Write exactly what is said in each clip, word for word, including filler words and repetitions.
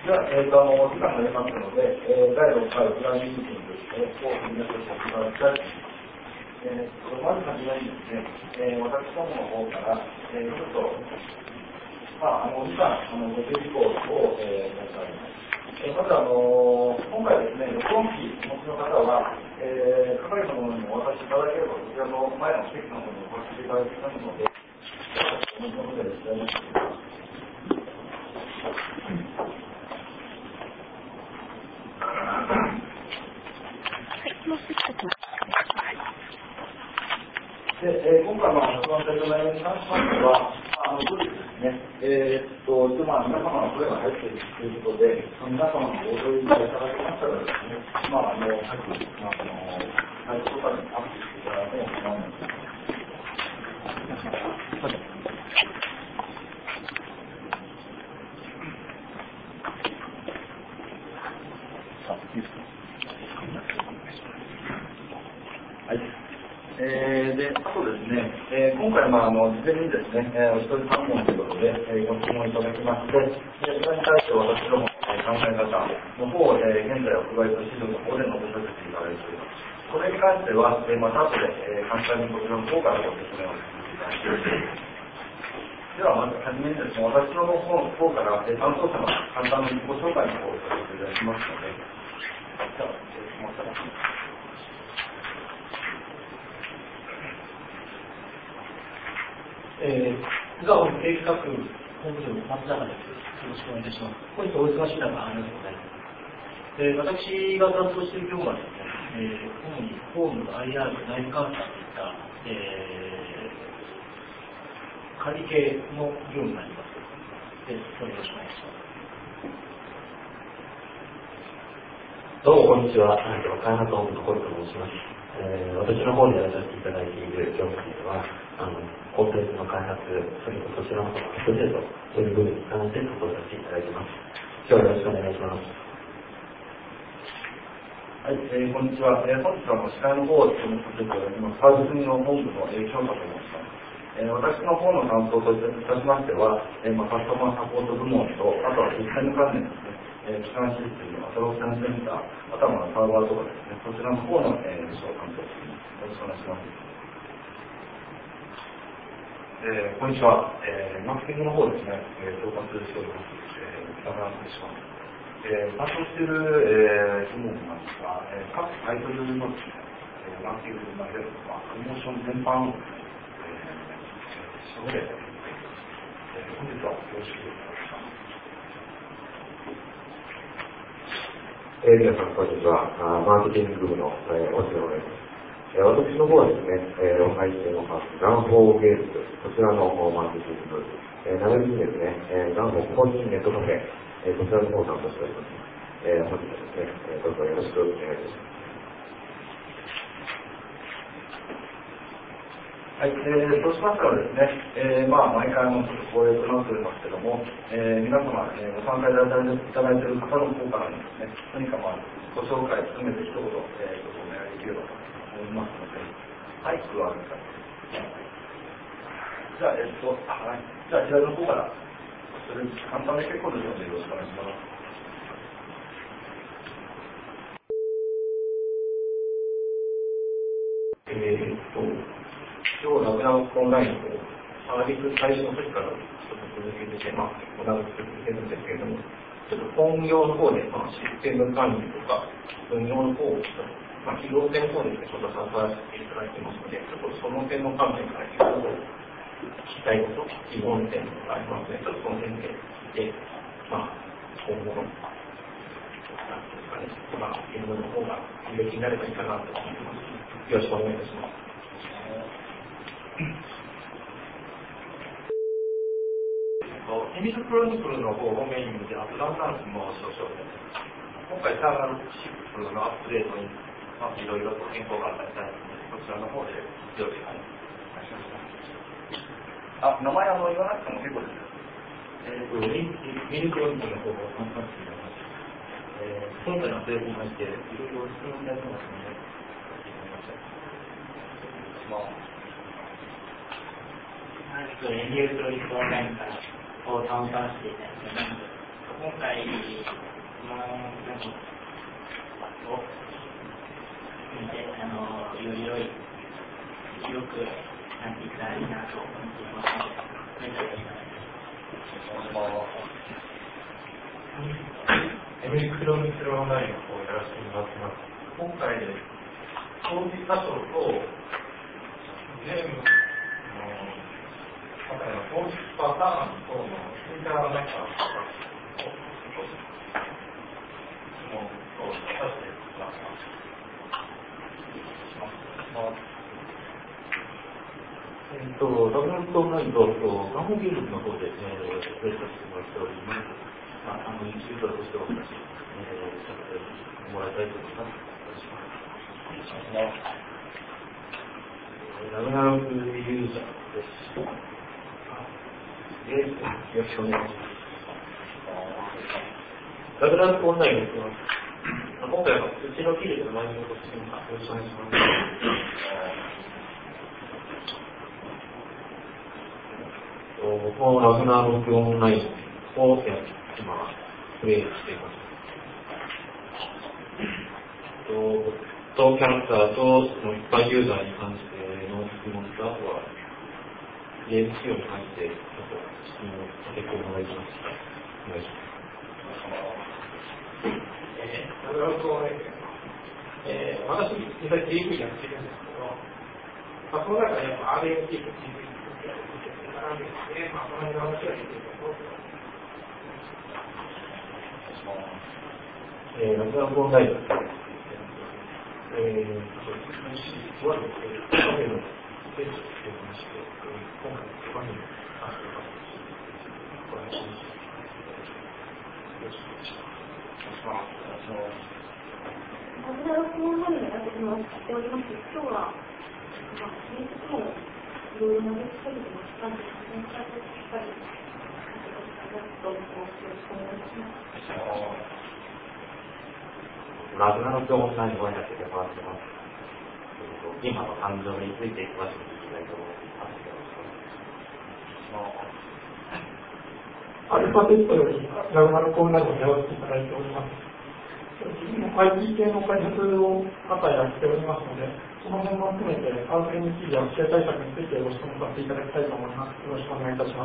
では、えーと、あの、時間がありますので、えー、だいろっかいプランニングミーティングを進めさせていただきたい。えー、まずはじめにですね、えー、私どもの方から、えー、ちょっと、まあ、あの、時間、あの、ご注意事項を、えー、申し上げます。えー、まず、あの、今回ですね、録音機お持ちの方は、えー、係のものにお渡しいただければ、こちらの前の席の方にお渡しいただきますので、お持ちの方でですね、で、えー、今回の発案された内容に関しましては、あの後日ですね、えー、っと、一応まあ皆様の声が入っているということで、皆様のご同意いただきましたらですね、まあ、あの、さっき、まあ、あの、サイトとかにアップしていただいても構わないです。はい。えー、で、あとですね、えー、今回、まあ、あの、事前にですね、えー、お一人さん問ということで、えー、ご質問いただきまして、えー、それに対して私ども、えー、考え方の方を、えー、現在、お配りと資料の方で述べさせていただいております。これに関しては、えー、また後で、えー、簡単にこちらの方からご説明をさせていただきます。では、まずはじめにですね、私の方の方から、えー、担当者の簡単な自己紹介の方をさせていただきますので、じゃあ、えー、もう一度えー、伊沢経営企画本部長の松永です。よろしくお願いいたします。本日お忙しい中、ありがとうございます。えー、私が担当している業務はですね、えー、主にホーム、アイアール、内部監査といった、えー、管理系の業務になります。えー、よろしくお願いします。 どうもこんにちは。開発本部の堀と申します。えー、私の方でやらさせていただいている業務というのは、あのコンテンツの開発、それとそちらの方のアップデートという部分に関して担当させていただいています。今日はよろしくお願いします。 はい、えー、こんにちは。えー、本日は司会の方を務めさせていただきます、サービスの本部の影響者と申します。えー、私の方の担当といたしましては、えーまあ、カスタマーサポート部門と、あとは実際の関連ですね、えー、機関システム、アトロクションセンター、あとはまあサーバーとかですね、そちらの方の、えー、部署を担当しています。よろしくお願いします。 えー、こんにちは、えー、マーケティングの方ですね、えー、統括しております、えー、北川と申します。えー、担当している、えー、部門なんですが、えー、各タイトルのですね、えー、マーケティングの内容とか、プロモーション全般を、えー、それで、えー、本日はよろしくお願いします。 えー、皆さん、こんにちは。あマーケティング部の、えー、大島でございます。えー、私の方はですね、えー、お配信のパーツ、ガンフォーゲームズ、こちらのマーケティング部、えー、並びにですね、えー、ガンフォー公認ネットカフェ、えー、こちらの方を担当しております。えー、本日はですね、えー、どうぞよろしくお願いいたします。 はい、えー、そうしましたらですね、えー、まあ、毎回もちょっと恒例となっておりますけども、えー、皆様、えー、ご参加いただいている方の方からですね、何かまあ、ご紹介、含めて一言、えー、ごお願いできればと思いますので、はい、加わるか。じゃあ、えっと、はい、じゃあ、左の方から、それ簡単で結構ですので、よろしくお願いします。 えー、っと、今日、ラブラブオンラインをサービス最初の時からちょっと続けてて、まあ、長く続けてるんですけれども、ちょっと本業の方で、まあ、システム管理とか、運用の方を、まあ、企業点の方でちょっと参加していただいてますので、ちょっとその点の観点からいろいろ聞きたいこと、疑問点がありますので、ちょっとその点で聞いて、まあ、今後の、なんていうんですかね、まあ、言語の方が有益になればいいかなと思います。よろしくお願いいたします。 エミスクロニクルの方をメインで、アトランタンスも少々で、今回サーバーシップのアップデートに、まあ、いろいろと変更があったみたいなので、こちらの方でよろしくお願いします。あ、名前あの言わなくても結構です。 えーと、ミルクロニクルの方を参加していただきます。えー、今回の成功に関して、いろいろ質問いただいてますので、 まあ、 エミュークロニクルオンラインからを参加していただきます。 今回、まあ、を見て、あの、より良い、よくなっていたらいいなと思っていますので、それではよろしくお願いします。 エミリクロニクロオンラインをやらせてもらってます。今回、装備箇所とゲームの今回の装備パターンとのインターネットをもう出しています。えっと、ダブルトオンラインとガンホゲームの方で、えー、プレイさせてもらっております。まあ、あの、ユーチューバーとして私、えー、させてもらいたいと思います。お願いします。ラグナロクユーザーです。で、よろしくお願いします。ラグナロクオンラインです。今回はうちの企業の前にご質問がよろしくお願いします。僕もラグナロクオンラインを今、プレイしています。と、キャラクターと一般ユーザーに関しての質問と、あとはゲーム仕様に関してちょっと質問をさせてもらいました。お願いします。えー、ラグナロクオンラインです。えー、私、実際 ジーブイ やってるんですけど、まあ、その中で アールエムティー と ジーブイ なんですね。まあ、この辺の話ができると思います。えー、ラグナロクオンライン。えー、とあるカフェのスペースを作りまして、今回カフェに関してお話しします。よろしくお願いします。 ラグナロクオンラインの私も知っております。今日は、まあ、面接もいろいろな面接をしたんですね。しっかりしっかりとよろしくお願いします。 ラグナロクオンラインをやってもらってます。今の感情について詳しく聞きたいと思います。 アルファベットよりラグナロクオンラインをやらせていただいております。アイティー 系の開発をまたやっておりますので、その辺も含めて アールエムティー や不正対策についてご質問させていただきたいと思います。よろしくお願いいたします。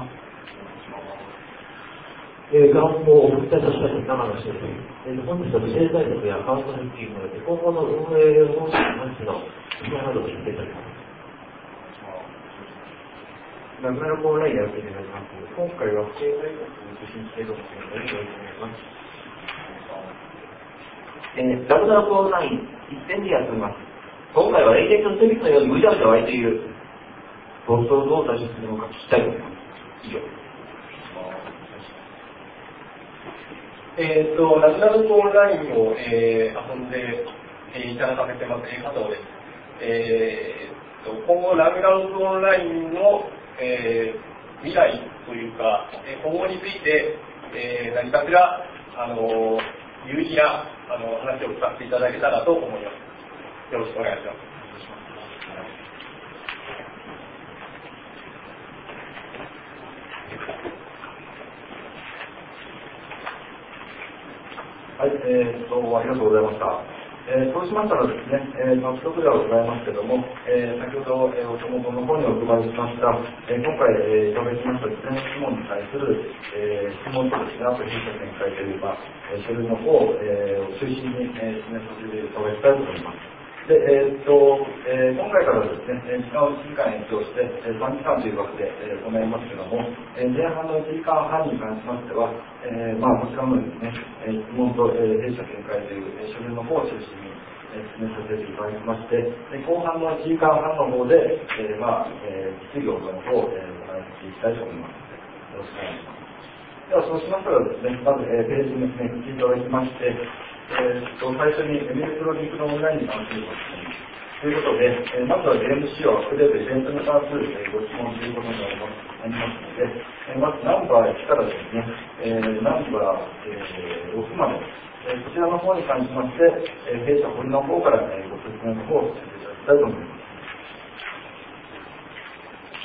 えー、願望を送ったとしたり、長野先生、えー、本日は不正対策やカウントについての今後の運営方針に関しての意見などを聞いていただきます。ラグナロクオンラインやらせていただきます。今回は不正対策を受信しているので、よろしくお願いします。えー、ラグナロクオンライン、一点でやっております。今回はエージェントのセミスのように無茶苦茶湧いている、ご想像をどう対処するのか聞きたいと思います。以上。 えーと、ラグナロクオンラインを、えー、遊んで、えー、いただかせてます、えー、加藤です。えーと、今後、ラグナロクオンラインの、えー、未来というか、えー、今後について、えー、何かしら、あの、有意義なあの話を聞かせていただけたらと思います。よろしくお願いします。 はい、えー、どうもありがとうございました。えー、そうしましたらですね、えー、早速ではございますけれども、えー、先ほど、えー、お手元の方にお配りしました、えー、今回、えー、いただきましたですね、質問に対する、えー、質問とですね、あと弊社展開というか、えー、書類の方を、えー、中心に、えー、示させていただきたいと思います。で、えーっとえー、今回からですね、時間をいちじかん延長して、えー、さんじかんという枠で、えー、行いますけれども、えー、前半のいちじかんはんに関しましては、えーまあ、こちらのですね、えー、質問と、えー、弊社見解という、えー、書類の方を中心に、えー、進めさせていただきまして、で後半のいちじかんはんの方で、えーまあえー、実業の方を、えー、お話ししていきたいと思います。よろしくお願いします。では、そうしましたらですね、まず、えー、ページにですね、見ていただきまして、えー、と最初にエミレクトロニックのオンラインに関するご質問ということで、えー、まずはゲーム仕様、アップデート、イベントに関する、えー、ご質問ということになりますので、えー、まずナンバーいちからですね、えー、ナンバー、えー、ろくまで、えー、こちらの方に関しまして、えー、弊社堀の方から、えー、ご説明の方をさせていただきたいと思います。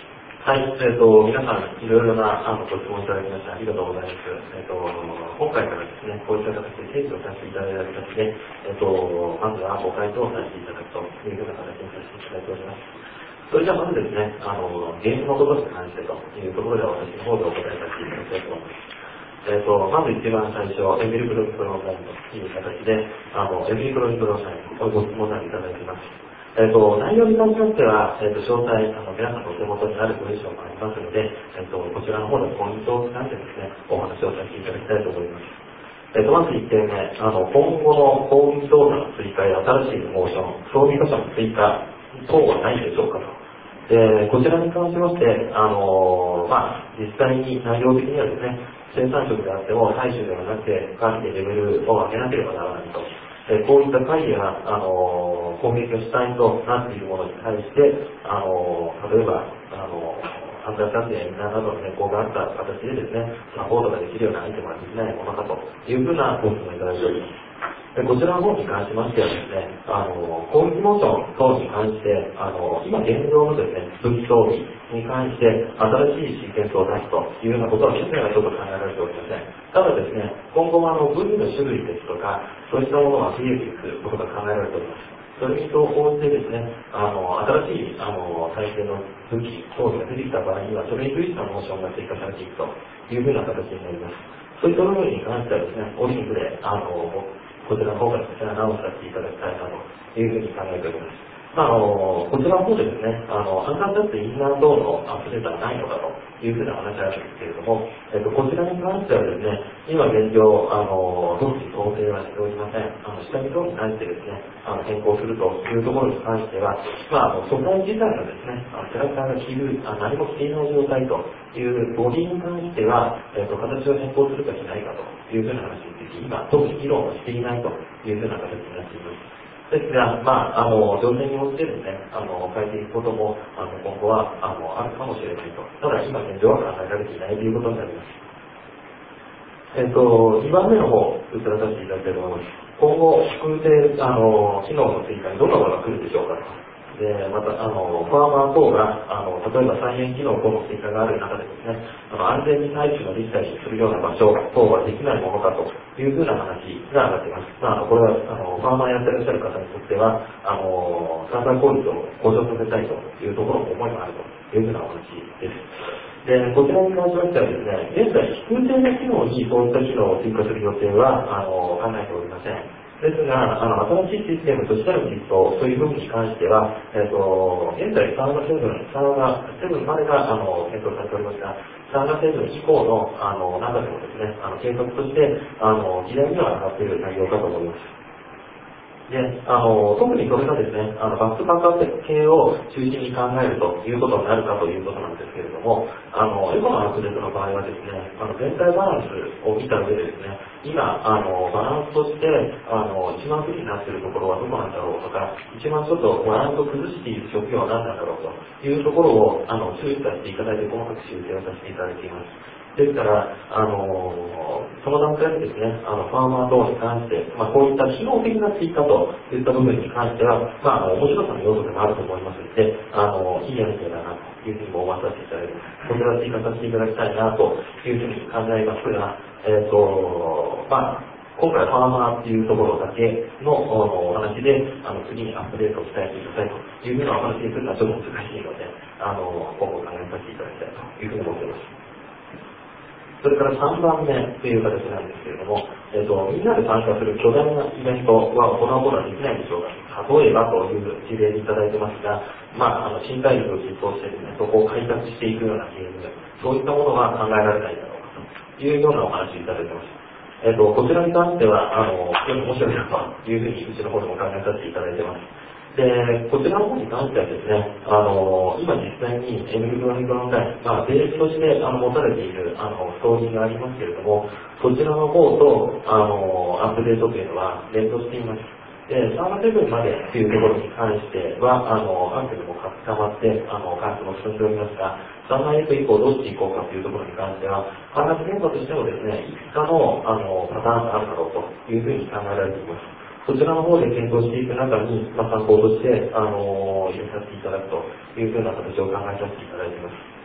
はい、えっ、ー、と、皆さん、いろいろなあのご質問いただきましてありがとうございます。えっ、ー、と、今回からですね、こういった形で整理をさせていただいた形で、えっ、ー、と、まずはご回答をさせていただくというような形にさせていただいております。それじゃあまずですね、あの、原因のことに関してというところで私の方でお答えさせていただきたいと思います。えっ、ー、と、まず一番最初、エミリクロニクロンラインという形で、あの、エミリクロニクロンラインをご質問させていただいています。えっ、ー、と、内容に関しましては、えっ、ー、と、詳細、あの、皆さんのお手元にある文章もありますので、えっ、ー、と、こちらの方でポイントをつかんでですね、お話をさせていただきたいと思います。えっ、と、まずいってんめ、あの、今後の攻撃動作の追加や新しいモーション、装備箇所の追加等はないでしょうかと。で、こちらに関しまして、あの、まあ、実際に内容的にはですね、生産職であっても、採取ではなくて、管理でレベルを上げなければならないと。えこういった会議が、あの攻撃の主体となっているものに対して、あの例えば、あの安全撮影などの変更があった形でですね、サポートができるようなアイテムができないものかというふうなご質問をいただいております。でこちらの方に関しましてはですね、あの攻撃モーション等に関して、あの今現状のですね、武器装備に関して新しいシーケンスを出すというようなことは現在はちょっと考えられておりません。ただですね、今後もあの武器の種類ですとか、そういったものが増えていくことが考えられております。それに応じてですね、あの新しいあの体制の武器装備が出てきた場合には、それに類したモーションが追加されていくというふうな形になります。そういった部分に関してはですね、折に触れ、あのこちらの方からこちら直させていただきたいなというふうに考えております。まあ、あのこちらの方でですね、あの反感だってインナー等のアップデートがないのかというふうな話があるんですけれども、えっと、こちらに関してはですね、今現状、あの独自統制はしておりません。あの下見等に関してですね、あの変更するというところに関しては、まあ、あの素材自体がですね、あのキャラクターが着るあ何も着ていない状態というボディに関しては、えっと、形を変更するかしないかというふうな話について、今、特に議論をしていないというふうな形になっています。ですが、まあ、あの、条件によってですね、あの、変えていくことも、あの、今後は、あの、あるかもしれないと。ただ、今現状は考えられていないということになります。えっと、にばんめの方、移らさせていただきたいと思います。今後、空挺、あの、機能の追加にどんなものが来るでしょうかと。で、また、あの、ファーマー等が、あの、例えば再現機能等の追加がある中でですね、あの、安全に採取の立体するような場所等はできないものかというふうな話が上がっています。まあ、あの、これは、あの、ファーマーやってらっしゃる方にとっては、あの、生産効率を向上させたいというところの思いがあるというふうなお話です。で、こちらに関しましてはですね、現在、空挺の機能にそういった機能を追加する予定は、あの、考えておりません。ですが、あの、新しいシステムとしての実装、そういう部分に関しては、えっ、ー、と、現在、サーガセブン、サーガセブンまでが、あの、検討されておりますが、サーガセブン以降の、あの、中でもですね、あの、計画として、あの、議題には上がっている内容かと思います。で、あの、特にそれがですね、あの、バックパック系を中心に考えるということになるかということなんですけれども、あの、エコのアップデートの場合はですね、あの、全体バランスを見た上でですね、今、あの、バランスとして、あの、一番不利になっているところはどこなんだろうとか、一番ちょっとバランスを崩している職業は何なんだろうというところを、あの、注意させていただいて、細かく修正をさせていただいています。ですから、あのその段階でですね、あのファーマー等に関して、まあ、こういった機能的な追加といった部分に関しては、まあ、面白さの要素でもあると思いますので、あのいいアイデアだなというふうに思わせていただいて、こちら追加させていただきたいなというふうに考えますが、えっ、ー、と、まあ、今回ファーマーっていうところだけのお話で、あの次にアップデートをしたいしてくださいというふうなお話にするのはちょっと難しいので、あの今後考えさせていただきたいというふうに思っています。それからさんばんめという形なんですけれども、えーと、みんなで参加する巨大なイベントは行うことはできないでしょうか。例えばという事例にいただいてますが、まあ、あの新体力を実装してですね、そこを開拓していくようなゲーム、そういったものは考えられないだろうかというようなお話をいただいてます。えーと、こちらに関しては、あの、非常に面白いなというふうにうちの方でも考えさせていただいてます。で、こちらの方に関してはですね、あの、今実際に エム グランドオンライン、まあ、ベースとしてあの持たれているあのストーリーがありますけれども、そちらの方とあのアップデートというのは連動しています。で、サーバーセブンまでというところに関しては、あの、ある程度も固まって、あの、関係も進んでおりますが、サーバーエイト以降どうしていこうかというところに関しては、開発現場としてもですね、いくつかの、あの、パターンがあるだろうというふうに考えられています。そちらの方で検討していく中に、まあ、参考として、あの、入れさせていただくというふうな形を考えさせていただいています。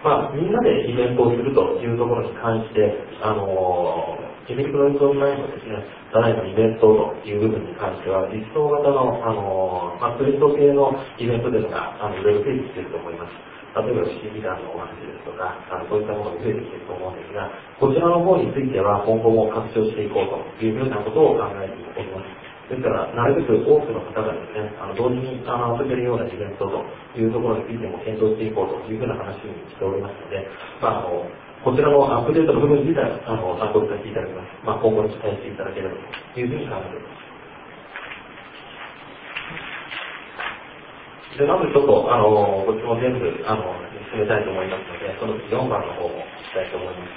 まあ、みんなでイベントをするというところに関して、あのエレクトロニックオンラインのですね、ただいまイベントという部分に関しては、実装型の、あのまあ、プレート系のイベントというのが、あの、いろいろ増えてきていると思います。例えば シービー 団のお話ですとか、あのそういったものが増えてきていると思うんですが、こちらの方については今後も活用していこうというふうなことを考えております。ですから、なるべく多くの方がですね、あの同時にあの遊べるようなイベントというところについても検討していこうというふうな話にしておりますので、まあ、あのこちらのアップデートの部分自体、あの参考にさせていただきます。まあ、今後に期待していただければというふうに考えております。で、まずちょっと、あの、こっちも全部、あの、進めたいと思いますので、その次よんばんの方もしたいと思います。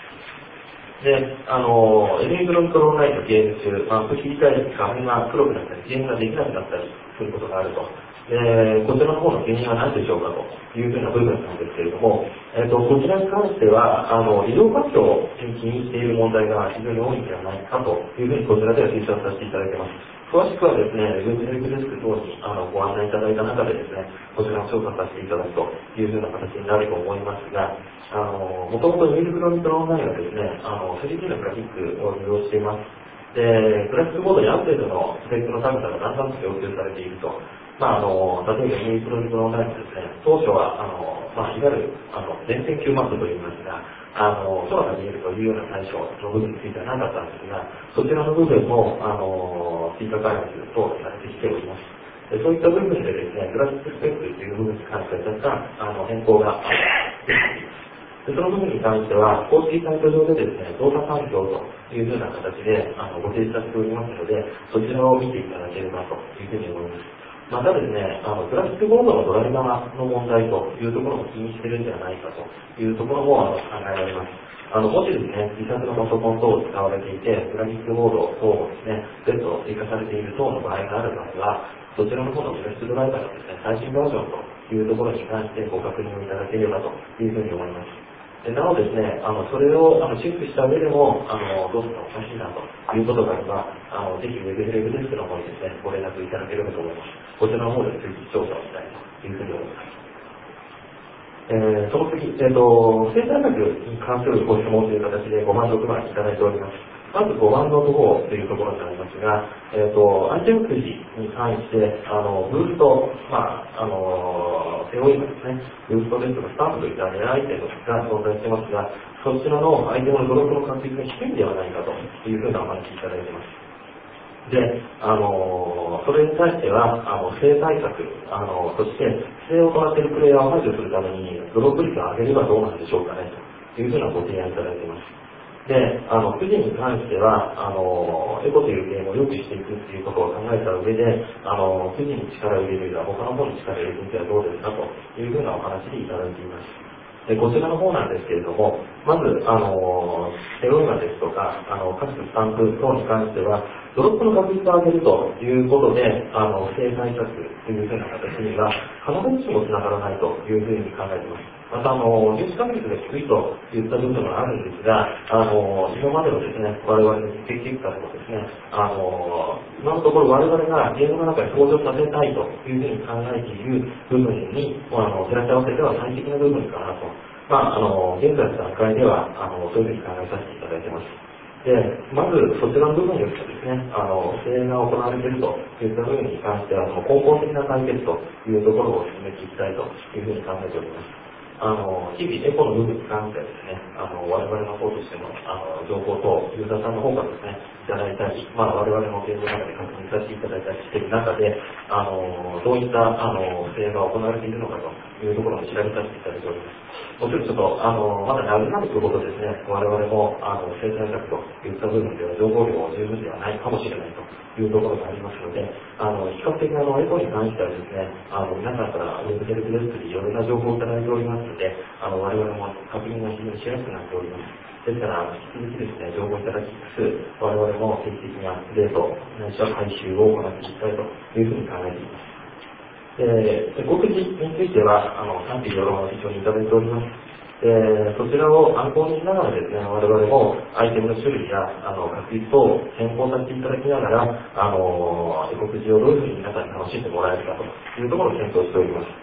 で、あの、エレクトロニックオンラインのゲーム中、まあ、切り替えて画面が黒くなったり、ゲームができなくなったりすることがあると。で、こちらの方の原因は何でしょうかというふうな部分なんですけれども、えっと、こちらに関しては、あの、医療環境を気にしている問題が非常に多いんではないかというふうにこちらでは推察させていただいています。詳しくはですね、ウェブヘルプデスク等にあのご案内いただいた中でですね、こちらを調査させていただくというふうな形になると思いますが、あの、もともとエレクトロニックオンラインはですね、あの、スリーディー のグラフィックを利用しています。で、グラフィックボードにある程度のスペックの高さがだんだんと要求されていると。まあ、あの、例えばエレクトロニックオンラインはですね、当初は、あの、まあ、いわゆる、あの、ゼロてんきゅうマットと言いますが、あの、空が見えるというような対象の部分についてはなかったんですが、そちらの部分も、あの、追加開発等されてきております。でそういった部分でですね、グラフィックスペックという部分に関しては若干、あの、変更があってでその部分に関しては、公式サイト上でですね、動作環境というふうな形であのご提示させておりますので、そちらを見ていただければというふうに思います。またですね、あのグラフィックボードのドライバーの問題というところも気にしているんではないかというところもあの考えられます。あのもしですね、自作のパソコン等を使われていて、グラフィックボード等もですね、別途追加されている等の場合がある場合は、そちらの方のグラフィックドライバーのですね、最新バージョンというところに関してご確認をいただければというふうに思います。なおですね、あのそれをあのチェックした上でも、あのどうするのおかしいなということがあれば、あのぜひウェブヘルプデスクの方にですね、ご連絡いただければと思います。こちらの方で追加調査をしたいというふうに思います。えー、その次、えーと、不正対策に関するご質問という形でごばん、ろくばんいただいております。まずごばんのところというところになりますが、えーと、アイテムくじに関して、あの、ブースト、まあ、あの、背負いがですね、ブーストですとかスタンプといった狙いアイテムが存在していますが、そちらのアイテムのドロップの確率が低いんではないかというふうなお話いただいています。で、あのそれに対しては、あの不正対策、あのそして不正を行っているプレイヤーを排除するために、ドロップ率を上げればどうなんでしょうかね、というふうなご提案いただいています。で、あの、くじに関しては、あの、エコというゲームを良くしていくっていうことを考えた上で、あの、くじに力を入れるよりは他の方に力を入れてみてはどうですかというふうなお話でいただいています。でこちらの方なんですけれども、まず、あの、エロイマですとか、あの、各スタンプ等に関しては、ドロップの確率を上げるということで、あの、不正対策というふうな形には、必ずしもつながらないというふうに考えています。また、あの、入手確率が低いといった部分があるんですが、あの、今までのですね、我々の実験結果でもですね、あの、今のところ我々がゲームの中に登場させたいというふうに考えている部分に、あの、照らし合わせては最適な部分かなと。まあ、あの、現在の段階では、あの、そういうふうに考えさせていただいています。で、まずそちらの部分によってですね、あの、不正が行われているといった部分に関しては、その根本的な解決というところを進めていきたいというふうに考えております。あの、日々エコの部分に関してはですね、あの、我々の方としても、あの、情報とユーザーさんの方からですね、いただいたり、まあ、我々の現状の中で確認させていただいたりしている中で、あの、どういった、あの、不正が行われているのかというところを調べさせていただいております。もちろんちょっと、あの、まだ長くということですね、我々も、あの、不正対策といった部分では情報量は十分ではないかもしれないというところがありますので、あの、比較的あの、エコに関してはですね、あの、皆さんからウェブヘルプデスクでいろいろな情報をいただいておりますので、あの、我々も確認が非常にしやすくなっております。ですから、引き続きですね、情報をいただきつつ、我々も定期的にアップデート、ないしは回収を行っていきたいというふうに考えています。で、エコくじについては、あの、賛否両論を非常にいただいております。で、そちらを参考にしながらですね、我々もアイテムの種類や、あの、確率を変更させていただきながら、あの、エコくじをどういうふうに皆さんに楽しんでもらえるかというところを検討しております。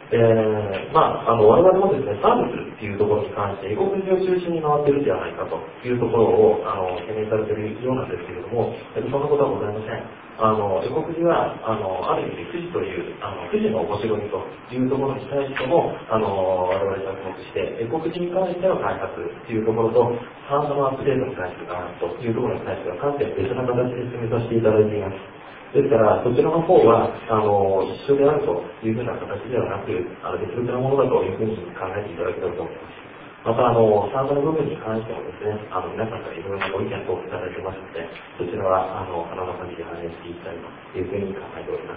えー、まあ、あの、我々もですね、サービスっていうところに関して、エコクジを中心に回ってるんじゃないかというところを、あの、懸念されているようなんですけれども、えっと、そんなことはございません。あの、エコクジは、あの、ある意味で富士という、あの、富士のお城にというところに対しても、あの、我々着目して、エコクジに関しての開発っていうところと、サードのアップデートに関しての開発というところに関しては、観点別な形で進めさせていただいています。ですから、そちらの方は、あの、一緒であるというふうな形ではなく、あの、別々なものだというふうに考えていただけたらと思います。また、あの、サーバーの部分に関してもですね、あの、皆さんからいろいろなご意見等をいただいてますので、そちらは、あの、可能な限り反映していきたいというふうに考えております。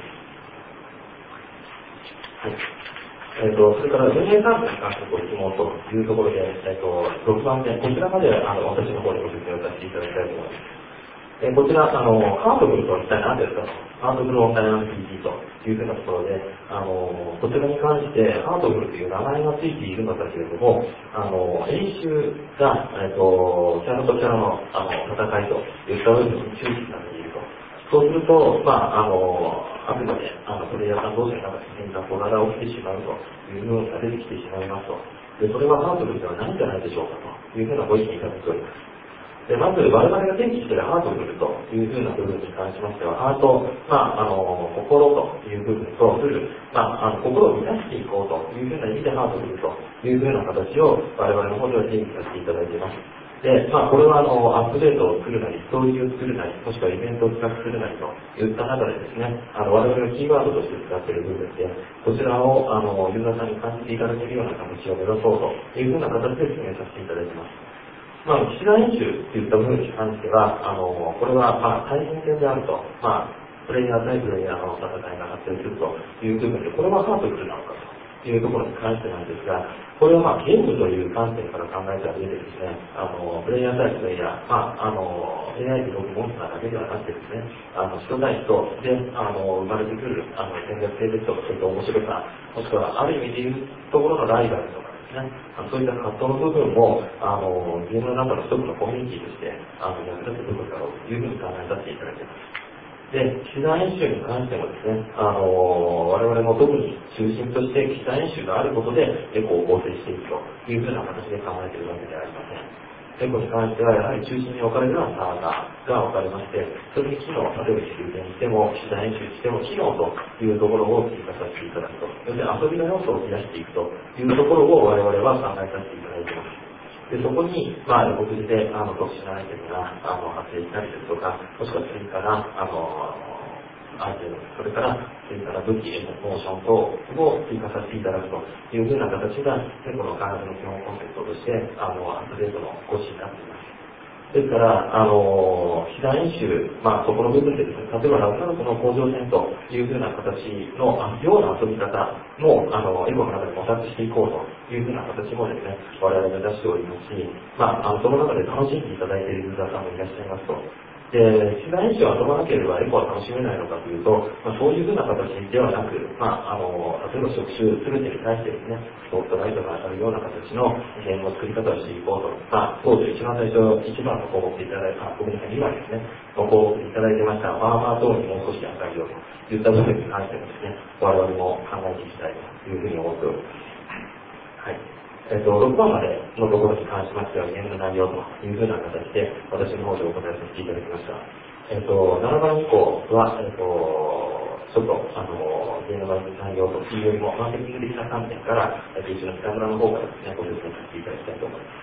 はい。えっ、ー、と、それから運営サービスに関するご質問というところで、えっ、ー、と、ろくばんめ、こちらまで、あの、私の方にご説明をさせていただきたいと思います。えー、こちら、あの、ハートブルとは一体何ですかと、ハートブルオンダイナミック ピーティー というふうなところで、あの、こちらに関して、ハートブルという名前がついているのだけれども、あの、演習が、えっ、ー、と、キャラとキャラの、あの、戦いといった部分に注視されていると。そうすると、まあ、あの、あくまで、あの、プレイヤーさん同士の中で変な小柄が起きてしまうという部分が出てきてしまいますと。で、それはハートブルではないんじゃないでしょうかというふうなご意見いただいております。で、まず我々が提起しているハートブルというふうな部分に関しましては、ハート、まあ、あの、心という部分と、フル、まあ、あの、心を満たしていこうというふうな意味でハートブルというふうな形を我々の方では定義させていただいています。で、まあ、これはあの、アップデートを作るなり、ストーリーを作るなり、もしくはイベントを企画するなりといった中でですね、あの、我々がキーワードとして使っている部分で、こちらを、あの、ユーザーさんに感じていただけるような形を目指そうというふうな形で説明させていただいています。まあ、騎士団演習といった部分に関しては、あの、これは、まあ、対戦戦であると、まあ、プレイヤー対プレイヤーの戦いが発生するという部分で、これはハートフルなのかというところに関してなんですが、これはまあ、ゲームという観点から考えた上でですね、あの、プレイヤー対プレイヤー、まあ、あの、エーアイ で動くモンスターだけではなくてですね、あの、人対人で、あの、生まれてくる、あの、戦略性ですとか、そういった面白さ、もしくは、ある意味でいうところのライバルとか、ね、そういった葛藤の部分も、あの、ゲームの中の一つのコミュニティとして、あの、役立つ部分だろうというふうに考えさせていただいています。で、騎士団演習に関してもですね、あの、我々も特に中心として騎士団演習があることで、エコを構成していくというふうな形で考えているわけではありません。エコに関しては、やはり中心に置かれるのはサーバーが置かれまして、それに機能、例えば自由にしても、騎士団演習にしても、機能というところを追加させていただくと。そして遊びの要素を増やしていくというところを我々は考えさせていただいています。で、そこに、まあ、予告で、あの、特殊なアイテムが、あの、発生したりですとか、もしくは追加な、あの、アイテム、それから追加な武器、モーション等を追加させていただくというふうな形が、この開発の基本コンセプトとして、あの、アップデートの方針になっています。ですから、あの、騎士団演習、まあ、そこの部分でですね、例えばラグナロクの甲状腺というふうな形のあような遊び方も、あの、エコの中で模索していこうというふうな形もですね、我々目指しておりますし、まあ、あの、その中で楽しんでいただいているユーザーさんもいらっしゃいますと。で、騎士団演習を遊ばなければエコは楽しめないのかというと、まあ、そういうふうな形ではなく、まあ、あの、例えば職種すべてに対してですね、スポットライトが当たるような形のゲームの作り方をしていこうと。まあ、当時一番最初、一番の項目でいただいた、ごめんなさい、にばんですね、ご項目でいただいてました、ファーマー等にもう少し当たるようといった部分に関してもですね、我々も考えていきたいというふうに思っております。はい。えっと、ろくばんまでのところに関しましては、ゲームの内容というふうな形で、私の方でお答えさせていただきました。えっと、ななばん以降は、えっと、ちょっと、あの、ゲームの内容というよりも、マーケティング的な観点から、えっと、一緒の北村の方からですね、ご説明させていただきたいと思います。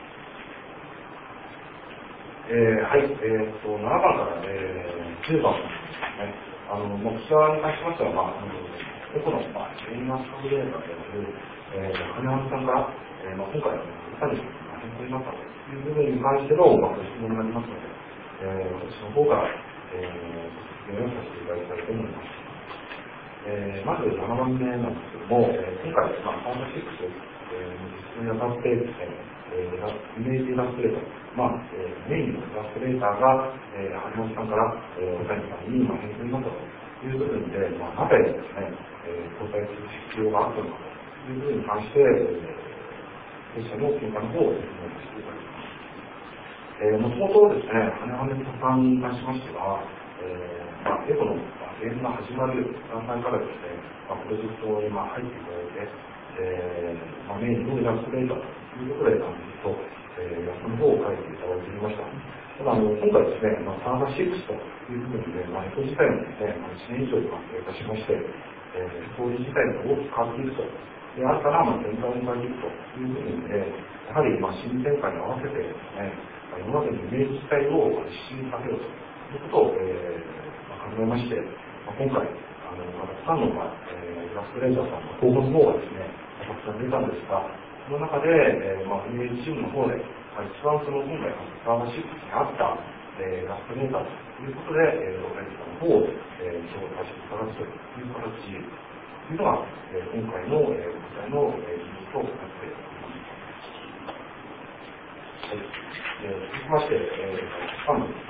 えー、はい、えー、っと、ななばんから、えー、じゅうばんですね。あの、目標に関しましては、まあ、あの、エコの、まあ、エイマーストレーダーである、えー、金山さんから、えー、まあ、今回は、さらに、変更になったという部分に関しての、まあ、ご質問になりますので、えー、私の方から、えー、ご説明をさせていただきたいと思います。えー、まずななばんめなんですけども、えー、今回、まあ、ファンタシックス、えー、実践にあたってですね、えー、イメージイラストレーター、まあ、えー、メインのイラストレーターが、えー、橋本さんから、えー、お二人さんに、まあ、変更になったという部分で、まあ、なぜですね、えー、交代する必要があったのかという部分に関して、えー、弊社の見解の方を説明させていただきます。えー、もともとですね、羽根羽根さんに関しましては、 えーまあ、エコのゲームが始まる段階からですね、まあ、プロジェクトにまあ入っていただいて、えーまあ、メインのイラストレーターということで、あのずっと、えー、イラストの方を描いていただいておりました。ただあの今回ですね、まあ、サーバーシックスという部分で、まあ、エコ自体もですね、まあ、いちねん以上が経過しまして、えー、ストーリー自体が大きく変わっていると。で、あるから、まあ、全体を変えていくという部分で、やはり、まあ、新展開に合わせてですね、今までのイメージ自体を一新させようということを、えーまあ、考えまして、まあ、今回、あの、たくさんの、まあえー、イラストレーターさんの候補の方がですね、たくさん出たんですが、その中で、えーまあ、イメージチームの方で、まあ、一番その今回のスターバーシックスにあった、えー、イラストレーターということで、えー、ロケットの方を、えー、紹介していただくという形というのが、えー、今回の、えー、こちらの、えー、技術となっています。はい。えー、続きまして、えー、さん部です。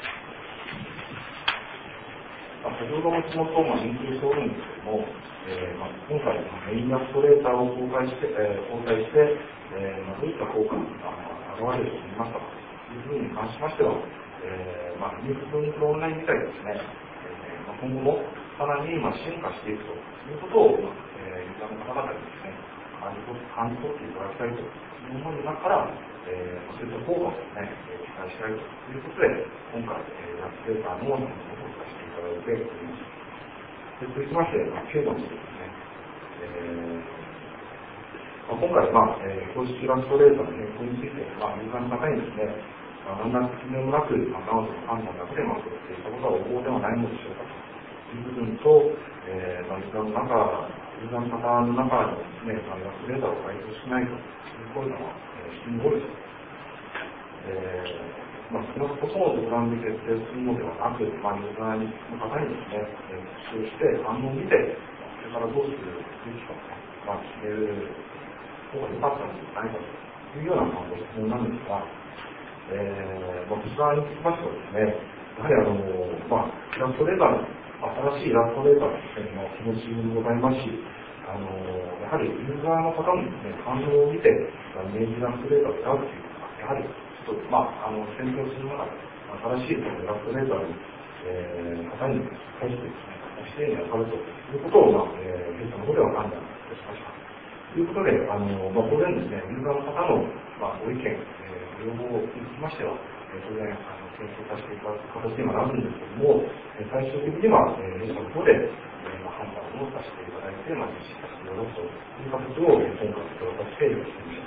まあ、先ほどもそのと、まあ、リンクしておるんですけども、えーまあ、今回、メインイラストレーターを公開して、えー、公開して、えーまあ、どういった効果が現れると思いますかというふうに関しましては、えーまあ、ユニクロオンライン自体ですね、えーまあ、今後もさらに、まあ、進化していくということを、まあえー、ユーザーの方々にですね、感じ取っていただきたいという思いの中から、えー、そういった効果をですね、期待したいということで、今回、えー、イラストレーターの方をさせていただいております。で続きまして、まあ、ケイドにですね、えーまあ、今回、まあえー、公式イラストレーターの変更について、まあ、ユーザーの方にですね、まあ、何ら説明もなく、まあ、彼女の判断だけでまあそういったことは応募ではないのでしょうかという部分と、えーまあ、ユーザーの中、ユーザーの方の中にですね、まあ、イラストレーターを該当しないという声が、えー、非常に多いです。えーまあ、少なくとも独断で決定するのではなく、まあ、ユーザーの方にですね、復習して反応を見て、それからどうするべきか、まあ、決める方が良かったのではないかというようなご質問なんですが、えーまあ、こちらにつきましてはですね、やはりあの、まあ、イラストレーターの、新しいイラストレーターのですね、まあ、気持ちもございますし、あの、やはりユーザーの方もですね、反応を見て、イメージイラストレーターを選ぶというのは、やはり、まあ、あの選挙する中で、新しいイラストレーターに、えー、方に対してですね、指定に当たるということを、まあ、えー、ゲストの方では判断いたしました。ということで、あの、まあ、当然ですね、ユーザーの方の、まあ、ご意見、えー、ご要望につきましては、えー、当然、あの、検討させていただく形にはなるんですけども、えー、最終的には、えー、ゲストの方で、えー、まあ、判断をさせていただいて、まあ、実施させていただくという形を、えー、今回、お渡ししていただきました。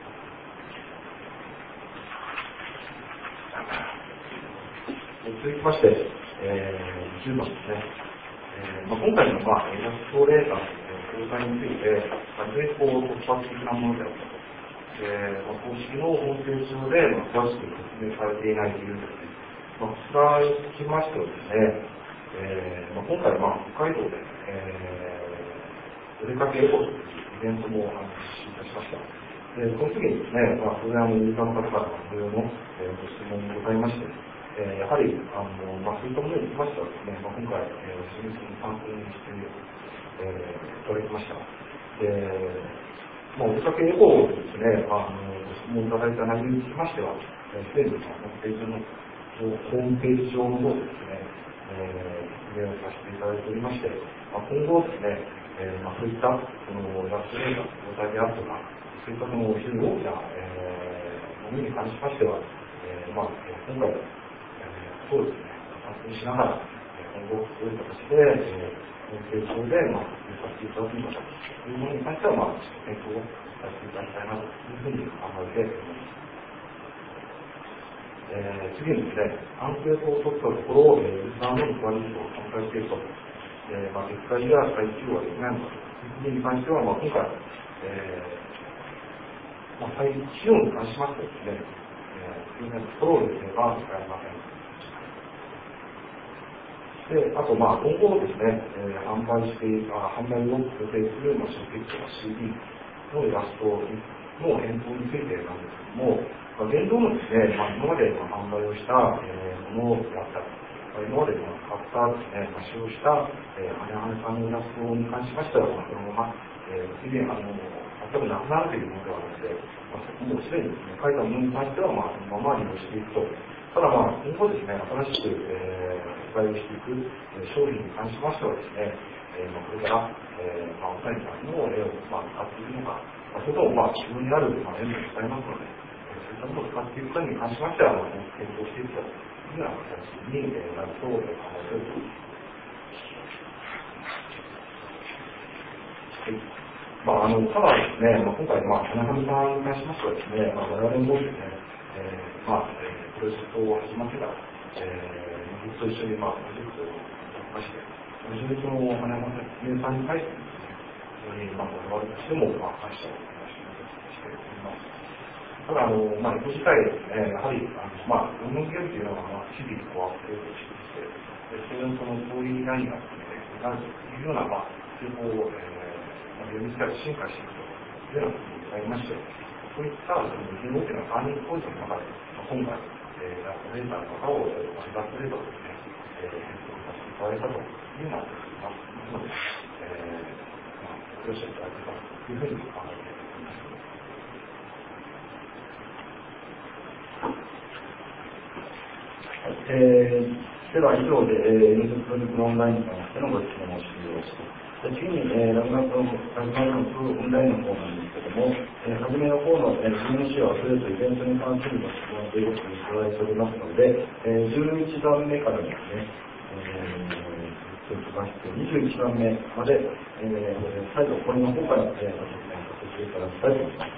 続きまして、えー、じゅうばんですね。えーまあ、今回の、まあ、イラストレーターの公開について、まあ、非常にこう突発的なものであったと。えーまあ、公式のホームページ上で、まあ、詳しく説明されていない理由ですね。まあ、こちらにつきましてはですね、えーまあ、今回、まあ、北海道で、えー、お出かけエコというイベントも実施いたしました。でその時にですね、まあ、当然、ユーザーの方からの無料の、えー、ご質問もございまして、えー、やはり、あのまあ、そういったものにつきましてはですね、まあ、今回、えー、非常に参考にして、えー、いただきました。で、まあ、お出かけエコですね、あのご質問いただいた内容につきましては、すでにホームページのホームページ上の方でですね、えー、説明をさせていただいておりまして、まあ、今後ですね、えーまあ、そういったそのイラストレーターの状態であるとか、そういったその非常に大きな、えー、ものに関しましては、えーまあ、今回、そうですね、参考にしながら、今後、どういう形で、えー、ホームページ上で、まあ、させていただくのかというものに関しては、まあ、検討をさせていただきたいなというふうに考えております。えー、次にですね、アンケートを取ったところ、えー、ユーザーのリクワイリティを参加していると、えー、まあ、結果や最終はできないのかというふうに関しては、まあ、今回、えー、まあ、最終に関しましてですね、えー、ストロールでは使えません。で、あと、まあ、今後ですね、えー、販売してあ、販売を予定する、まあ、書籍とか シーディー のイラストの変更についてなんですけども、まあ、現状のですね、まあ、今まで販売をした、えー、ものであったり、まあ、今まで使ったですね、まあ、使用した、えー、羽根羽さんのイラストに関しましては、まあ、そのまま、えー、次に、あの、 全くなくなるというものではなくて、まあ、もうすでにですね、書いたものに関しては、まあ、そのまま利用していくと。ただまあ、今後ですね、新しく、えー、発売をしていく、えー、商品に関しましてはですね、えーまあ、これから、えーまあ、お二人さんの絵を、まあ、使っていくのか、まあ、それとも、まあ、自分にある、まあ、絵も使いますので、えー、そういったものを使っていくかに関しましては、まあ、検討していくというような形に、えー、なると考えております。はい、まあ、あのただですね、まあ、今回、まあ、田中さんに関しましてはですね、まあ、我々もですね、えーまあえー、プロジェクトを始まってから、えー、僕と一緒に、まあ、プロジェクトをやりまして、非常にその田中さんに対してですね、非常に、まあ、我々としても、まあ、感謝をしております。ただ、あのまあ、江戸時代ですね、やはり、あのまあ、論文研究というのは、まあ、日々こうアップデートしていて、それのそのストーリーラインがですね、なるというような、まあ、情報を、えー読み使い進化していくというようなことにございまして、そういったその大きなターニングポイントの中で、今回、えー、ラストデータの方を、ラストデータをですね、えー、変更させていただいたというようなことになりますので、えー、まあ、ご了承いただけたというふうに考えております。 えー、では以上で、えー、ニュースプロジェクトオンラインに関してのご質問を終了します。次に、えー、ラグナックのラグナックオンラインの方なんですけども、えー、初めの方の、えー、自分の資料はそれぞれイベントに関するご質問ということにいただいておりますので、えー、じゅういちばんめからですね、えー、続きまして、にじゅういちばんめまで、えー、最後、これの方から、えー、ご説明させていただきたいと思います。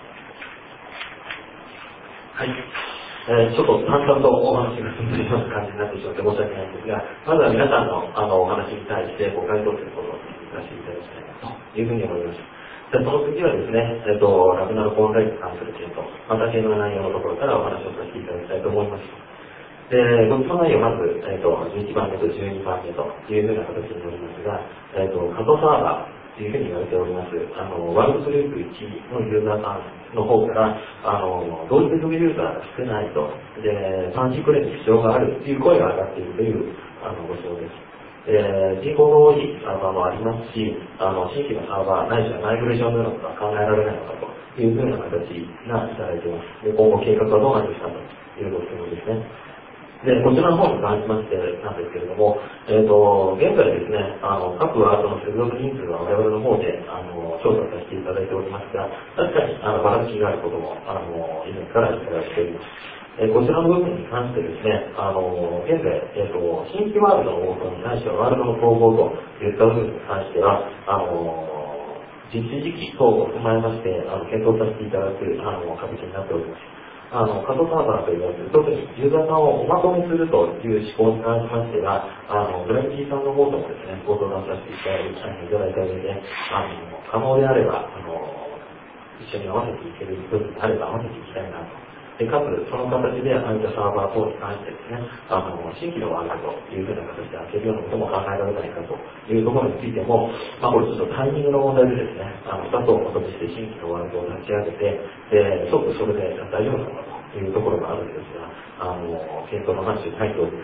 はい。えー、ちょっと淡々とお話が進んでいます感じになってしまって申し訳ないんですが、まずは皆さんのあのお話に対してご回答ということをさせていただきたいなというふうに思います。でその次はですね、えっ、ー、と、ラグナルコオンラインに関する件と、また系の内容のところからお話をさせていただきたいと思います。で、ご質問内容まず、えっ、ー、と、じゅういちばんめとじゅうにばんめというふうな形になりますが、えっ、ー、と、加藤サーバー、というふうに言われております。あの、ワールドグループいちのユーザーさんの方から、あの、同一ユーザーが少ないと、で、短期クレに必要があるという声が上がっているという、あの、ご質問です。えー、人口の多いサーバーもありますし、あの、新規のサーバー、ないしはマイグレーションのようなことは考えられないのかというふうな形がいただいています。で、今後計画はどうなってきたというご質問ですね。で、こちらの方に関しましてなんですけれども、えっ、ー、と、現在ですね、あの、各ワードの接続人数は我々の方で、あの、調査させていただいておりますが、確かに、あの、ばらつきがあることも、あの、以前からいただいております。えー、こちらの部分に関してですね、あの、現在、えっ、ー、と、新規ワールドの応答に関しては、ワールドの統合といった部分に関しては、あの、実施時期等を踏まえまして、あの、検討させていただく、あの、形になっております。あの、加藤サーバーといいます、特にユーザーさんをおまとめするという思考に関しましては、あの、グラビティさんの方ともですね、ご相談させていただいた上で、あの、可能であれば、あの、一緒に合わせていける部分であれば合わせていきたいなと。で、かつ、その形で、ああいったサーバー等に関してですね、あの、新規のワールドというふうな形で開けるようなことも考えられないかというところについても、まあ、これちょっとタイミングの問題でですね、あの、ふたつを求めして新規のワールドを立ち上げて、で、ちょっとそれで大丈夫なのかというところがあるんですが、あの、検討の話に入っております。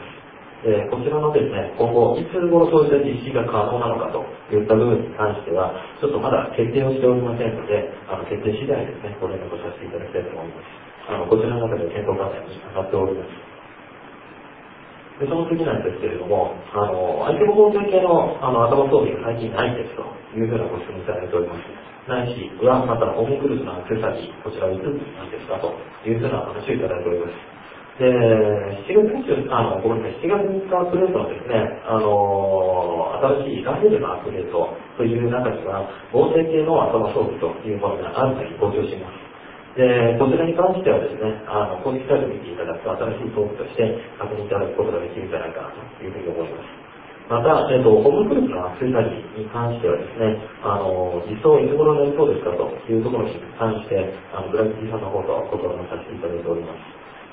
で、こちらのですね、今後、いつ頃そういった実施が可能なのかといった部分に関しては、ちょっとまだ決定をしておりませんので、あの、決定次第ですね、ご連絡をさせていただきたいと思います。あの、こちらの中で検討課題に上がっております。で、その次なんですけれども、あの、相手の法制系の、あの、頭装備が最近ないですというふうなご質問いただいております。ないしは、また、オミクルスのアクセサリー、こちらいつつなんですかというふうな話をいただいております。で、しちがつにじゅう、あの、ごめんなさい、しちがつみっかアップデートのですね、あの、新しいラベルのアップデートという中には、合成系の頭装備というものがあるとに登場します。で、こちらに関してはですね、あの、公式サイトを見ていただくと新しい装備として確認いただくことができるんじゃないかなというふうに思います。また、えっと、ホームグループのアクセサリーに関してはですね、あの、実装いつ頃になりそうですかというところに関して、あの、グラビティさんの方とご相談させていただいております。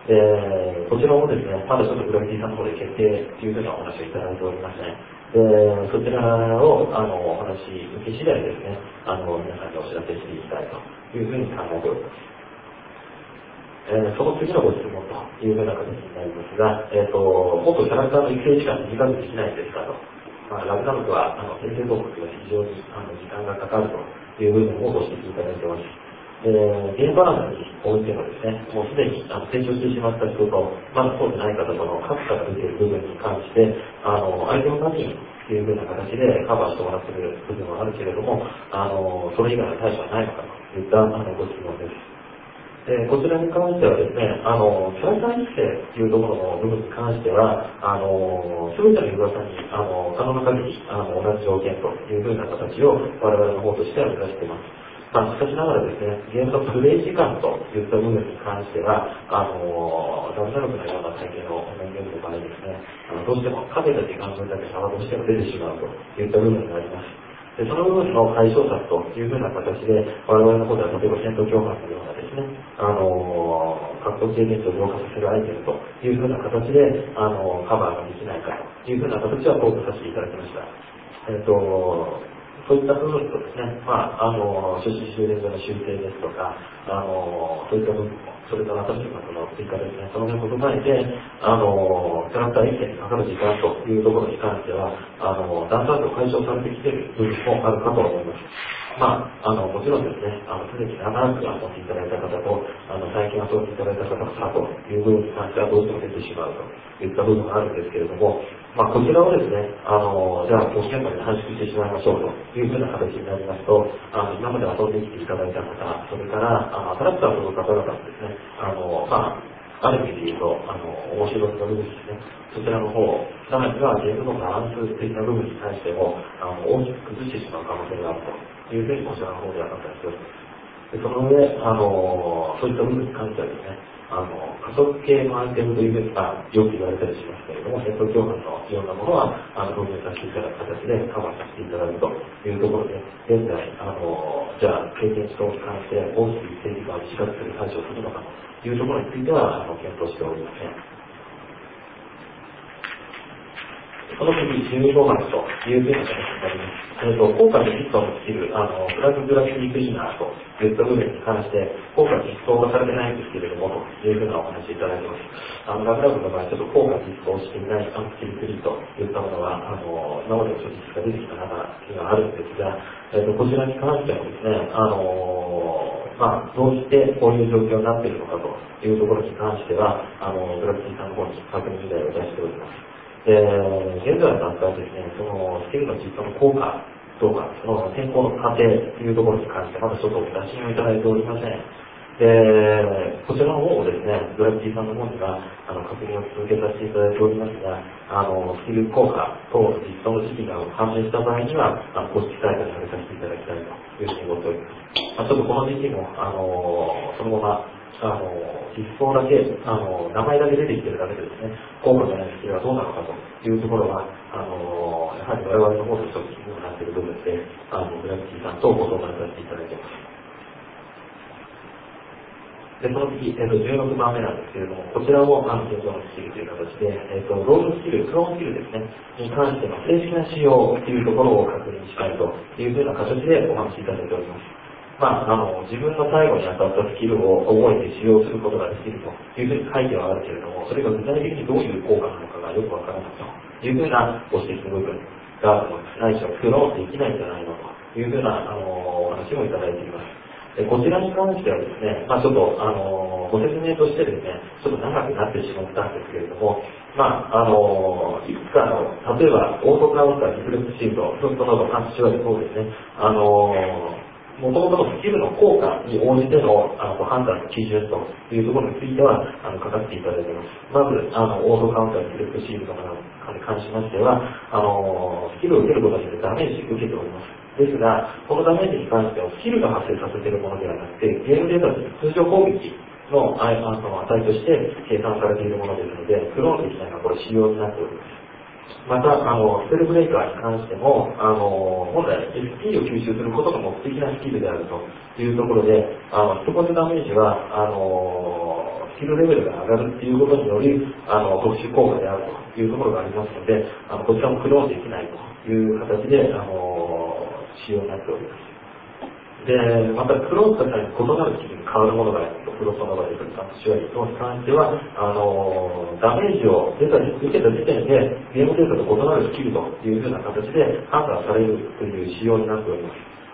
で、こちらもですね、まだちょっとグラビティさんの方で決定というふうなお話をいただいておりまして、で、そちらを、あの、お話、受け次第ですね、あの、皆さんにお知らせしていきたいというふうに考えております。えー、その次のご質問というふうな形になりますが、えっ、ー、と、もっとキャラクターの育成時間短くできないんですかと。まあ、ラグナムクは、あの、先生報告が非常にあの時間がかかるという部分をご指摘いただいております。 で、ゲームバランスにおいてもですね、もうすでにあの成長してしまった人と、まだそうでない方との格差が出ている部分に関して、あの、アイテム課金っていう風な形でカバーしてもらっている部分はあるけれども、あの、それ以外の対処はないのかといったあのご質問です。でこちらに関してはですね、あの、キャラクター育成というところの部分に関しては、あの、すべてのユーザーさんに、あの、可能な限り、あの、同じ条件というふうな形を我々の方としては目指しています。まあ、しかしながらですね、ゲームのプレイ時間といった部分に関しては、あの、ダブナルクのような体験の面々の場合ですね、あのどうしてもかけた時間分だけ差がどうしても出てしまうといった部分があります。でその部分の解消策というふうな形で、我々の方では例えば戦闘強化のようなですね、あの、格闘経験値を増加させるアイテムというふうな形で、あの、カバーができないかというふうな形は考慮させていただきました。えっと、そういった部分とですね、まあ、あの、出資修練所の修正ですとか、あの、そういった部分も、それから新しいことの追加ですね、その辺も踏まえて、あの、キャラクター育成にかかる時間というところに関しては、あの、だんだんと解消されてきている部分もあるかと思います。まあ、あの、もちろんですね、あの、すでに長く遊んでいただいた方と、あの、最近遊んでいただいた方の差という部分に関してはどうしても出てしまうといった部分があるんですけれども、まあ、こちらをですね、あの、じゃあ、ご現場に短縮してしまいましょうというふうな形になりますと、あの、今まで遊んできていただいた方、それから、あの、新しく遊ぶ方々もですね、あの、まあ、ある意味で言うと、あの、面白いの部分ですね、そちらの方、さらにはゲームのバランス的な部分に対しても、あの、大きく崩してしまう可能性があるというふうにこちらの方では判断しております。でその上、あの、そういった部分に関してはですね、あの、加速系のアイテムというふうに、まあ、よく言われたりしますけれども、戦闘強化のいろんなものは、あの、導入させていただく形でカバーさせていただくというところで、現在、あの、じゃあ、経験値等に関して大きく一定時間を短くする対処をするのかというところについては、あの、検討しておりません。その次、じゅうごばんというふうな形になります。えっと、効果でヒットのスキル、あの、プラググラフィックイナーといった部分に関して、効果実装がされてないんですけれども、というふうなお話いただいてます。あの、ラグラブの場合、ちょっと効果実装していないアンスキルクリーといったものは、あの、今までの諸実が出てきた中にはあるんですが、えっと、こちらに関してもですね、あの、まあ、どうしてこういう状況になっているのかというところに関しては、あの、グラフィックさんの方に確認依頼を出しております。で、現在の段階ですね、そのスキルの実装の効果とか、その先行の過程というところに関してまだちょっと打診をいただいておりません。で、こちらの方をですね、グラフィティさんの方にはあの確認を続けさせていただいておりますが、あのスキル効果と実装の時期が判明した場合には、あの公式サイトに上げさせていただきたいというふうに思っております。まあ、ちょっとこの時期も、あのそのままあの実装だけあの名前だけ出てきてるだけでですね、効果がないスキルはどうなのかというところは、あのやはり我々の方として気になっている部分で、あのグラフィティさんとご相談させていただいています。で、その次、えー、とじゅうろくばんめなんですけれども、こちらもあの現状のスキルという形で、えー、とロードスキル、クローンスキルですね、に関しての正式な仕様というところを確認したいというふうな形でお話しいただいております。まあ、あの自分の最後に当たったスキルを覚えて使用することができるというふうに書いてはあるけれども、それが具体的にどういう効果なのかがよくわからないというふうなご指摘の部分があると思います。ないしはクローンできないんじゃないのというふうなあの話もいただいています。でこちらに関してはですね、まあ、ちょっとあのご説明としてですね、ちょっと長くなってしまったんですけれども、まあ、あのいくつかの、例えばオートカウンター、リフレクスシールド、フロントなどの話はそうですね、あのもともとのスキルの効果に応じてのあの判断の基準というところについてはあのかかっていただいています。まず、あのオートカウンター、リフレクトシールドに関しましては、あのスキルを受けることによってダメージを受けております。ですが、このダメージに関してはスキルが発生させているものではなくて、ゲームデータという通常攻撃のあの値として計算されているものですので、クローンできないのはこれ仕様になっております。また、あの、スペルブレイカーに関しても、あの、本来 エスピー を吸収することが目的なスキルであるというところで、あの、一言ダメージは、あの、スキルレベルが上がるっていうことにより、あの、特殊効果であるというところがありますので、あの、こちらもクローンできないという形で、あの、仕様になっております。で、またクローンと異なるスキルに変わるものがあると、プロソノバレクルサンシュアリーに関しては、あの、ダメージを出た受けた時点で、ゲームデータと異なるスキルというふうな形で判断されるという仕様になっております。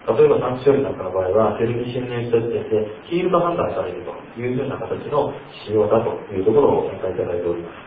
例えばサンクチュアリなんかの場合は、セルフに侵入した時点で、ヒールと判断されるというような形の仕様だというところをご覧いただいております。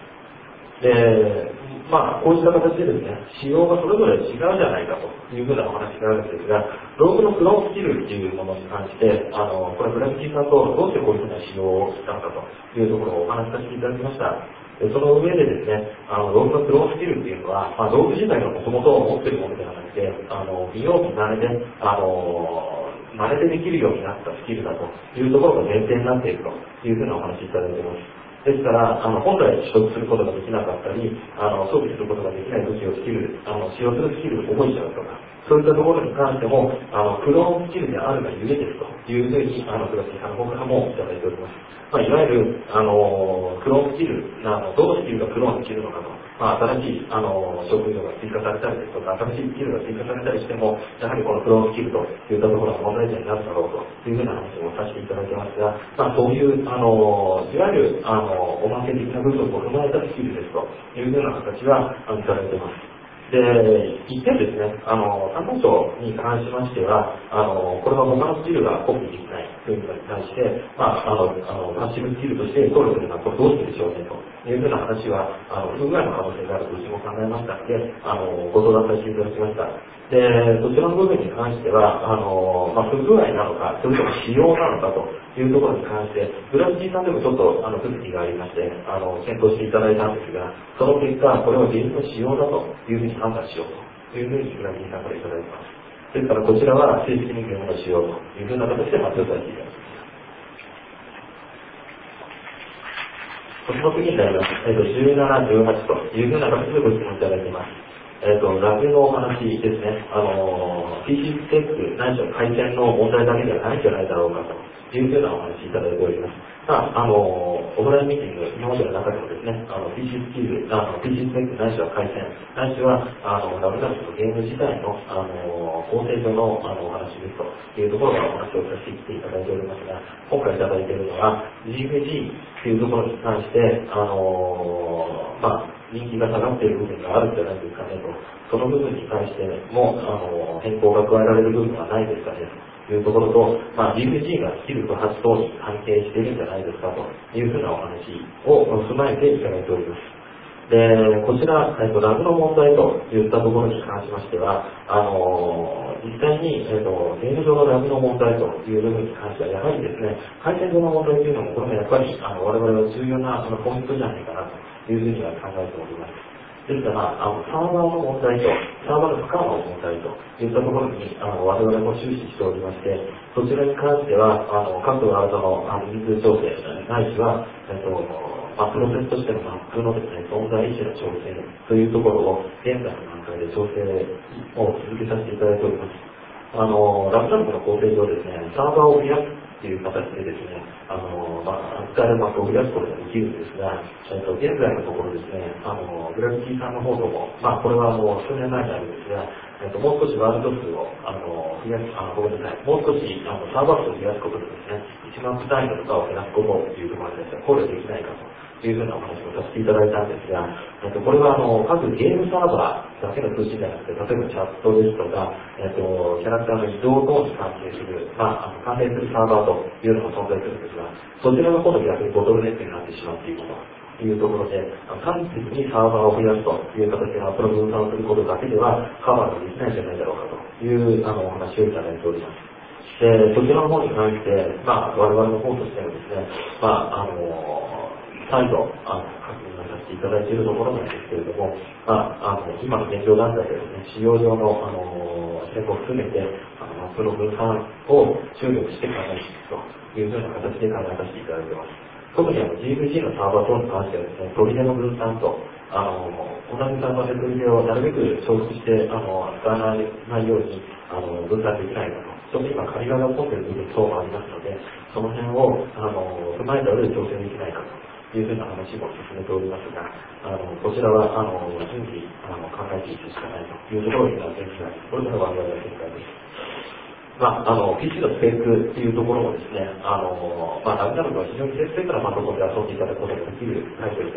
で、まあ、こうした形でですね、仕様がそれぞれ違うじゃないかというふうなお話があるんですが、ローグのクローンスキルっていうものに関して、あの、これグラフィティさんとどうしてこういうふうな仕様をしたのかというところをお話しさせていただきました。でその上でですね、あの、ローグのクローンスキルっていうのは、まあ、道具自体がもともと持っているものではなくて、あの、見よう見まねで、あの、真似でできるようになったスキルだというところが前提になっているというふうなお話いただいています。ですから、あの、本来取得することができなかったり、あの、装備することができない時をスキル、あの、使用するスキルを覚えちゃうとか、そういったところに関しても、あの、クローンスキルであるがゆえですというふうに、あの、グラフィティさんの方からもいただいております。まあ、いわゆる、あの、クローンスキル、あの、どのスキルがクローンできるのかと、まあ、新しい、あの、職業が追加されたりですとか、新しいスキルが追加されたりしても、やはりこのクローンスキルといったところが問題点になるだろうというふうな話をさせていただいてますが、まあ、そういう、あの、いわゆる、あの、おまけ的な部分を踏まえたスキルですというふうな形は、あの、いただいています。で、一点ですね、あの、参考書に関しましては、あの、これは他のスキルがコピーできないというのに対して、まあ、あの、あの、パッシブスキルとして登録でなこれどうするでしょうねというふうな話は、あの、不具合の可能性があるとうちも考えましたので、あの、ご相談させていただきました。で、そちらの部分に関しては、あの、まあ、不具合なのか、それとも仕様なのかというところに関して、グラフィティさんでもちょっと、あの、不備がありまして、あの、検討していただいたんですが、その結果、これは現実の仕様だというふうに判断しようというふうにグラフィティさんからいただいています。ですから、こちらは正式に現物しようというふうな形で発表されていただきます。その次になります。えっと、じゅうなな、じゅうはちというふうな形でご質問いただいています。えっと、ラグのお話ですね。あの、ピーシー スペック、ないしは回線の問題だけではないんじゃないだろうかというふうなお話いただいております。まあ、あの、オフラインミーティング、今までの中でもですね、あの、ピーシー スキル、あの、ピーシー スペック、ないしは回線、ないしは、あの、ラグナムのゲーム自体の、あの、構成上の、あの、お話ですというところからお話をさせてきていただいておりますが、今回いただいているのは、ジーエフジー というところに関して、あの、まあ、人気が下がっている部分があるんじゃないですかねと、その部分に関しても、あの、変更が加えられる部分はないですかねというところと、まあ、ジーエフジー がスキルと発動に関係しているんじゃないですかというふうなお話を踏まえていただいております。で、こちら、えっと、ラグの問題といったところに関しましては、あの、実際に、えっと、ゲーム上のラグの問題という部分に関しては、やはりですね、回線上の問題というのも、これもやっぱり、あの、我々は重要なあのポイントじゃないかなというふうには考えております。ですから、あの、サーバーの問題と、サーバーの不可能の問題といったところに、あの、我々も終始しておりまして、そちらに関しては、あの、各ワードの、あの、人数調整、ないしは、えっと、まあ、プロセスとしてのマップのですね、存在意思の調整というところを、現在の段階で調整を続けさせていただいております。あの、ラブラムの工程上ですね、サーバーを増やすっていう形でですね、あの、まあ、使えるマップを増やすことができるんですが、えっと、現在のところですね、あの、グラフィティさんの方とも、まあ、これはもう数年前にあるんですが、えっと、もう少しワールド数を、あの、増やす、あの、ごめんなさい、もう少し、あの、サーバー数を増やすことでですね、いちまん単位のとかを減らすことというところでですね、考慮できないかと。いうふうなお話をさせていただいたんですが、えっと、これはあの各ゲームサーバーだけの通信じゃなくて、例えばチャットですとか、えっと、キャラクターの移動等に関係する、まあ、あの関連するサーバーというのが存在するんですが、そちらの方の逆にボトルネックになってしまっているというところで、短期的にサーバーを増やすという形でアップロ分散することだけではカバーができないんじゃないだろうかというあのお話をいただいております。で、そちらの方に関して、まあ、我々の方としてはですね、まあ、あの、再度、あの、確認をさせていただいているところなんですけれども、まあ、あの、今の現状段階でですね、使用上の、あの、施策を含めて、あの、マップの分散を注力して考えていくというふうな形で考えさせていただいています。特にあの ジーエフジー のサーバー等に関してはですね、取り出の分散と、あの、同じサーバーで取り出をなるべく重複して、あの、使わないように、あの、分散できないかと。ちょっと今、仮側が起こっている部分等もありますので、その辺を、あの、踏まえた上で調整できないかと。いうふうな話も進めておりますが、あの、こちらは、あの、順次、あの、考えていくしかないというところになっていますが、これから我々の見解です。まあ、あの、ピーシー のスペックっていうところもですね、あの、まあ、ラグナルドは非常に低スペックなパソコンで遊んでいただくことができるタイトルです。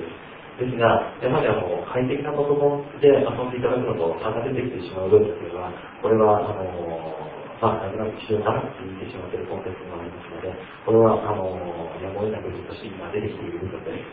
ですが、やはりあの、快適なパソコンで遊んでいただくのと差が出てきてしまう部分というのは、これは、あの、 まあ、なくなる必要がなく続いてしまっているコンテンツもありますので、これは、あの、やむを得ない部分として今出てきている部分です。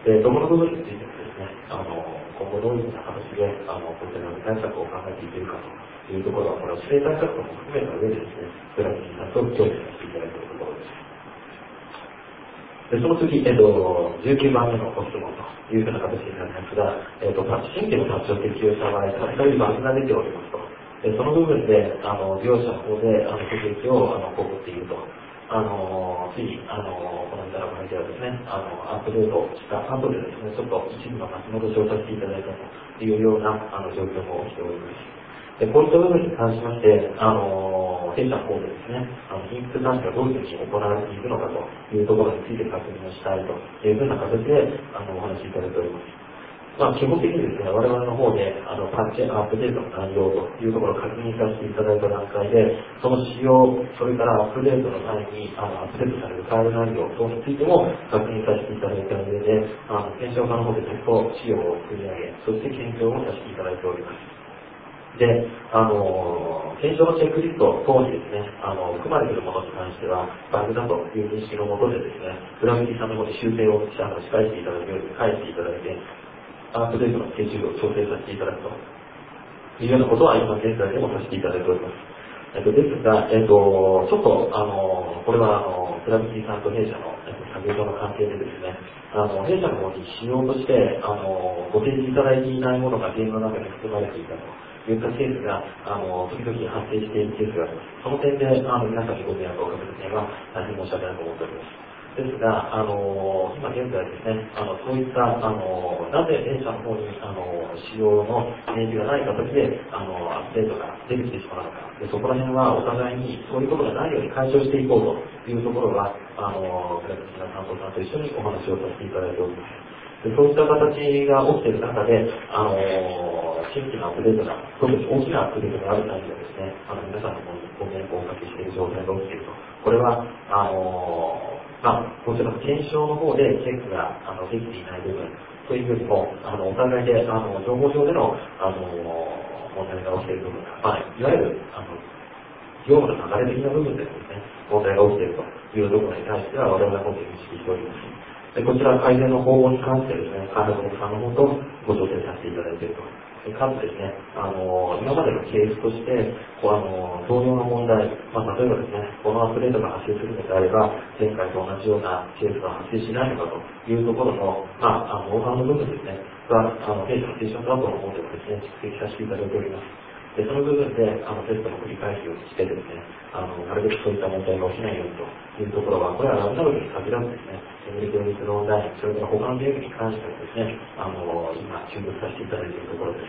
で、どこの部分についてもですね、あの、今後どういうふうな形で、あの、こういった対策を考えていけるかというところは、これは不正対策とも含めた上でですね、グラフィックさんと協議させていただいているところです。で、その次、えっと、じゅうきゅうばんめのご質問というふうな形になりますが、えっと、タッチ神経のタッチを適用した場合、たったりバグが出ておりますと。で、その部分で、あの、利用者の方で、あの、不適を、あの、被っていると。あの、つい、あの、この間の会ではですね、あの、アップデートした後でですね、ちょっと一部の巻き戻しをさせていただいたというような、あの、状況も起きております。で、こういった部分に関しまして、あの、弊社の方でですね、あの、品質監視がどういうふうに行われているのかというところについて確認をしたいというふうな形で、あの、お話しいただいております。まあ、基本的にですね、我々の方で、あの、パッチアップデートの内容というところを確認させていただいた段階で、その仕様、それからアップデートの際に、あの、アップデートされるファイル内容等についても確認させていただいた上で、あの、検証家の方でテスト仕様を組み上げ、そして検証もさせていただいております。で、あの、検証のチェックリスト等にですね、あの、含まれているものに関しては、バグだという認識のもとでですね、グラフィティさんの方で修正をあの仕返していただくように、返していただいて、アップデートのスケジュールを調整させていただくというようなことは今現在でもさせていただいております。えっと、ですが、えっと、ちょっと、あの、これは、あの、グラフィティさんと弊社の、えっと、作業上の関係でですね、あの、弊社の方に仕様として、あの、ご提示いただいていないものがゲームの中に含まれていたと。いったケースが、あの、時々発生しているケースがあります。その点で、あの、皆さんにご迷惑をおかけする点は、大変申し訳ないと思っております。ですが、あの、今現在ですね、あの、そういった、あの、なぜ弊社の方に、あの、使用の明示がない形で、あの、アップデートが出てきてしまうのか。で、そこら辺はお互いに、そういうことがないように解消していこうというところは、あの、グラフィックな担当さんと一緒にお話をさせていただいております。でそういった形が起きている中で、あのー、新規のアップデートが、特に大きなアップデートがある際にはですね、あの皆さんの方にご迷惑をおかけしている状態が起きていると。これは、あのー、まあ、こちらの検証の方でチェックがあのできていない部分というよりも、あのお互いであの情報上での、あのー、問題が起きている部分が、まあ、いわゆるあの業務の流れ的な部分でですね、問題が起きているというところに対しては我々の方で認識しております。でこちら改善の方法に関してですね、開発のさんのもとご調整させていただいていると。でかつですね、あの今までのケースとして、こうあの同様の問題、まあ、例えばですね、このアップデートが発生するのであれば、前回と同じようなケースが発生しないのかというところの、まあ、あのノウハウの部分ですね、が、あの弊社のセッション担当の方でもですね、蓄積させていただいております。でその部分であのテストの繰り返しをしてですね、あのなるべくそういった問題が起きないようにというところは、これはラブナブルに限らずですね、エネルギーのオンライン、それから他のゲームに関してはですね、あの今注目させていただいているところです。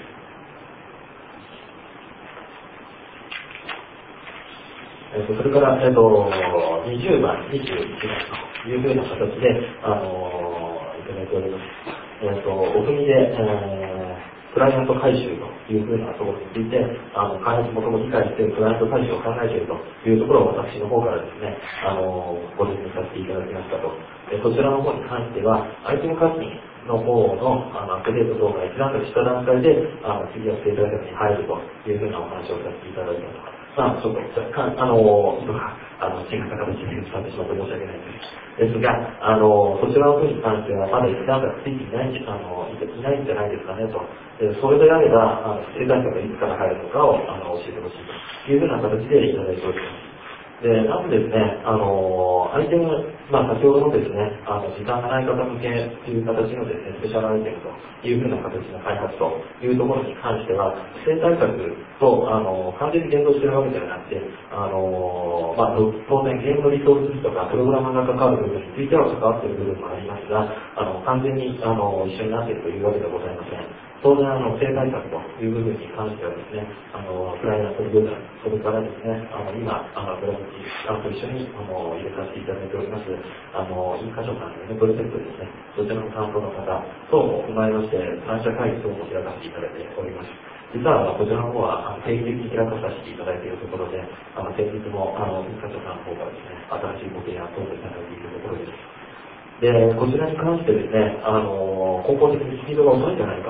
えっと、それから、えっと、にじゅうばん、にじゅういちばんというふうな形で、あのいただいております。えっと、お国で、えークライアント回収というふうなところについて、あの、開発元も理解してクライアント回収を考えているというところを私の方からですね、あの、ご説明させていただきましたと。えそちらの方に関しては、アイテム課金の方のあのアップデート等が一段とした段階で、あの、次はステータスに入るというふうなお話をさせていただきました。まあ、ちょっと若干、あの、意図が、あの、違った形で使ってしまって申し訳ないです。ですが、あの、そちらの分に関しては、まだ一段がついていない、あの、いないんじゃないですかねと。それであれば、あの、生産者がいつから入るのかを、あの、教えてほしいというふうな形でいただいております。で、まずですね、あの、アイテム、まあ、先ほどのですね、あの、時間がない方向けという形のですね、スペシャルアイテムというふうな形の開発というところに関しては、不正対策と、あの、完全に連動しているわけではなくて、あの、まあ、当然ゲームのリソースとか、プログラマーが関わる部分については関わっている部分もありますが、あの、完全に、あの、一緒になっているというわけではございません。当然、あの、不正対策という部分に関してはですね、あの、クライアントの部分、それからですね、あの、今、あの、グラフィティさんと一緒に、あの、入れさせていただいております、あの、インカ所さんのね、プロジェクトですね、そちらの担当の方等も踏まえまして、三者会議等も開かせていただいております。実は、こちらの方は、定期的に開かさせていただいているところで、あの、先日も、あの、インカ所さんの方からですね、新しいご提案等をいただいているところです。で、こちらに関してですね、あの、根本的にスピードが遅いんじゃないかと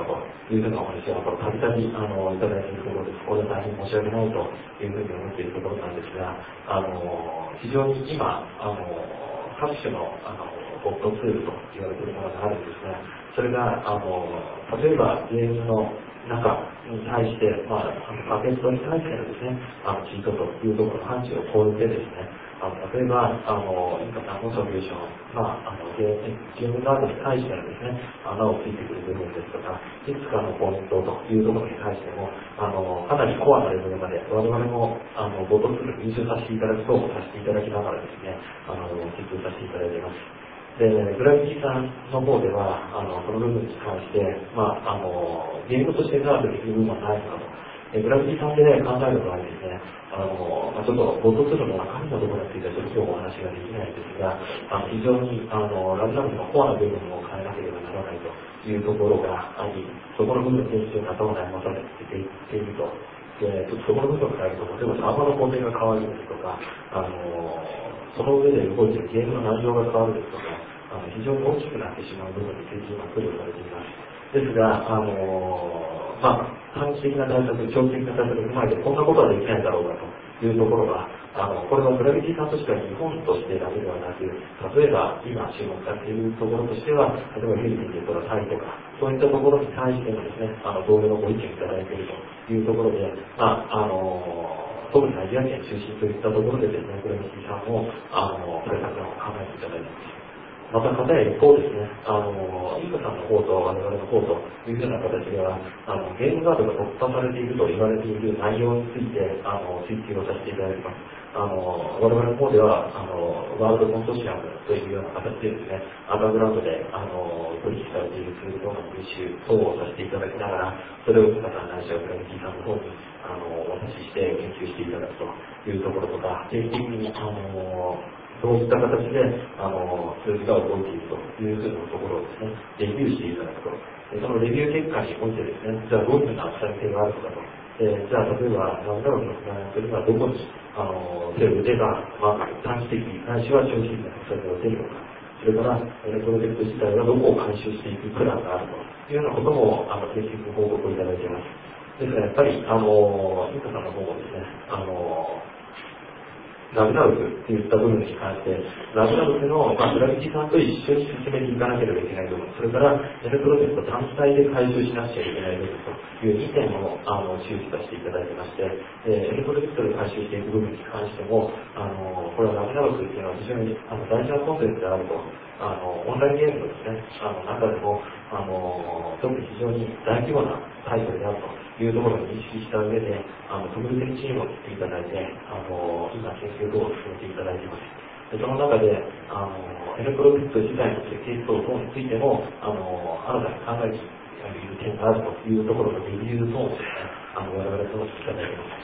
いうふうなお話はたびたびあのいただいているところです。これは大変申し訳ないというふうに思っているところなんですが、あの非常に今あの各種のあのボットツールと言われているものがあるんですが、それがあの例えばゲームの中に対して、まあ、あのパケットに対してのですね、あのチートというところの範疇を超えてですね、あの例えば、あの、インカさんのソリューション、まあ、あの、ゲームなどに対してのですね、穴をついてくる部分ですとか、いくつかのポイントというところに対しても、あの、かなりコアなレベルまで、我々も、あの、ボトツール入手させていただくと、させていただきながらですね、あの、実装させていただいています。で、グラビティさんの方では、あの、この部分に関して、まあ、あの、ゲームとしてガードできる部分はないのかと。グラビティさんで、ね、考える場合ですね、あの、まあ、ちょっとボトツールの中身のところについてはちょっと今日お話ができないんですが、あの非常にあのラブラブのコアな部分を変えなければならないというところがあり、そこの部分に非常に頭を悩まされていっていると。で、そこの部分を変えると、例えばサーバーの工程が変わるですとか、あの、その上で動いているゲームの内容が変わるですとか、あの非常に大きくなってしまう部分について今、苦慮されています。ですが、あのまあ、短期的な対策、長期的な対策を踏まえて、こんなことはできないだろうかというところが、あのこれはグラビティさんとしては日本としてだけではなく、例えば今注目されているところとしては、例えばフィリピンですとかタイとか、そういったところに対してもですね、あの同様のご意見いただいているというところで、まあ、あの特にアジア圏中心といったところでですね、グラビティさんも、あの、対策を考えていただいています。また、かたや一方ですね、あの、インカさんの方と我々の方というふうな形では、あの、ゲームガードが突破されていると言われている内容について、あの、追求をさせていただきます。あの、我々の方では、あの、ワールドコンソシアムというような形でですね、アンダーグラウンドで、あの、取引されているツール等の入手等をさせていただきながら、それをインカさんないしはグラビティさんの方に、あの、お渡しして研究していただくというところとか、定期的に、あの、そういった形で、あの、数字が動いているというふうなところをですね、レビューしていただくと。そのレビュー結果においてですね、じゃあどういうふうなアクション性があるのかと。えー、じゃあ例えば、何だろうのクライアントにはどこに、あの、手を打てば、まあ、短期的、ないしは長期的なアクションが打てるのか。それから、えー、プロジェクト自体がどこを回収していくプランがあるというようなことも、あの、定期的に報告をいただいています。ですから、やっぱり、あの、インカさんの方もですね、あの、ラブラブといった部分に関して、ラブラブの、まあ、グラビティさんと一緒に進めていかなければいけない部分、それから、エルプロジェクト単体で回収しなくちゃいけない部分というにてんをあの注視させていただいてまして、エルプロジェクトで回収していく部分に関しても、あのこれはラブラブというのは非常にあの大事なコンテンツであると、あのオンラインゲームのですね、あの中でも、あの特に非常に大規模なタイトルであると。いうところを認識した上で、あの特別にチームを作っていただいて、あの今研究等を進めていただいています。でその中で、あのエルプロジェクト自体の設計等々についても、あの新たに考えている点があるというところのレビュー等をですね、あの我々ともしていただいています。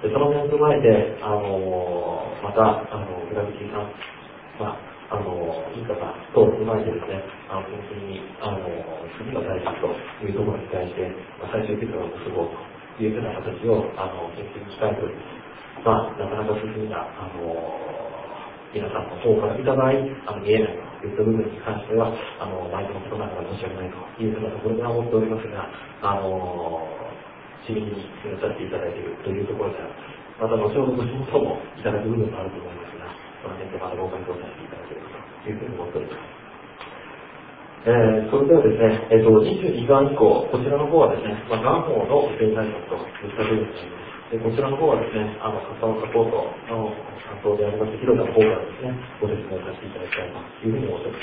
でその点を踏まえて、あのまたあのグラビティさん、まああの、インカさんと踏まえてですね、あの、本当に、あの、次の対策というところに対して、まあ、最終結論を結ぼうというような形を、あの、研究したいと思います。まあ、なかなか進みが、あの、皆さんの方から見た場合、あの、見えないといった部分に関しては、あの、毎度のことながら申し訳ないというようなところでは思っておりますが、あの、緻密に進めさせていただいているというところでは、また後ほどご質問等もいただく部分があると思いますが、その点でまだご回答させていただければというふうに思っております。えー、それではですね、えーと、にじゅうにがん以降、こちらの方はですね、まあ、がん法の不正対策といった部分になります。でこちらの方はですね、あの、カスタマーサポートの担当であります広田の方からですね、ご説明させていただきたいというふうに思っております。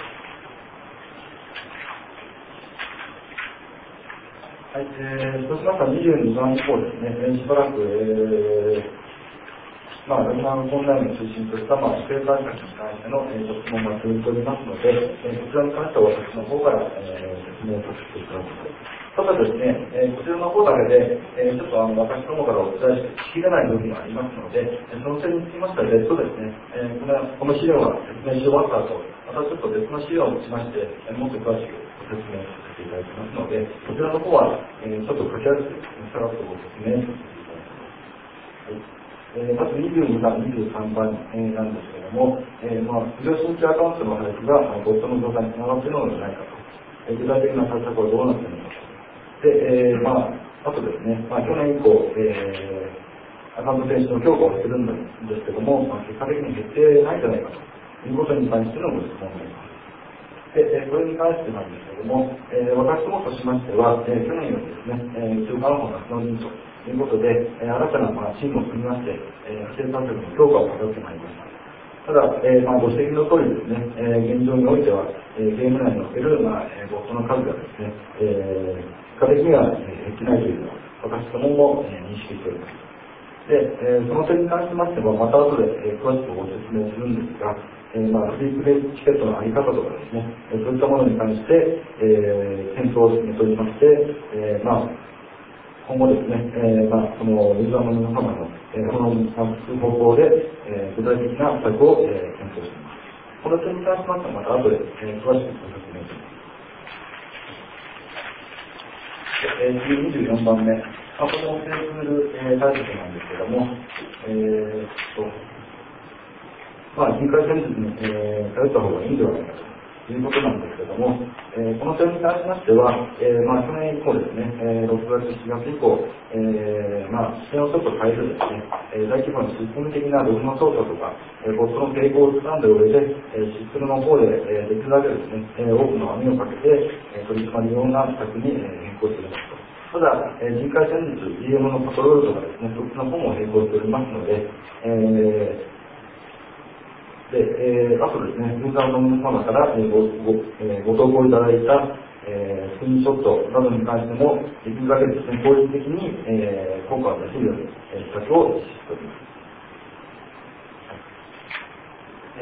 はい、えー、そうしましたらにじゅうにがん以降ですね、しばらく、えーまあ、ラグナーオンラインを中心とした、まあ、不正対策に関しての、えー、質問が続いておりますので、えー、こちらに関しては私の方から、えー、説明させていただきます。ただですね、えー、こちらの方だけで、えー、ちょっとあの私どもからお伝えしきれない部分がありますので、その点につきましては別途ですね、えー、このこの資料が説明し終わった後、またちょっと別の資料を持ちまして、えー、もっと詳しくご説明させていただきますので、こちらの方は、えー、ちょっと書き上げて、さらっとご説明させていただきます。はい、えー、まずにじゅうにばん、にじゅうさんばん、えー、なんですけれども、えーまあ、不良新規アカウントの配布がボットの状態につながっているのではないかと、えー、具体的な対策はどうなっているのかと。 で、えー、まあ、あとですね、まあ、去年以降、えー、アカウント選手の強化をしてるんですけども、まあ、結果的に減ってないんじゃないかということに関してのご質問があります。で、えー、これに関してなんですけども、えー、私どもとしましては、えー、去年よりですね、えー、中間本夏の任ということで、えー、新たな、まあ、チームを組みまして、えー、生産力の強化を図ってまいりました。ただ、えーまあ、ご指摘の通りですね、えー、現状においては、えー、ゲーム内における、まあえー、ボットの数がですね、えー、結果的には、えー、減ってないというのは、私どもも、えー、認識しております。で、えー、その点に関しましては、また後で、えー、詳しくご説明するんですが、えーまあ、フリープレイチケットのあり方とかですね、えー、そういったものに関して、えー、検討を進めておりまして、えーまあ今後ですね、えーまあ、そのユーザーの皆様の、えー、この方向で、えー、具体的な策を、えー、検討しています。この点に関しましては、また後で、えー、詳しくご説明します。えー、次にじゅうよんばんめ、まあ、これも制する、えー、対策なんですけども、えー、とまあ、人海戦術に、えー、頼った方がいいんではないかと。ということなんですけども、えー、この点に関しましては、えーまあ、去年以降ですね、えー、ろくがつ、しちがつ以降、えーまあ、視点をちょっと変えてですね、えー、大規模なシステム的なログの操作とか、えー、ボットの傾向をつかんだ上で、えー、システムの方で、えー、できるだけですね、えー、多くの網をかけて、えー、取り締まるような施策に、えー、変更していますと。ただ、えー、人海戦術、ディーエム のパトロールとかですね、そっちの方も並行しておりますので、えーで、えー、あとですね、ユーザーの皆様から、えー、ご, ご, えー、ご投稿いただいた、えー、スクリーンショットなどに関しても、できるだけですね、効率的に、えー、効果を出せるように、えー、施策を実施しております。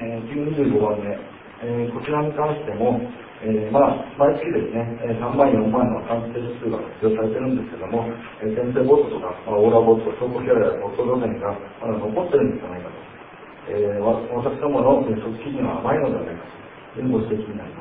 えー、次にじゅうごばんめ、えー、こちらに関しても、えー、まあ、毎月ですね、さんまん、よんまんの感染者数が発表されてるんですけども、えー、先生ボットとか、まあ、オーラボット、証拠キャラやボット路線がまだ残ってるんじゃないかと。えー、私どもの予測基準は甘いのではないかというご指摘になります。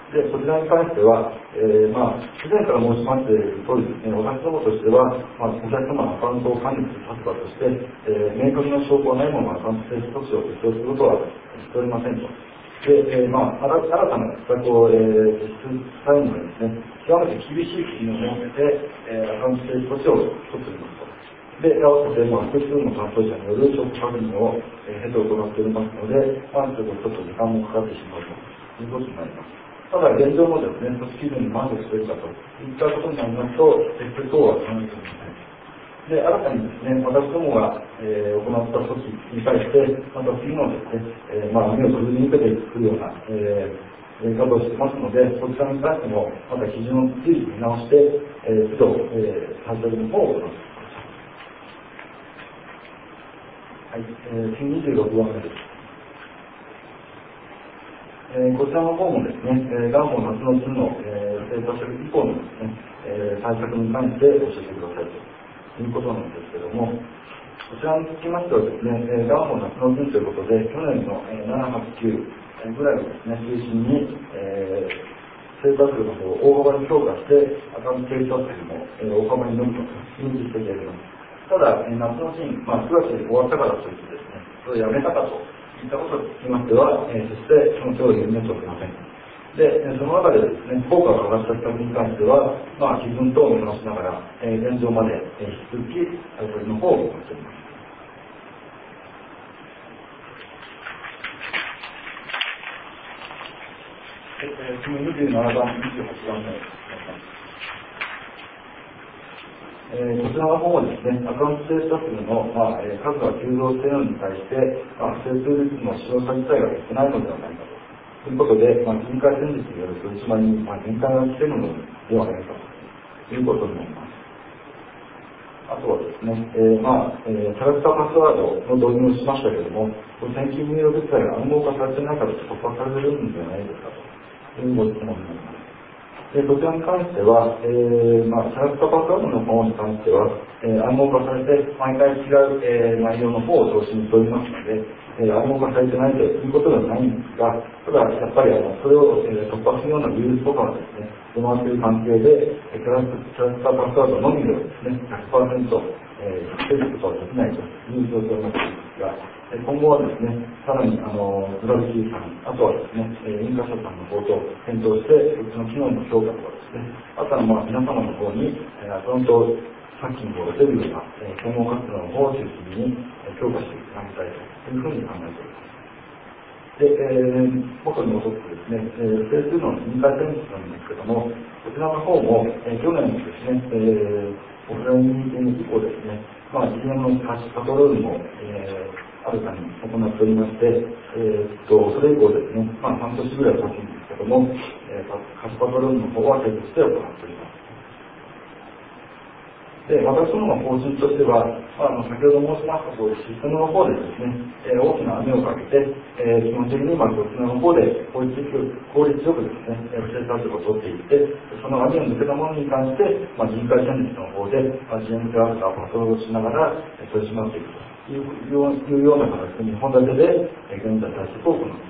で、こちらに関しては、えー、まあ、以前から申しましている通りですね、私どもとしては、まあ、お客様のアカウントを管理する立場として、えー、明確な証拠はないままアカウント停止措置を実施することはしておりませんと。で、えー、まあ、新たな施策を、えー、実施際にはですね、極めて厳しい基準を設けて、えー、アカウント停止措置を取っておりますと。で、合わせて、まあ、複数の担当者による証拠確認を、えー、経て行っておりますので、まあ、ちょっと時間もかかってしまうということになります。ただ、現状もですね、組織基準に満足しているかといったことになりますと、適切等は考えておりません。で、新たにですね、私どもが、えー、行った措置に対して、また次のですね、えー、まあ、網をくぐり抜けていくような、えー、やり方をしてますので、そちらに関しても、また基準を随時見直して、えー、都度、えー、対策の方を行っています。はい、えー、次にじゅうろくばんめです。えー、こちらの方もですね、えー、元本夏の陣の、えー、生活者以降のですね、えー、対策に関して教えてくださいということなんですけども、こちらにつきましてはですね、えー、元本夏の陣ということで、去年の、えー、なな、はち、きゅうぐらいをですね、中心に、えー、生活力の方を大幅に強化して、アカウント停止措置も、えー、大幅に伸びたという実績があります。ただ、えー、夏の陣、まあ、くがつに終わったからといってですね、それをやめたかといったことにつきましては、えー、そしてその通りになっておりません。で、その中でですね、効果が上がった施策に関しては、まあ、基準等を見直しながら、えー、現状まで、えー、引き続き、対策の方を行っております。えー、次にじゅうななばん、にじゅうはちばんめ。えー、こちらの方はですね、アカウント停止者数の、まあえー、数が急増しているのに対して、まあ、不正通率の使用者自体が少ないのではないかということで、まあ、人海戦術による取り締まりに、まあ、限界が来ているのではないかということになります。あとはですね、えー、まあ、えー、キャラクターパスワードの導入をしましたけれども、返金入力自体が暗号化されてないから突破されるんじゃないですかというご質問になります。でこちらに関しては、えーまあ、キャラクターパスワードの方に関しては、えー、暗号化されて、毎回違う、えー、内容の方を送信しておりますので、えー、暗号化されてないということではないんですが、ただ、やっぱりあのそれを、えー、突破するようなウイルスとかはですね、出回っている関係で、キャラクターパスワードのみではですね、ひゃくパーセント、えー、防ぐことはできないという状況になっています。 ですが、今後はですね、さらにあのドラッグさん、あとはですね、インカ社さんの方と検討して、その機能の強化とかですね、あとはまあ皆様の方にアカウントハッキングを出るような専門活動の方を中心に強化していきたいというふうに考えております。で、えー、元に戻ってですね、えー、整数のにかい転出なんですけども、こちらの方も、えー、去年ですね、えー、オフラインミーティング以降ですね、まあ、一年のパトロールも、えー、新たに行っておりまして、えー、っと、それ以降ですね、まあ、半年ぐらい経つんですけども、えー、カスパトロールの方は継続して行っております。で、私どもの方針としては、まあ、あの先ほど申しました通り、システムの方でですね、えー、大きな網をかけて、えー、基本的にまあこちらの方で効率よく、効率よくですね、不正対策を取っていって、その網を抜けたものに関して、まあ、人海戦術の方で、まあ、ジーエム クラスターをパトロールしながら、えー、取り締まっていくというよういうような形で、にほん立てで、えー、現在対策を行っています。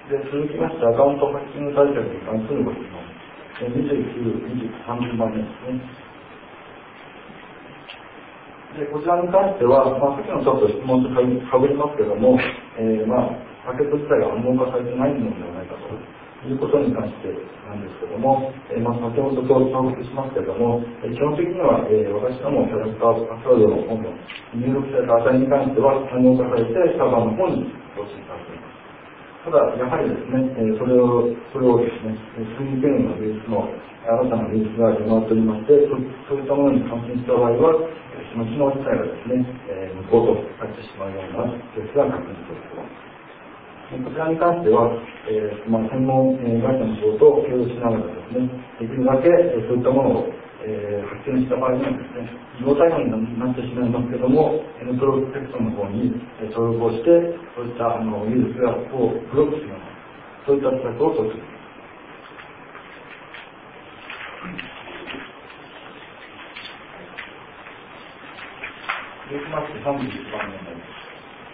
で、続きまして、アカウントハッキング対策に関するご質問。にじゅうきゅう、にじゅうさんばんめですね。で、こちらに関しては、まあ、さっきのちょっと質問とかぶりますけども、えー、まあ、パケット自体が暗号化されてないものではないかということに関してなんですけども、えー、まあ、先ほどと重複しますけれども、えー、基本的には、えー、私どもキャラクターパスワードの方の入力された値に関しては暗号化されて、サーバーの方に送信されています。ただ、やはりですね、それを、それをですね、スクリーンゲームの技術の新たな技術が広まっておりまして、そういったものに感染した場合は、その機能自体がですね、無効となってしまうようなケースが確認されています。こちらに関しては、えーまあ、専門会社の仕事を共有しながらですね、できるだけそういったものをえー、発見した場合にはですね、自動対応になってしまいますけども、エヌプロテクションの方に登録をして、そういったあのウイルスをブロックするような、そういった施策を取っています。続きましてさんじゅういちばんめになります。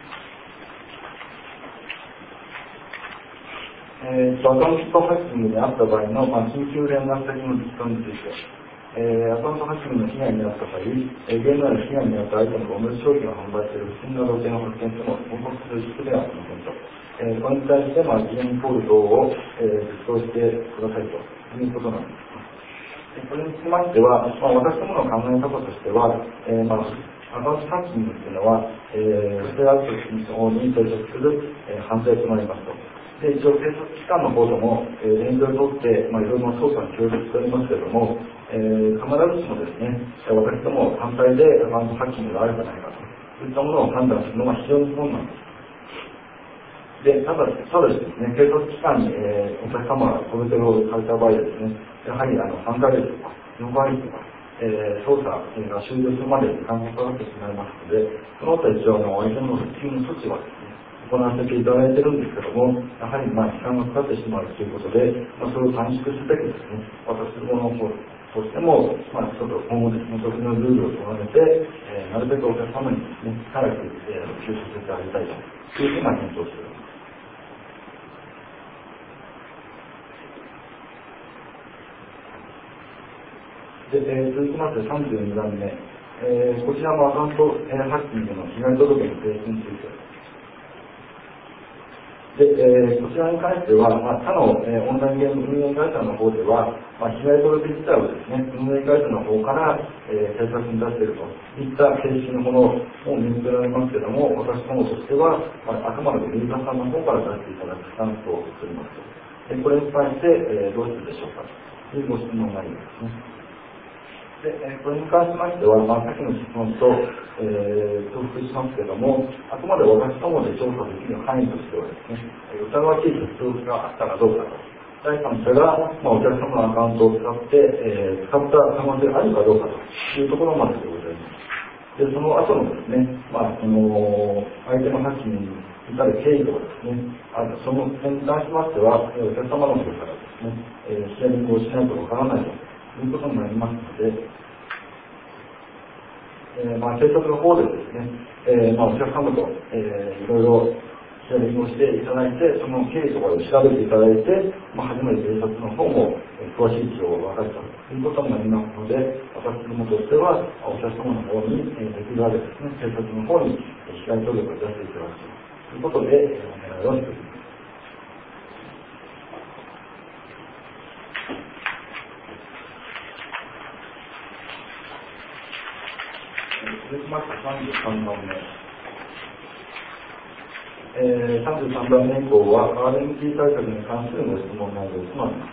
えー、アカウントハッキングにあった場合の、まあ、緊急連絡先のリストについて、えー、アカウントハッキングの被害に遭った場合、えー、現在の被害に遭った相手の同じ商品を販売している不審な動線を発見しても報告するリスクではありませんと。えー、これに対して、まあ、ジーエム コール等を、えー、実装してくださいということなんです。これにつきましては、まあ、私どもの考え方としては、えーまあ、アカウントハッキングというのは、えー、不正アクセスの方に抵触する、えー、犯罪となりますと。で、一応、警察機関の方でも、えー、連携を取って、まあ、いろいろな捜査に協力しておりますけれども、えー、必ずしもですね、私ども単体でアカウントハッキングがあるんじゃないかと、そういったものを判断するのが非常に困難です。で、ただ、ただしですね、警察機関に、えー、お客様が届けをされた場合ですね、やはりあのさんかげつとかよんかげつとか、えー、捜査が終了するまでに時間がかかってしまいますので、その他一応の相手の復旧の措置はですね、行わせていただいているんですけども、やはりまあ時間がかかってしまうということで、まあ、それを短縮すべきですね、私どもの方としても、まあ、ちょっと今後ですね、独自のルールを定めて、えー、なるべくお客様にですね、早く、えー、復旧させてあげたいというふうな検討をしています。で、えー、続きましてさんじゅうにばんめ、えー、こちらのアカウント、えー、ハッキングの被害届の提出についてで、えー、こちらに関しては、まあ、他の、えー、オンラインゲーム運営会社の方では、まあ、被害届自体をですね、運営会社の方から、えー、警察に出しているといった形式のものを見受けられますけれども、私どもとしては、まあ、あくまでユーザーさんの方から出していただくスタンスを作ります。で、これに対して、えー、どうするでしょうかというご質問がありますね。で、えー、これに関しましては、まあ、さっきの質問と、えー、重複しますけれども、あくまで私どもで調査できる範囲としてはですね、疑わしい接続があったかどうかと、第三者が、まあ、お客様のアカウントを使って、えー、使った可能性があるかどうかというところまででございます。で、その後のですね、まあ、その、相手のハッキングに至る経緯とかですね、あその点に関しましては、お客様の方からですね、えー、ヒアリングをしないとわからないと。ということになりますので、えーまあ、警察の方でですね、えーまあ、お客様と、えー、いろいろヒアリングをしていただいて、その経緯とかを調べていただいて、まあ、初めて警察の方も詳しい事情を分かったということになりますので、私どもとしては、お客様の方に、えー、できるだけですね、警察の方に被害届を出していただくということで、えー、お願いをしております。続きましてさんじゅうさんばんめ。えー、さんじゅうさんばんめ以降は アールエムティー 対策に関するご質問内容となります。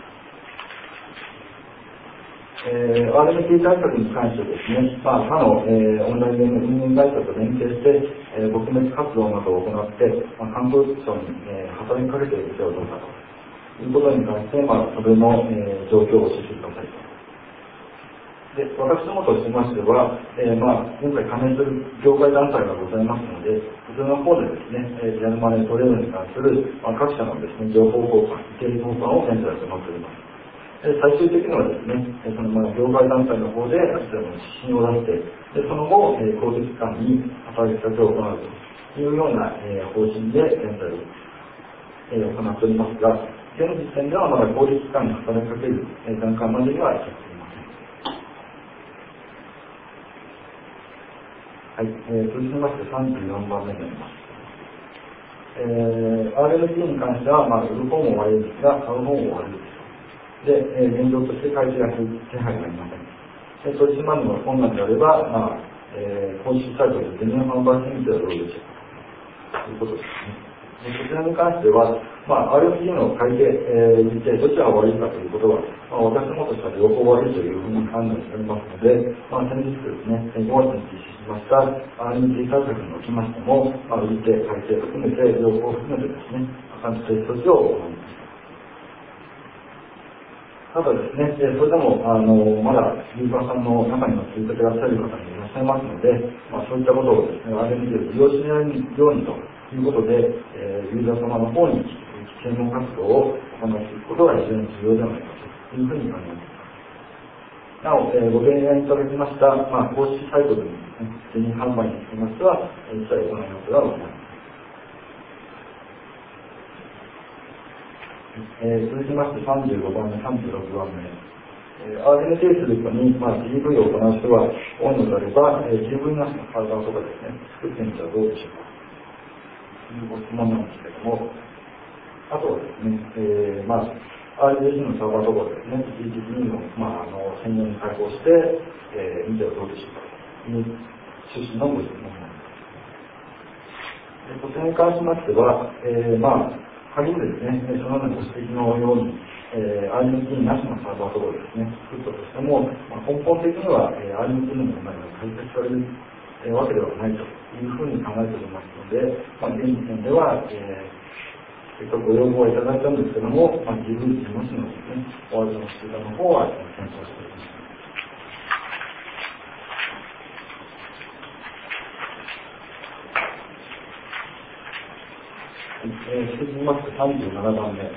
えー、アールエムティー 対策に関してですね、まあ、他の、えー、オンライン運営会社と連携して、えー、撲滅活動などを行って、まあ、観光庁に、えー、働きかけている手を取ったということに関して、まあ、それの、えー、状況を教えてくださいと。で、私どもとしましては、えー、まあ、現在加盟する業界団体がございますので、そちらの方でですね、えー、リアルマネートレードに関する、まあ、各社のですね、情報交換、意見交換を現在行っております。最終的にはですね、そのまあ業界団体の方であちらの指針を出して、でその後、えー、公的機関に働きかけを行うというような、えー、方針で現在、えー、行っておりますが、現時点ではまだ公的機関に働きかける、えー、段階までには至っていません。はい、えー、続きましてさんじゅうよんばんめになります。えー、アールエムティー に関しては、まあ、売る方も悪いですが、買う方も悪いです。で、えー、現状として開示が手配がありません。で取り締まるのが困難であれば、まあえー、公式サイトで全面販売してみてはどうでしょうかということですね。でこちらに関しては、まあ、アールエムティー の改定、えー、実態どちらが悪いかということは、まあ、私どもとしては両方悪いというふうに判断しておりますので、まあ、先日ですね、ごがつに実施しました アールエムティー 対策におきましても、まあ、売り手、改定含めて、両方含めてですね、ちゃんと措置を行います。ただですね、それでもあのまだユーザーさんの中には続けていらっしゃる方もいらっしゃいますので、まあ、そういったことをですね、アールエムティー を利用しないようにということで、えー、ユーザー様の方に啓蒙活動を行っていくことが非常に重要ではないかというふうに考えています。なお、えー、ご提案いただきました、まあ、公式サイトでのですね、販売につきましては、一切行いますがございます。えー、続きましてさんじゅうごばんめ、さんじゅうろくばんめ、えー、アールエムティー する人に、まあ、ジーブイ を行う人が多いのであれば、えー、ジーブイ なしのサーバーとかですね、作ってみてはどうでしょうかというご質問なんですけれども、あとはですね、えー、まあ、アールエムティー のサーバーとかですね、一時的にも、まあ、あの専用に開放して、えー、見てはどうでしょうかという趣旨のご質問なんです。でこちらに関しましては、えー、まあ仮にですね、そのようなご指摘のように、えー、アールエムティー なしのサーバーとかをですね、作ったとしても、まあ、根本的には、えー、アールエムティー の問題が解決される、えー、わけではないというふうに考えておりますので、まあ、現時点では、えー、せっかくご要望をいただいたんですけども、まあ、ジーブイ なしのですね、お預かりの仕方の方は検討しております。えー、続きましてさんじゅうななばんめ、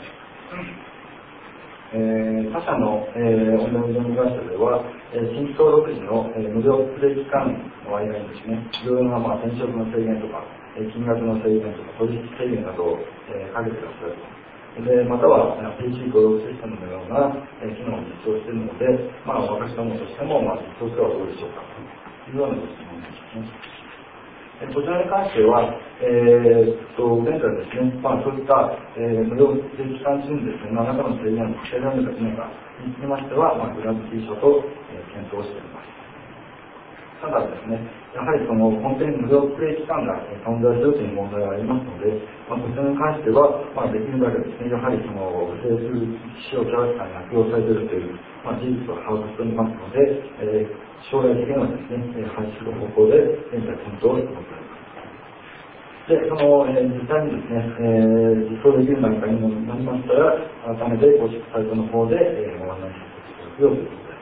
えー、他社の、えー、オンラインゲーム会社では、えー、新規登録時の、えー、無料プレイ期間の間にですね、いろいろな、まあ、転職の制限とか、えー、金額の制限とか、取引制限などを、えー、かけていらっしゃると。でまたは ピーシー 登録システムのような、えー、機能を実装しているので、まあ、私どもとしても、まあ、実装してはどうでしょうかというようなご質問ですね。こちらに関しては、えー、っと現在ですね、まあ、そういった、えー、無料で期間中にですね、何らかの制限をかけられるか否かにつきましては、まあ、グランティー書と、えー、検討しております。ただですね、やはりその本当に無料プレイ期間が存在するという問題がありますので、まあ、こちらに関しては、まあ、できるだけですね、やはりその不正通使用キャラクターに悪用されているという、まあ、事実を把握しておりますので、えー、将来的にはですね、廃止する方向で現在検討をしております。で、その、えー、実際にですね、えー、実装できる段階になりましたら、改めて公式サイトの方で、えー、ご案内させていただくようということ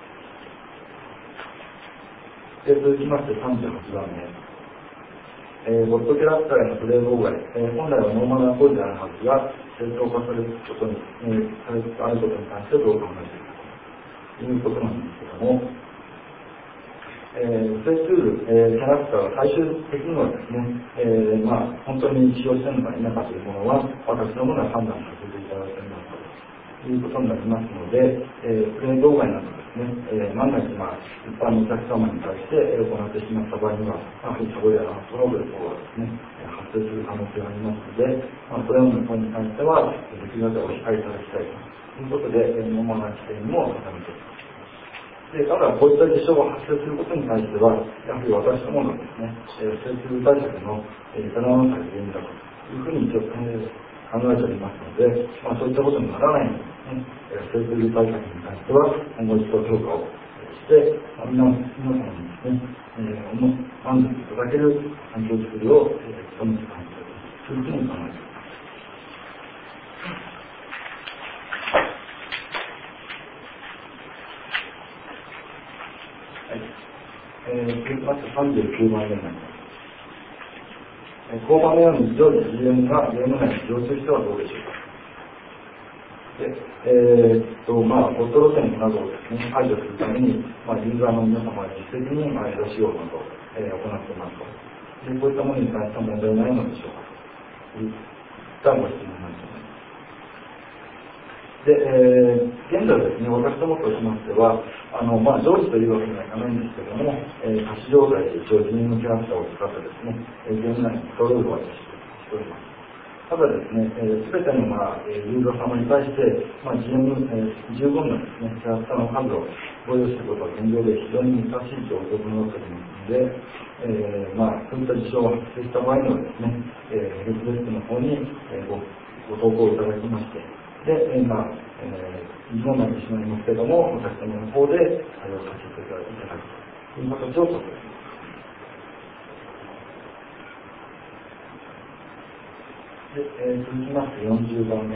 です。で、続きましてさんじゅうはちばんめ。えー、ボットキャラクターへのプレイ妨害、えー、本来はノーマルな行為であるはずが、正当化されることに、えー、されてあることに関してどう考えているかということなんですけども、えー、プレイツール、えー、キャラクターは最終的にはですね、えーまあ、本当に使用しているのか否かというものは、私どもが判断させていただいておりますということになりますので、えー、プレー動画などですね、えー、万が一、まあ、一般のお客様に対して行ってしまった場合には、まあ、そこでトラブル等がですね、発生する可能性がありますので、まあ、これらのことに関しては、できるだけお控えいただきたいということで、えー、主な規定にも定めています。でただ、こういった事象が発生することに対しては、やはり私どものですね、えー、接種対策の至らなさが原因だというふうに一応考え考えておりますので、まあ、そういったことにならないようにですね、接種対策に関しては、今後一度評価をして、まあ、皆皆様にですね、えー、満足いただける環境づくりを、えー、努めていきたいというふうに考えています。えー、続きましてさんじゅうきゅうばんめになります。えー、後半のように非常に ジーエム がゲーム内に常駐してはどうでしょうか。で、えー、っと、まあ、ホット路線などをですね、排除するために、まあ、ユーザーの皆様は実績に、まあ、エロ仕様などを、えー、行っていますと。で、こういったものに関しては問題ないのでしょうかといったご質問になります。で、えー、現在ですね、私どもとしましては、あの、まあ、常時というわけにはいかないんですけども、えー、貸し状態で一応、人員のキャラクターを使ってですね、えー、現在にパトロールをしております。ただですね、す、えー、べ、ての、まあ、ユーザー様に対して、まあ、ジーエム、えー、十分なですね、キャラクターの数をご用意することは現状で非常に難しい状況となっておりますので、えー、まあ、そういった事象が発生した場合にはですね、えー、ヘルプデスクの方に、えー、ご、ご投稿いただきまして、で、えー、まあ、えー、疑問になってしまいますけれども、お客様の方で対応させていただくという形をとっております。で、えー、続きましてよんじゅうばんめ。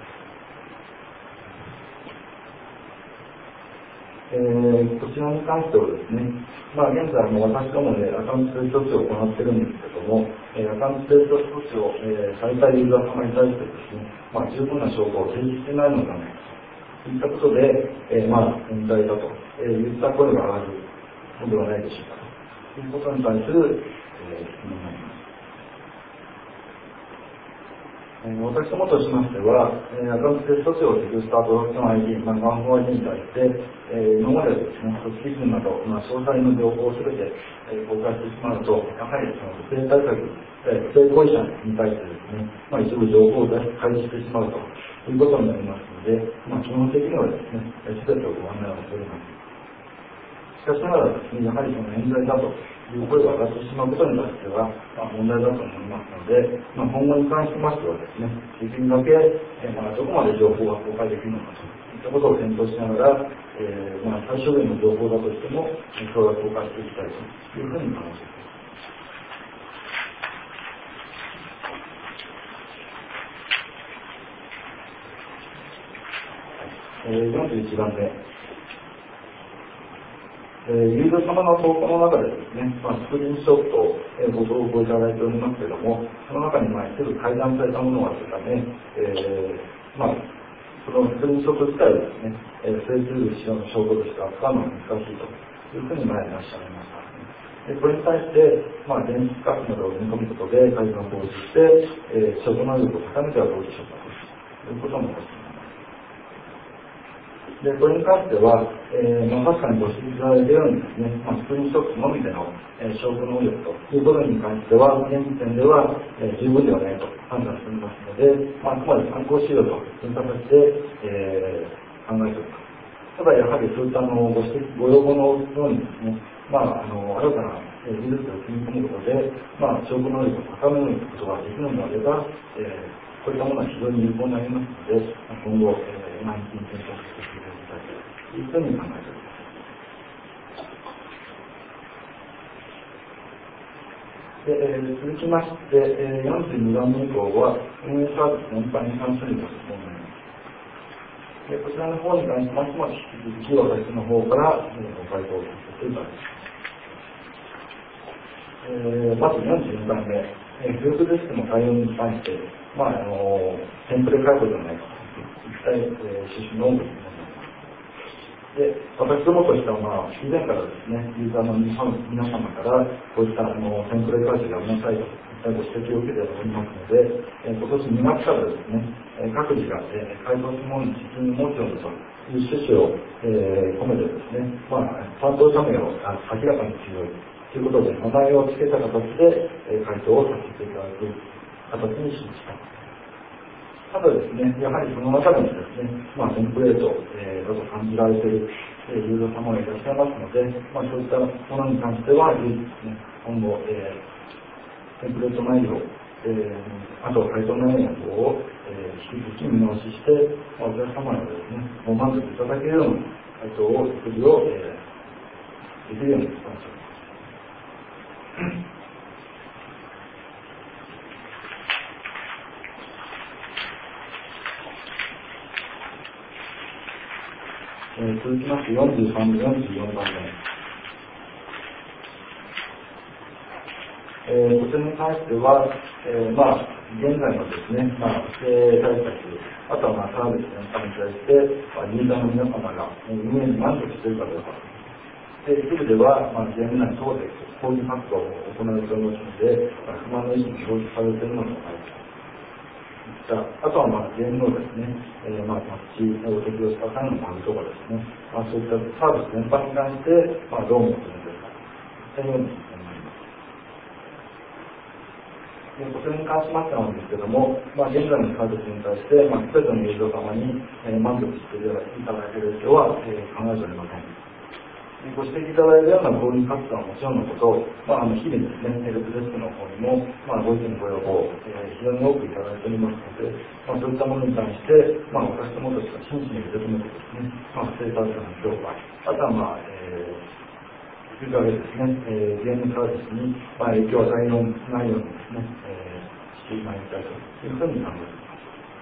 えー、こちらに関してはですね、まあ、現在も私どもでアカウント整理措置を行っているんですけども、えー、アカウント整理措置を、えー、されたユーザー様に対してですね、まあ、十分な証拠を提示していないのではないかといったことで、えー、まあ、問題だと、えー、言った声があるのではないでしょうかということに対する、えー、質問になります。私どもとしましては、アカウント整理措置を適用したプロダクション アイディー、まあ、ワンフォーアイディー に対して、えー、今までですね、組織図など、まあ、詳細の情報をすべて、えー、公開してしまうと、やはりその不正対策、えー、不正行為者に対してですね、まあ、一部情報を出し開示してしまうということになりますので、まあ、基本的にはですね、すべてをご案内をしております。しかしながらですね、やはりその冤罪だという声が上がってしまうことに関しては、まあ、問題だと思いますので、まあ、今後に関しましてはですね、できるだけ、えーまあ、どこまで情報が公開できるのかといったことを検討しながら、えーまあ、最小限の情報だとしても、それは公開していきたいというふうに考えています。えー、よんじゅういちばんめ。えー、ユーザー様の投稿の中でですね、まあ、スクリーンショットを、えー、ご投稿いただいておりますけれども、その中にまあ一部改ざんされたものがあるため、えー、まあ、そのスクリーンショット自体をですね、えー、精通使用の証拠として扱うのが難しいというふうに前にいらっしゃいました。でこれに対して、まあ、電子カスなどを埋め込むことで改ざんを防止して、えー、証拠能力を高めてはどうでしょうかということもご質問。で、これに関しては、えーまあ、確かにご指摘いただいたようにですね、まあ、スクリーンショットのみでの、えー、証拠能力ということに関しては、現時点では、えー、十分ではないと判断しておりますので、まあ、あくまで参考資料という形で、えー、考えております。ただ、やはりそういったあのご指摘、ご要望のようにですね、まあ、あの新たな技術を組み込むことで、まあ、証拠能力を高めることができるのであれば、えー、こういったものは非常に有効になりますので、今後、えー、前向きに検討していきたいというふうに考えております。でえー、続きまして、えー、よんじゅうにばんめ以降は、運営サービス全般に関するご質問になります。でこちらの方に関しましても、引き続き私の方から、えー、ご回答をさせていただきます。えー、まずよんじゅうにばんめ、えー、グループデスクの対応に関して、まあ、あのテンプレ解雇ではないかといった、えー、趣旨のご質問になります。 で、私どもとしては、まあ、以前からですね、ユーザーの皆様から、こういったあのテンプレ回収やめなさいといったご指摘を受けておりますので、えー、今年にがつからですね、各自が、えー、改造質問に責任を持つようにという趣旨を、えー、込めてですね、まあ、担当者名を明らかにしようということで、名前を付けた形で、えー、回答をさせていただく形にしました。ただですね、やはりその中でもですね、まあ、テンプレート、えー、だと感じられている、えー、ユーザー様がいらっしゃいますので、まあ、そういったものに関しては、随時ですね、今後、えー、テンプレート内容、えー、あと回答内容を、えー、引き続き見直しして、まあ、お客様にですね、ご満足いただけるような回答を作るよう、えー、できるようにしてます。えー、続きましてよんじゅうさん、よんじゅうよんばんめ。えー、こちらに関しては、えー、まあ、現在のですね、まあ、不正対策、あとはまあ、サービスの方に対して、まあ、ユーザーの皆様が運営に満足しているかどうか。で、一部では、まあ、ゲーム内等で抗議活動を行われておりますので、まあ、不満の意思が表示されているのではないか。あとは、まあ、ゲームのですね、えー、まあ、タッチを適用した際のバグとかですね、まあ、そういったサービス全般に関して、まあ、どう思っているんですか。というように思います。で、こちらに関しましてなんですけども、まあ、現在のサービスに対して、まあ、すべてのユーザー様に、えー、満足していただける必要は、えー、考えておりません。ご指摘いただいたような購入活動はもちろんのこと、まあ、あの日々ですね、ヘルプデスクの方にも、まあ、ご意見ご要望、えー、非常に多くいただいておりますので、まあ、そういったものに対して、まあ、私どもとしては真摯に受け止めてですね、まあ、不正対策の強化、あとは、まあ、えー、いずれですね、えー、ゲームサービスに、まあ、影響を与えないようにですね、えー、してまいりたいというふうに考えています。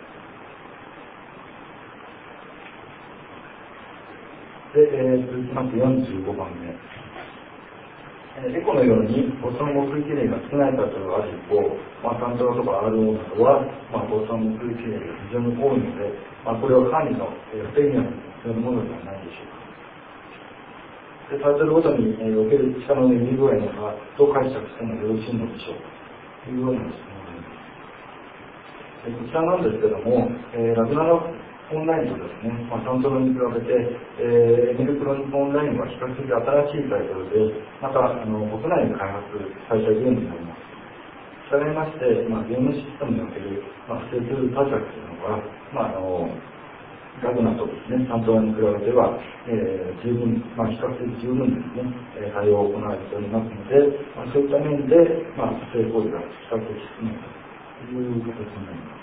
で、えー、続きましてよんじゅうごばんめ。えー、エコのように、ボタン目撃例が少ない方がある一方、まあ、サントラとか アールオー などは、まあ、ボタン目撃例が非常に多いので、まあ、これは管理の、えー、不適によるものではないでしょうか。で、タイトルごとに、えー、おける力の入り具合の差と解釈してもよろしいのでしょうか。というような質問です。こちらなんですけども、えー、ラグナロオンラインとですね、まあ、サントラに比べて、えー、エネルクロニックオンラインは比較的新しいタイトルで、また、あの、国内で開発されたゲームになります。したがいまして、まあ、ゲームシステムにおける、まあ、不正通対策というのは、まあ、あの、ラグナとですね、サントラに比べては、えー、十分、まあ、比較的十分ですね、えー、対応を行われておりますので、まあ、そういった面で、まあ、不正行為が比較的少ないという形になります。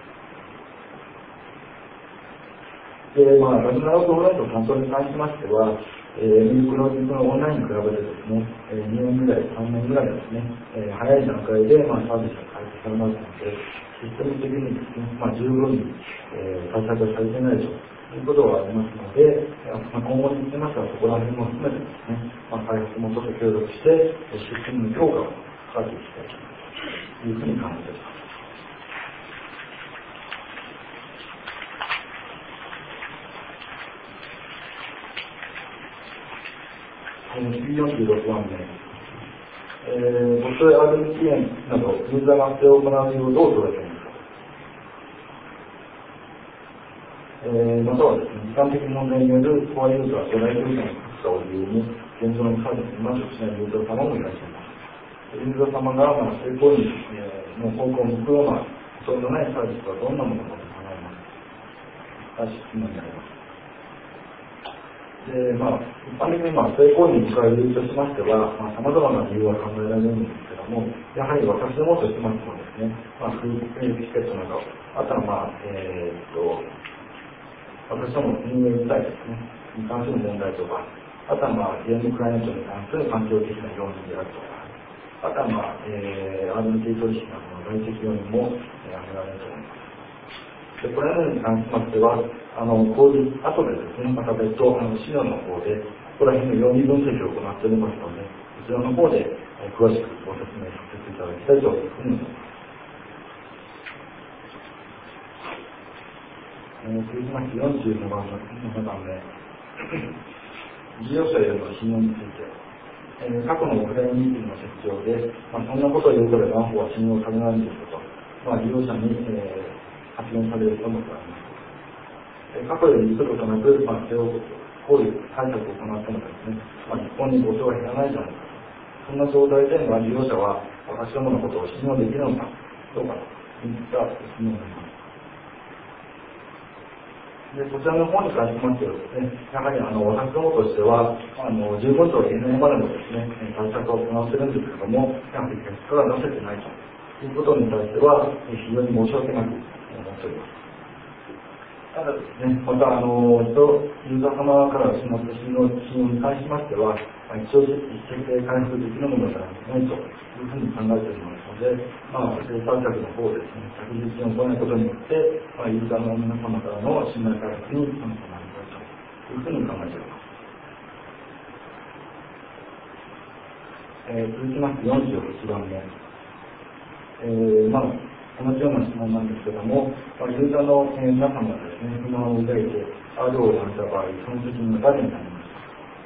で、まあ、ラグナロクオンラインと担当に関しましては、えー、ミルクロニックのオンラインに比べてですね、えー、にねんぐらい、さんねんぐらいですね、えー、早い段階で、まあ、サービスが開始されますので、システム的にですね、まあ、十分に、えー、対策がされていないということがありますので、まあ、今後につきましては、そこら辺も含めてですね、まあ、開発元と協力して、システムの強化を図っていきたいというふうに考えています。次よんじゅうろくばんめ、えー、ご所有 アールエムティーエム など、ユーザーが不正を行う理由をどう捉えていますか。えー、またはですね、時間的問題によるコアユーザー、世代距離感の格差を理由に、現状のサービスに満足しないユーザー様もいらっしゃいます。ユーザー様が、まあ、成功に、えー、の方向を向くような、そうのないサービスはどんなものかと考えますか。質問になります。で、まあ、一般的に、まあ、成功に向かう理由としましては、まあ、様々な理由は考えられるんですけども、やはり私どもとしましてもですね、まあ、フードチケットなど、あとは、まあ、えー、っと、私どもの運営自体ですね、に関する問題とか、あとは、まあ、ゲームクライアントに関する環境的な要因であるとか、あとは、まあ、えー、アールエムティー 取引などの外的要因も、えー、挙げられると思います。でこれらに関しましては、あの、後日、後でですね、また別途、あの、資料の方で、ここら辺の要因分析を行っておりますので、こちらの方で、えー、詳しくご説明させていただきたいというふうに思います。えー、続きましてよんじゅうごばんめ。 事業者への信用について、えー、過去のオフラインミーティングの設置で、まあ、そんなことを言うことでワンフォは信用されないんですと、まあ、利用者に、えー、発言される人もおられます。えー、過去より急ぐことなく、まあ、こういう対策を行ってもですね、まあ、日本にご賞が減らないじゃないかと。そんな状態で、まあ、利用者は私どものことを信用できるのかどうかといった質問になります。でこちらの方に関しましてはですね、やはりあの私どもとしては、あのじゅうごと エヌエム までのですね、対策を行っているんですけども、やはり結果が出せてないということに対しては、非常に申し訳なく思っております。ただですね、またあのユーザー様から失った信用に関しましては、一応実績で回復できるものではないというふうに考えておりますので、まあ、生産者の方ですね、着実に行うことによって、まあ、ユーザーの皆様からの信頼回復につながりたいというふうに考えております。えー、続きましてよんじゅうはちばんめ。えー、まあ同じような質問なんですけども、ユーザーの皆様がですね、不満を抱いて アールオー をやめた場合、その責任は誰になります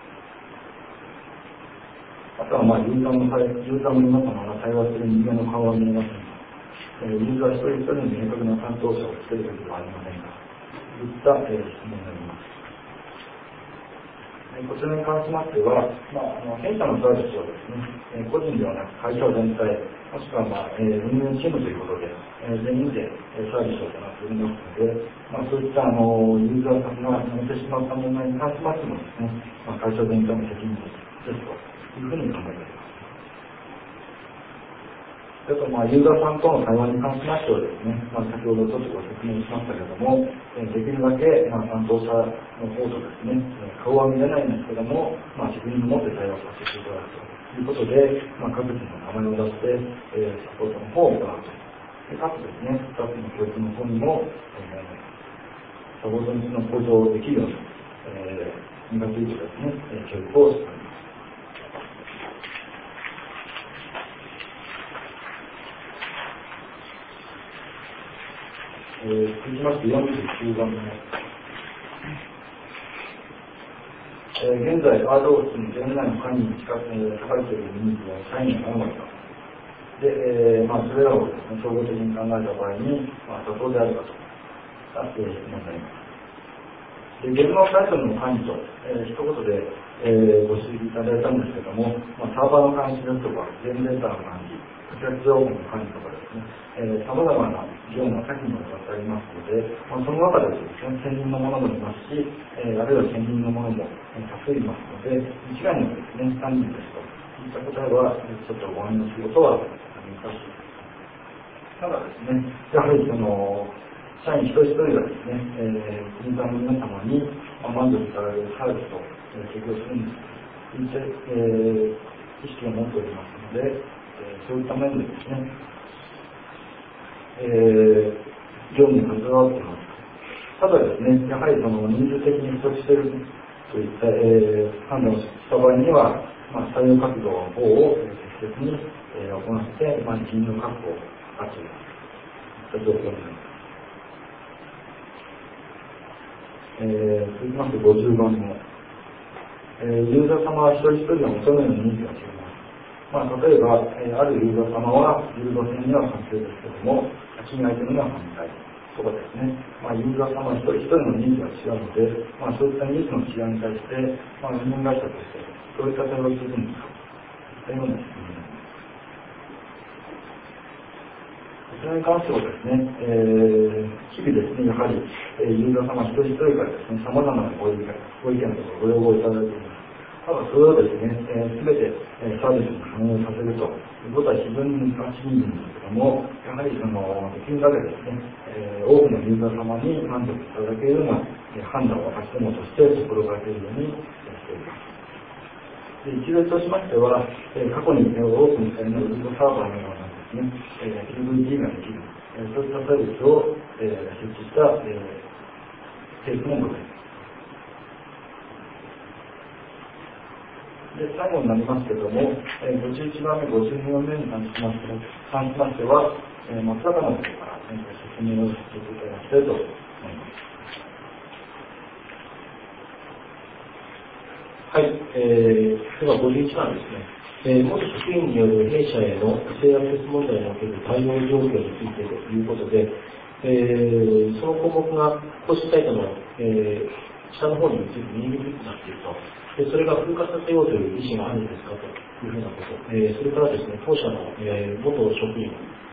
か。あとは、まあ、ユーザーの、ユーザーの皆様が対話する人間の顔は見えませんが、ユーザー一人一人に明確な担当者をつけるべきではありませんかといった、えー、質問になります。こちらに関しましては、まあ、あの弊社のサービスはですね、個人ではなく会社全体、もしくは、まあ、えー、運営チームということで、えー、全員でサービスを行っておりますので、まあ、そういったあのユーザーさんが辞めてしまった問題に関しましてもですね、まあ、会社全体の責任ですというふうに考えております。あと、まあ、ユーザーさんとの対話に関しましてはですね、まあ、先ほどちょっとご説明しましたけれども、えー、できるだけ、まあ、担当者の方とですね、顔は見えないんですけども、まあ、責任を持って対話させていただくということで、まあ、各自の名前を出して、えー、サポートの方を行うと。でかつですね、スタッフの教育の方にも、えー、サポートの向上できるように、えー、苦手とですね、教育をしております。えー、続きましてよんじゅうきゅうばんめ。えー、現在、アールオー を含む現在の管理に近く、えー、書かれているニーズは社員が何割か。で、えー、まあ、それらをですね、総合的に考えた場合に、まあ、妥当であるかと、えー、質問になります。で、現場サイトの管理と、えー、一言で、えー、ご指摘いただいたんですけども、まあ、サーバーの監視ですとか、ゲームデータの管理、顧客情報の管理とかですね、さまざまな業務が多岐にわたりますので、まあ、その中でですね、専任のものもいますし、えー、あるいは専任のものも多数いますので、一概にですね、さんにんですといった答えは、ちょっとご案内することは難しいです。ただですね、やはりその、社員一人一人がですね、えー、ユーザーの皆様に満足されるサービスを提供するんですといった、えー、意識を持っておりますので、えー、そういった面でですね、えー、業務に携わっています。ただですね、やはりその人数的に不足しているといった、えー、判断をした場合には、まあ、採用活動の方を適切に、えー、行って、まあ、人員の確保を図っているといった状況になります。えー、続きましてごじゅうばんめ、えー、ユーザー様は一人一人の求めるニーズが違います。まあ、例えば、えー、あるユーザー様はユーザー線には賛成ですけども、新アイテムには反対とかですね、まあ、ユーザー様一人一人のニーズが違うので、まあ、そういったニーズの違いに対して、まあ、運営会社としてどういった対応をするんですかというような質問になります。こちらに関してはですね、えー、日々ですね、やはり、えー、ユーザー様一人一人からですね、様々なご意見、ご意見とかご要望をいただいています。ただそれをですね、すべ、えー、て、えー、サービスに反映させるということは非常に難しいんですけども、やはりその、できるだけですね、えー、多くのユーザー様に満足いただけるような、えー、判断を私どもとして心がけるようにしています。で一例としましては、えー、過去に、えー、多くの際のウェブサーバーのようなですね、えー、ピーブイディー ができる、えー、そういったサービスを、えー、設置した、えー、ケースもございます。で最後になりますけれども、えー、ごじゅういちばんめ、ごじゅうにばんめに関しまして関しましては、えー、松坂の方から、ね、説明をさせていただきたいと思います。 はい、えー、ではごじゅういちばんですね。えー、元職員による弊社への不正アクセス問題における対応状況についてということで、えー、その項目が公式サイトの、えー、下の方について見にくくなっていると。でそれが風化させようという意思があるんですかというふうなこと、えー、それからですね、当社の、えー、元職員、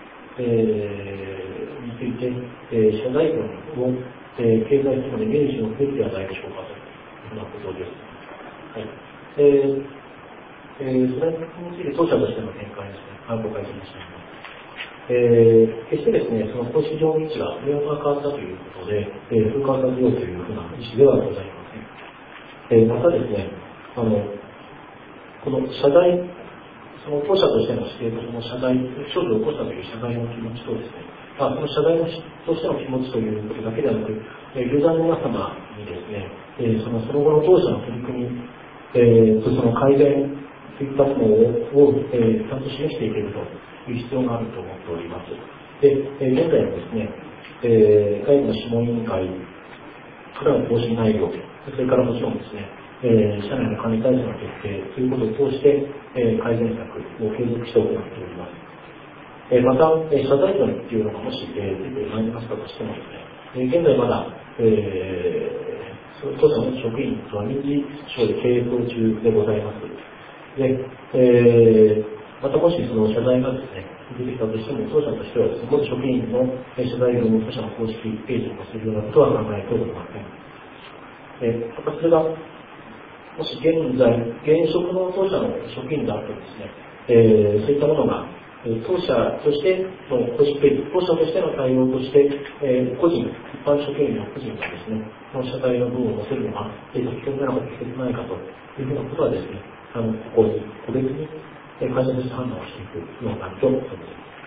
えー、について、えー、謝罪文を、えー、掲載するので明示をすべきではないでしょうかというふうなことです。はい。えーえー、それについて当社としての見解ですね、ご回答しました。えー、決してですね、その公式上の位置が明確化変わったということで、えー、風化させようというふうな意思ではございません。えー、またですね、あの、この謝罪、その当社としての指定とその謝罪、処理を起こしたという謝罪の気持ちとですね、まあ、その謝罪のとしての気持ちということだけではなく、えー、ユーザーの皆様にですね、えー、そのその後の当社の取り組み、えー、とその改善といったものを、をえー、ちゃんと示していけるという必要があると思っております。で、えー、現在はですね、えー、外部の諮問委員会からの方針内容、それからもちろんですね、えー、社内の管理体制の決定ということを通して、えー、改善策を継続して行っております。えー、また、えー、謝罪文というのがもし、えー、出てまいりましたとしてもですね、えー、現在まだ、えー、当社の職員とは民事省で経営中でございます。で、えー、またもしその謝罪がですね、出てきたとしても、当社としてはですね、元職員の謝罪文を当社の公式ページに載せるようなことは考えておりません。えー、またそれが、もし現在、現職の当社の職員であってもですね、えー、そういったものが、えー、当社としての公式ページ、当社としての対応として、えー、個人、一般職員の個人がですね、この謝罪の部分を載せるのが、えー、適切なのか適切ないかというふうなことはですね、あの、ここに、個別に、えー、会社として判断をしていくようなと思います。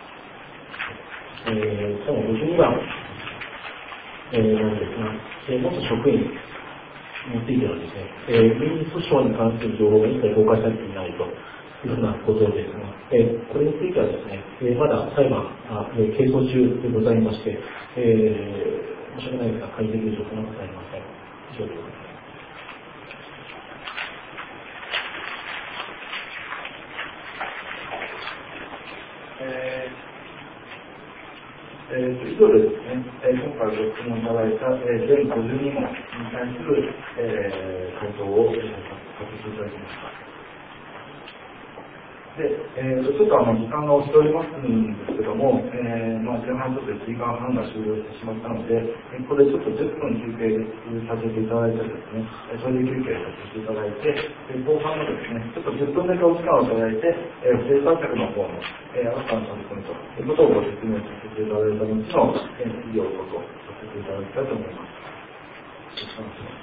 えー、最後ごじゅうにばん、えー、なんですが、えー、元職員、についてはですね、えー、民事訴訟に関する情報が一切公開されていないというふうなことですが、えー、これについてはですね、えー、まだ裁判が、えー、係争中でございまして、えー、申し訳ないですが、開示できる情報がございません。以上でございます。 えーえー、以上でですね、えー、今回ご質問いただいた、えー、全ごじゅうにもんに対する、えー、回答を、えー、させていただきました。で、えー、ちょっとあの時間が押しておりますんですけども、えー、まあ前半ちょっといちじかんはんが終了してしまったので、えー、ここでちょっとじゅっぷん休憩させていただいてですね、トイレ休憩させていただいて、えー、後半のですね、ちょっとじゅっぷんだけお時間をいただいて、えー、不正対策の方の、えー、新たな取り組みということをご説明させていただいた後の、えー、次をことさせていただきたいと思います。よろしくお願いします。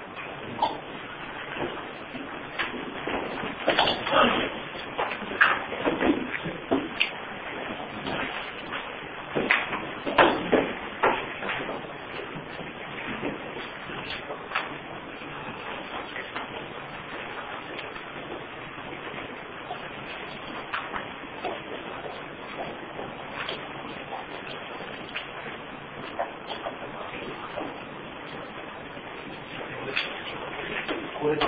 これで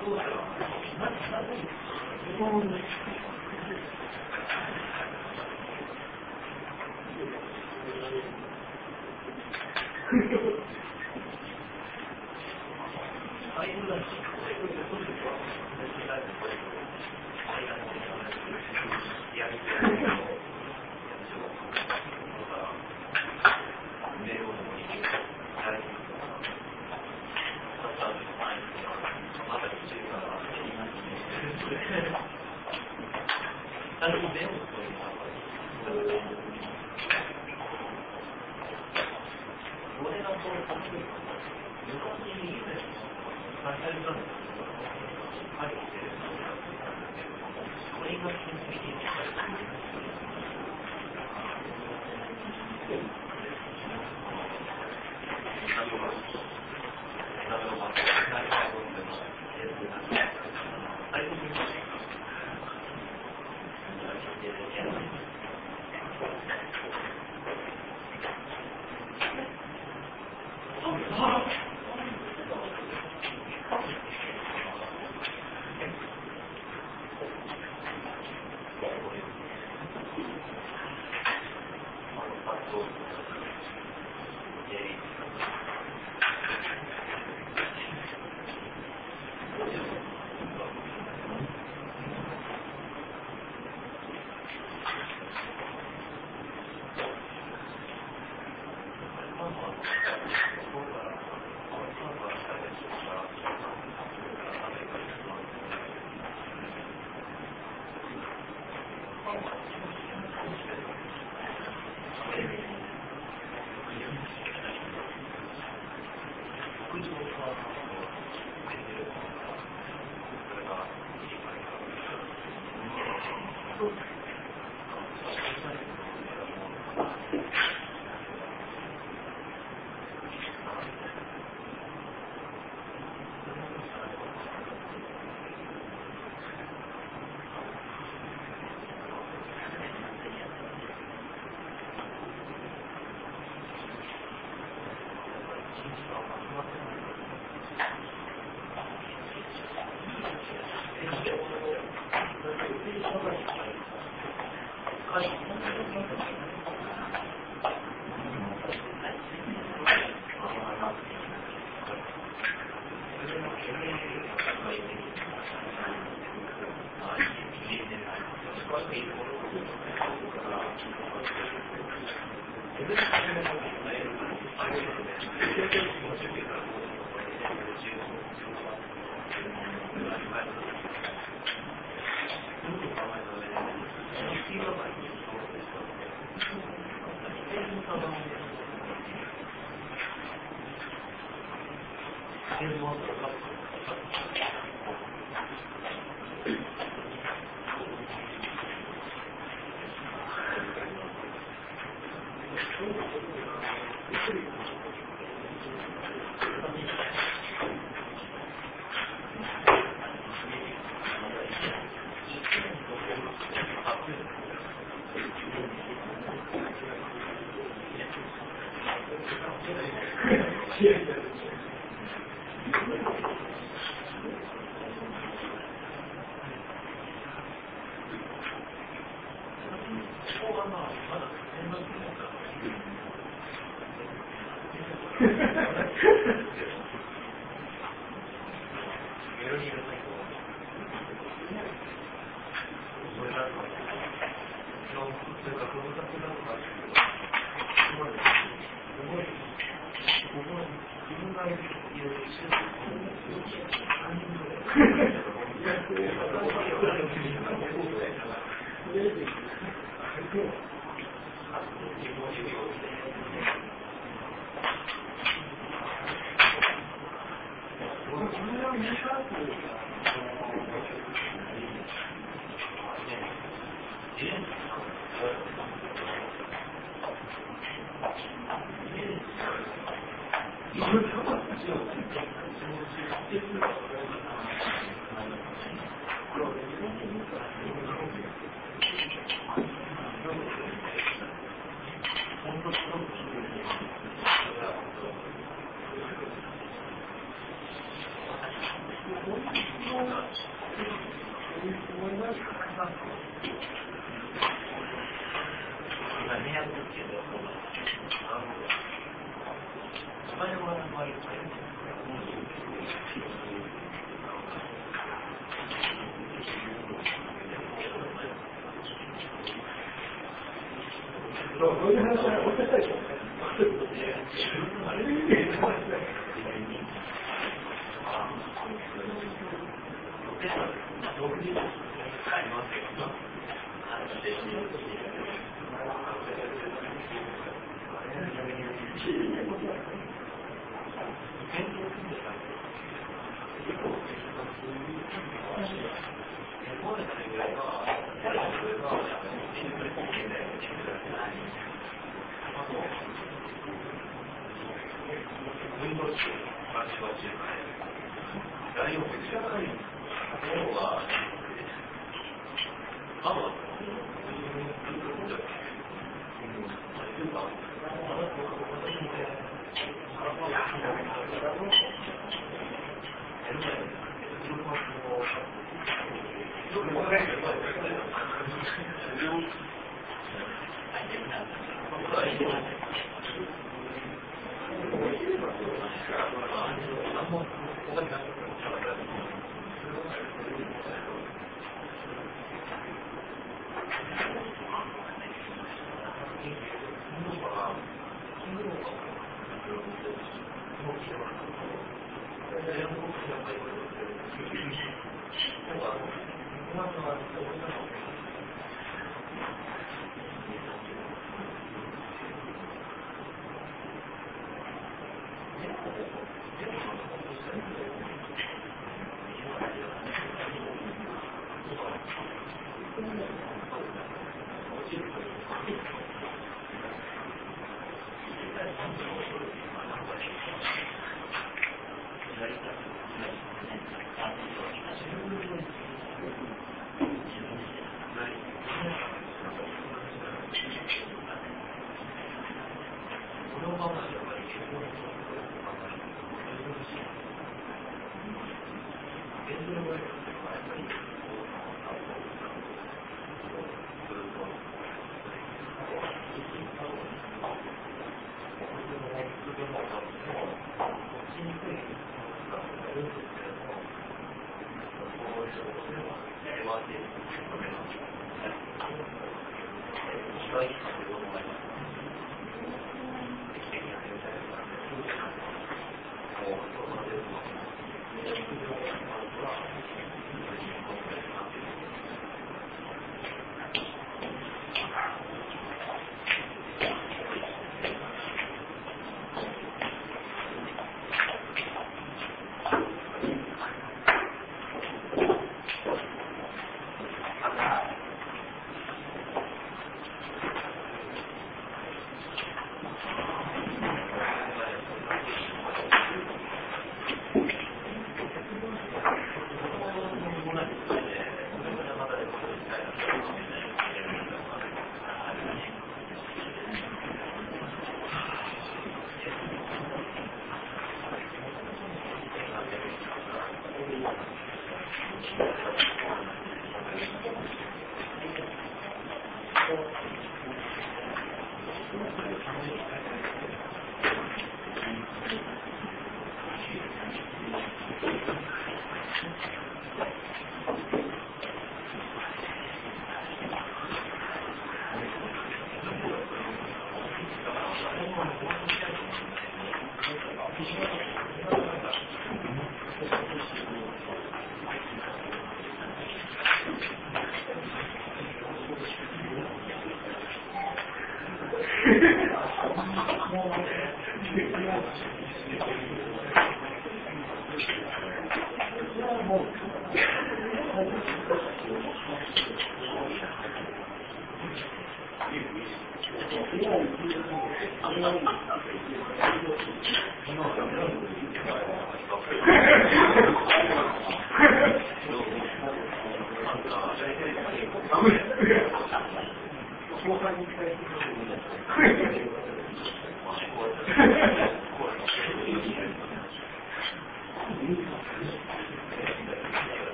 は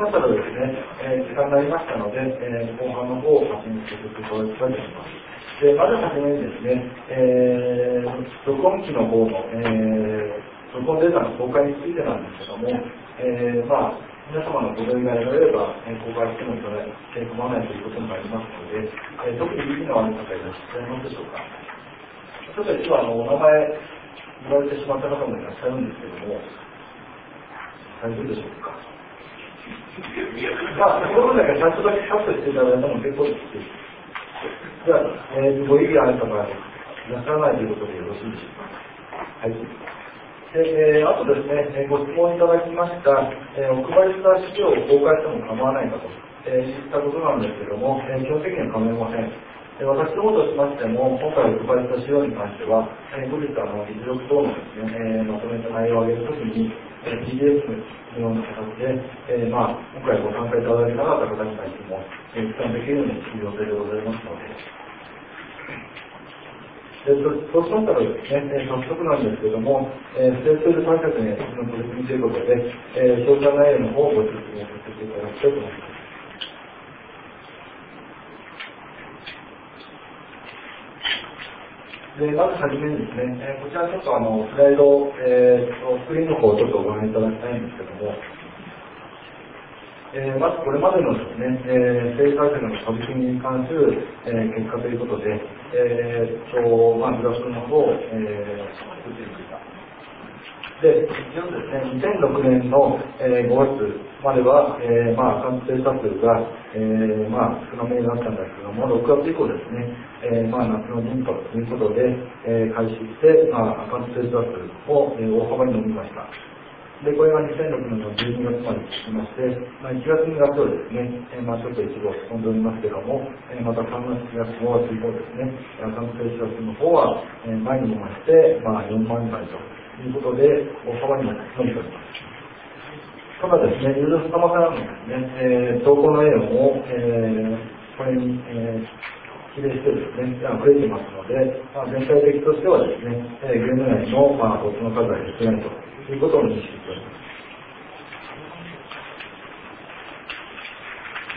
ましたらですね、えー、時間になりましたので、えー、後半の方を発信させていただきたいと思います。でまずはじめにですね、えー、録音機の方の、えー、録音データの公開についてなんですけども、えー、まあ、皆様のご同意が得られれば、えー、公開してもいただいて構わないということになりますので、えー、特に意義のある方いらっしゃいますでしょうか。ちょっと一応あのお名前言われてしまった方もいらっしゃるんですけども、大丈夫でしょうか。まあ、先ほどだけ最初だけカットしていただいても結構ですし、じゃあ、えー、ご意義ある方がいらっしゃらないということでよろしいでしょうか。はい。で、えー、あとですね、えー、ご質問いただきました、えー、お配りした資料を公開しても構わないかと、えー、いったことなんですけども、えー、基本的には構いません。えー、私どもとしましても、今回お配りした資料に関しては、えー、後日あの議事録等のですね、えー、まとめた内容を上げるときに、えー、ピーディーエフ のような形で、えー、まあ、今回ご参加いただけなかった方に対しても、えー、負担できるようにする予定でございますので、えー、そうしましたらですね、えー、早速なんですけども、えー、不正ツール対策にの取り組みということで、えー、詳細内容の方をご説明させていただきたいと思います。でまずはじめにですね、えー、こちらちょっとあのスライド、えー、スクリーンの方をちょっとご覧いただきたいんですけども、えー、まずこれまでのですね、えー、政府対策の取り組みに関する、えー、結果ということで、えーとまあ、グラフの方を、えー、作ってみました。で、一応ですね、にせんろくねんの、えー、ごがつまでは、えー、まあ、アカウント生産数が、えー、まあ、少なめになったんですけども、ろくがつ以降ですね、えー、まあ、夏の陣波ということで、えー、開始して、まあ、アカウント生産数を、えー、大幅に伸びました。で、これがにせんろくねんのじゅうにがつまで続きまして、まあ、いちがつにがつはですね、えー、まあ、ちょっと一部落ち込んでおりますけども、えー、またさんがつしがつごがつ以降ですね、アカウント生産数の方は、えー、前にも増して、まあ、よんまんばいと。ということで、大幅にも伸びております。ただですね、ユーザー様からのですね、えー、投稿内容も、えー、これに、えー、比例してですね、増えていますので、まあ、全体的としてはですね、えー、ゲーム内の、まあ、ボットの数が減ってないということを認識しております。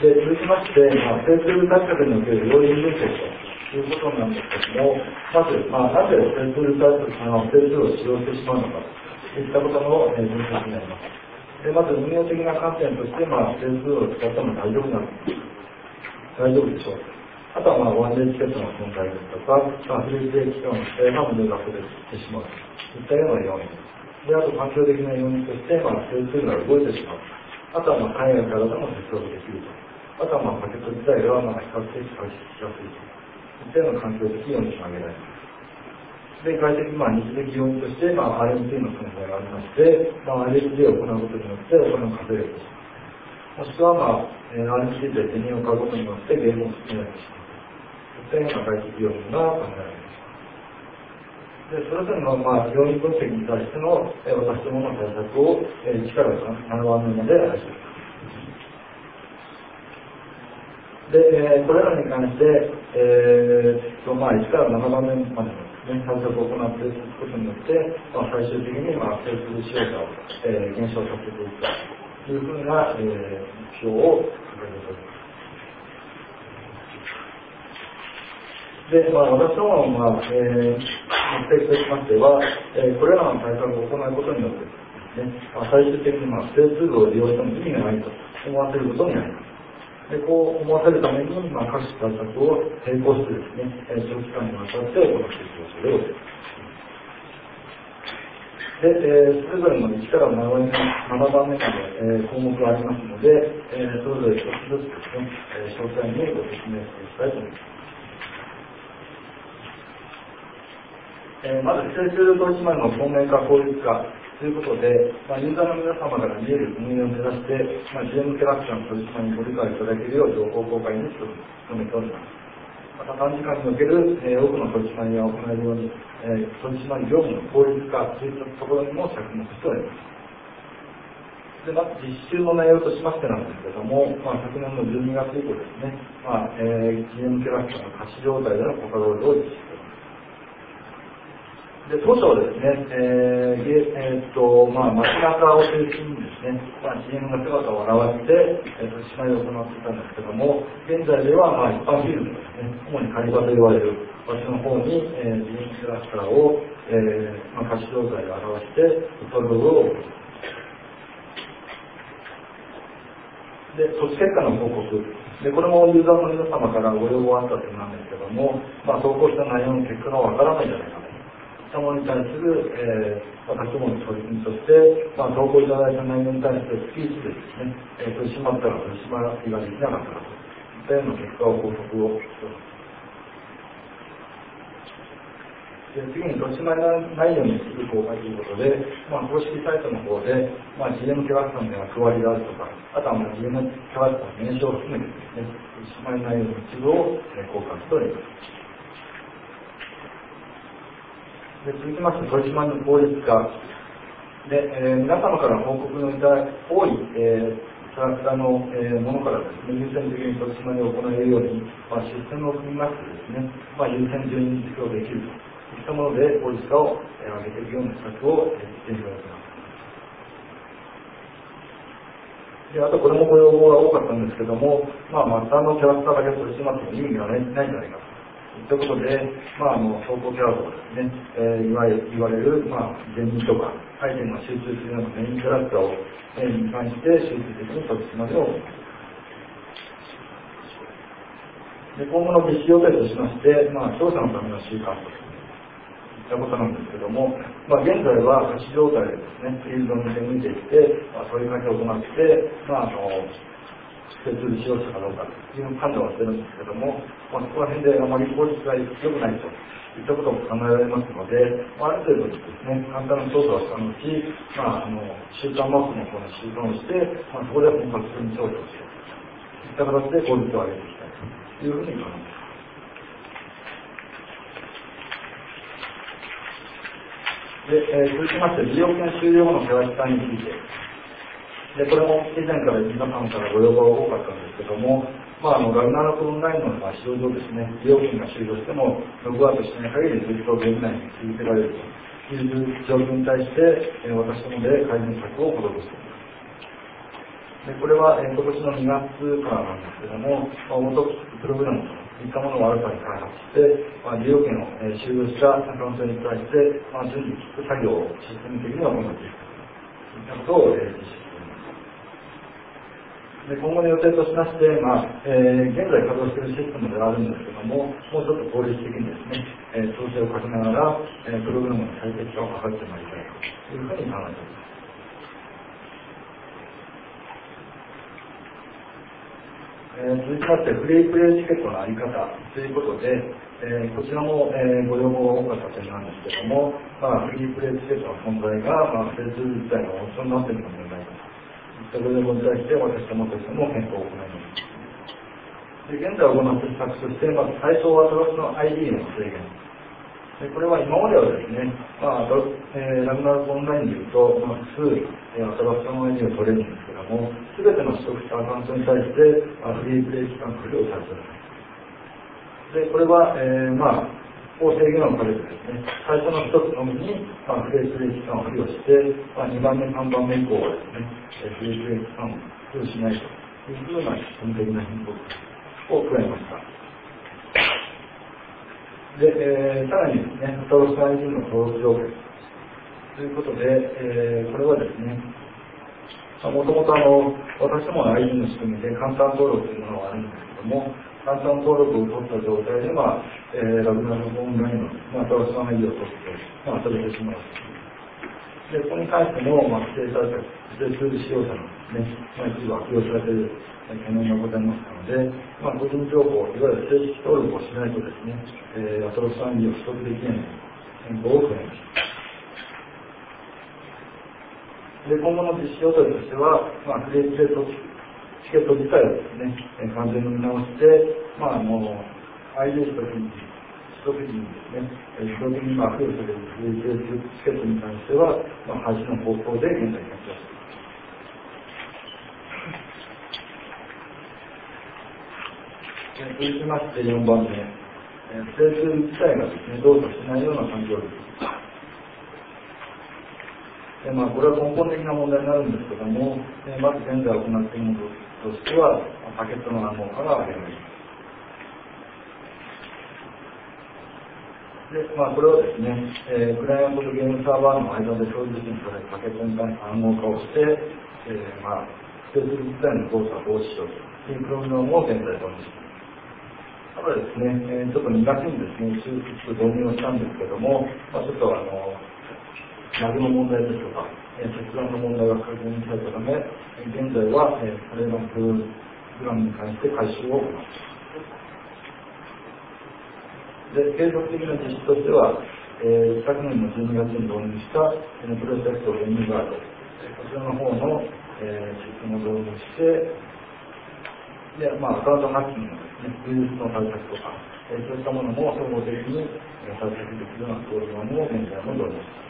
で、続きまして、まあ、セールス対策における要因分析と。ということなんですけども、まず、まあ、なぜセールス対策のセールスを使用してしまうのかといったことの、えー、分析になります。でまず運用的な観点として、まあ、セールスを使っても大丈夫なのか、大丈夫でしょう。あとは、まあ、ワンデーチケットの存在ですとか、まあ、フリーデー期間の指定が無料が増えてしまうといったような要因で、あと環境的な要因として、まあ、セールスが動いてしまう。あとは、まあ、海外からでも接続できると。あとは、まあ、パケット自体が、まあ、比較的開始しやすいと。一定の環境的要因に挙げられます。で、外的、まあ、二次的要因として、まあ、アールエムティー の存在がありまして、まあ、アールエムティー を行うことによってお金を稼げると。もしくは、まあ、アールエムティー で手にを買うことによってゲームを進められてしまう。そういったような外的要因が考えられます。で、それぞれの、まあ、要因分析に対しての、えー、私どもの対策を、えー、力が学ばぬのであります。で、えー、これらに関して、えーとまあ、いちからななばんめまでの、ね、対策を行っていくことによって、まあ、最終的に、まあ、セールス使用者を、えー、減少させていくというふうな、えー、目標を掲げております。で、まあ、私どもの、まあえー、目的としましては、えー、これらの対策を行うことによってですね、まあ、最終的に、まあ、不正ツールを利用しても意味がないと思わせることになります。でこう思わせるために、まあ、各種対策を並行してですね、長期間にわたって行っていくことでございます。で、えー、それぞれのいちからななばんめまで、えー、項目がありますので、えー、それぞれ一つずつですね、えー、詳細にご説明していきたいと思います。えー、まず、不正ツール取締りの透明化、効率化ということで、まあ、ユーザーの皆様から見える運営を目指して、まあ、ジーエム キャラクターの取締りにご理解いただけるよう情報公開に努めております。また短時間における、えー、多くの取締りが行えるように、えー、取締り業務の効率化といったところにも着目しております。でまず実習の内容としましてなんですけれども、まあ、昨年のじゅうにがつ以降ですね、まあえー、ジーエム キャラクターの可視状態でのコカロールを実施しております。 で当初はですね、えーえーっとまあ、街中を中心にですね、まあ、シーエム が姿を現して、えー、取締りを行っていたんですけども、現在では、まあ、一般ビルのですね、主に狩り場と言われる場所の方に、えー、ジーエム クラスターを、えーまあ、可視状態を表して、トロールをで、土地結果の報告。で、これもユーザーの皆様からご要望あった点なんですけども、まあ、投稿した内容の結果がわからないんじゃないかと。したものに対する、えー、私どもの取り組みとして、まあ、投稿いただいた内容に対して月いちでですね、えー、取り締まったら取り締まりができなかったといったような結果を報告をしております。で次に取り締まりがないようにする公開ということで、まあ、公式サイトの方で、まあ、ジーエム キャラクターの役割であるとか、あとはまあ ジーエム キャラクターの名称を含めてですね、取り締まりないように一部を、えー、公開しております。で続きまして、取り締まりの効率化。で、えー、皆様から報告のいただい多い、えー、キャラクターの、えー、ものからですね、優先的に取り締まりを行えるように、まあ、システムを組みましてですね、まあ、優先順位付けをできるといったもので、効率化を、えー、上げていくような施策を、えー、実践していただきます。で、あとこれもご要望が多かったんですけども、まあ、末端のキャラクターだけ取り締まっても意味がないないんじゃないかと。ということで、まあ、あの走行キャラとかですね、えー、いわゆる言われる、まあ、前任とか、アイテムが集中するようなメインキャラクターを、えー、に関して集中的に取り締まりを行います。で、今後の実施予定としまして、まあ、調査のための習慣といったことなんですけども、まあ、現在は可視状態でですね、フィールドに出向いていって、まあ、問いかけを行って、まあ、あの設置しようかどうかという判断をしているんですけども、まあ、そこら辺であまり効率が良くないといったことも考えられますので、まあ、ある程度ですね、簡単な調査をした後、まあ、あの習慣マップの方の習慣をして、まあ、そこで本格的に調査をしていくといった形で効率を上げていきたいというふうに考えます。で、えー、続きまして、利用権終了後のキャラクターについて。で、これも以前から皆さんからご要望が多かったんですけども、まあ、あのラグナロクオンラインの使用上ですね、利用権が終了しても、ログアウトしない限りずっとゲーム内に続けられるという状況に対して、えー、私どもで改善策を施しています。で、これは、えー、今年のにがつからなんですけども、まあ、オートプログラムといったものを新たに開発して、まあ、利用権を、えー、終了したアカウントに対して、まあ、順次聞く作業をシステム的には行っていくといったことを、えー、実施で今後の予定としまして、まあえー、現在稼働しているシステムではあるんですけども、もうちょっと効率的にですね、えー、調整をかけながら、えー、プログラムの最適化を図ってまいりたいというふうに考えております。えー、続きまして、フリープレイチケットの在り方ということで、えー、こちらも、えー、ご要望が多かった点なんですけども、まあ、フリープレイチケットの存在が、まあ、フレーズ自体のオプションになっているのではないかと。それに対して私どもとしても検討を行います。で現在行っている策として、まず最初はトラスの アイディー の制限。でこれは今まではですね、まあえー、ラグナルオンラインでいうと、まあ、複数、えー、トラスの アイディー を取れるんですけども、すべての取得したアカウントに対して、まあ、フリープレイ期間不要されています。でこれは、えー、まあを制限をかけてですね、最初の一つのみに、まあ、フレープレイ期間を付与して、まあ、にばんめ、さんばんめ以降はですね、フレープレイ期間を付与しないというふうなシステム的な変更を加えました。で、えー、さらにですね、登録 アイディー の登録条件ということで、えー、これはですね、もともとあの、私どもの アイディー の仕組みで簡単登録というものがあるんですけども、簡単登録を取った状態で、まあえー、ラグナルオンラインの、まあ、トラスト アイディー を取って、まあ、取れてしまう。で、ここに関しても、まあ、規定された、規定する使用者のですね、まあ、一部悪用されている懸念がございますので、まあ、個人情報、いわゆる正式登録をしないとですね、えー、トラスト アイディー を取得できない変更を加えました。で、今後の実施予定としては、まあ、クレジットチケット自体をですね、えー、完全に見直して、まあ、あの、アイディー 取得に、取得にですね、取得にまあ付与されるクレジットチケットに関しては、まあ、廃止の方向で現在検討しています。続きましてよんばんめ、えー、整数自体がですね、動作しないような環境です。 えーまあ、これは根本的な問題になるんですけども、えー、まず現在行っているものとしては、パケットの暗号化が挙げられます。で、まあ、これはですね、えー、クライアントとゲームサーバーの間で表示にされるパケットに関して暗号化をして、えー、まあ、スペース自体の操作を防止しようというプログラムを現在導入しています。ただですね、えー、ちょっとにがつにですね、一部導入をしたんですけども、まあ、ちょっとあの、ラグの問題ですとか、えー、切断の問題が確認されたため、現在は、えー、これらのプログラムに関して回収を行っています。で、継続的な実施としては、えー、昨年のじゅうにがつに導入した、えー、プロジェクトベニガード、こちらの方の、えー、システムを導入して、で、まあ、アカウントハッキングのですね、ウイルスの対策とか、えー、そういったものも総合的に、えー、対策できるようなプログラムを現在も導入して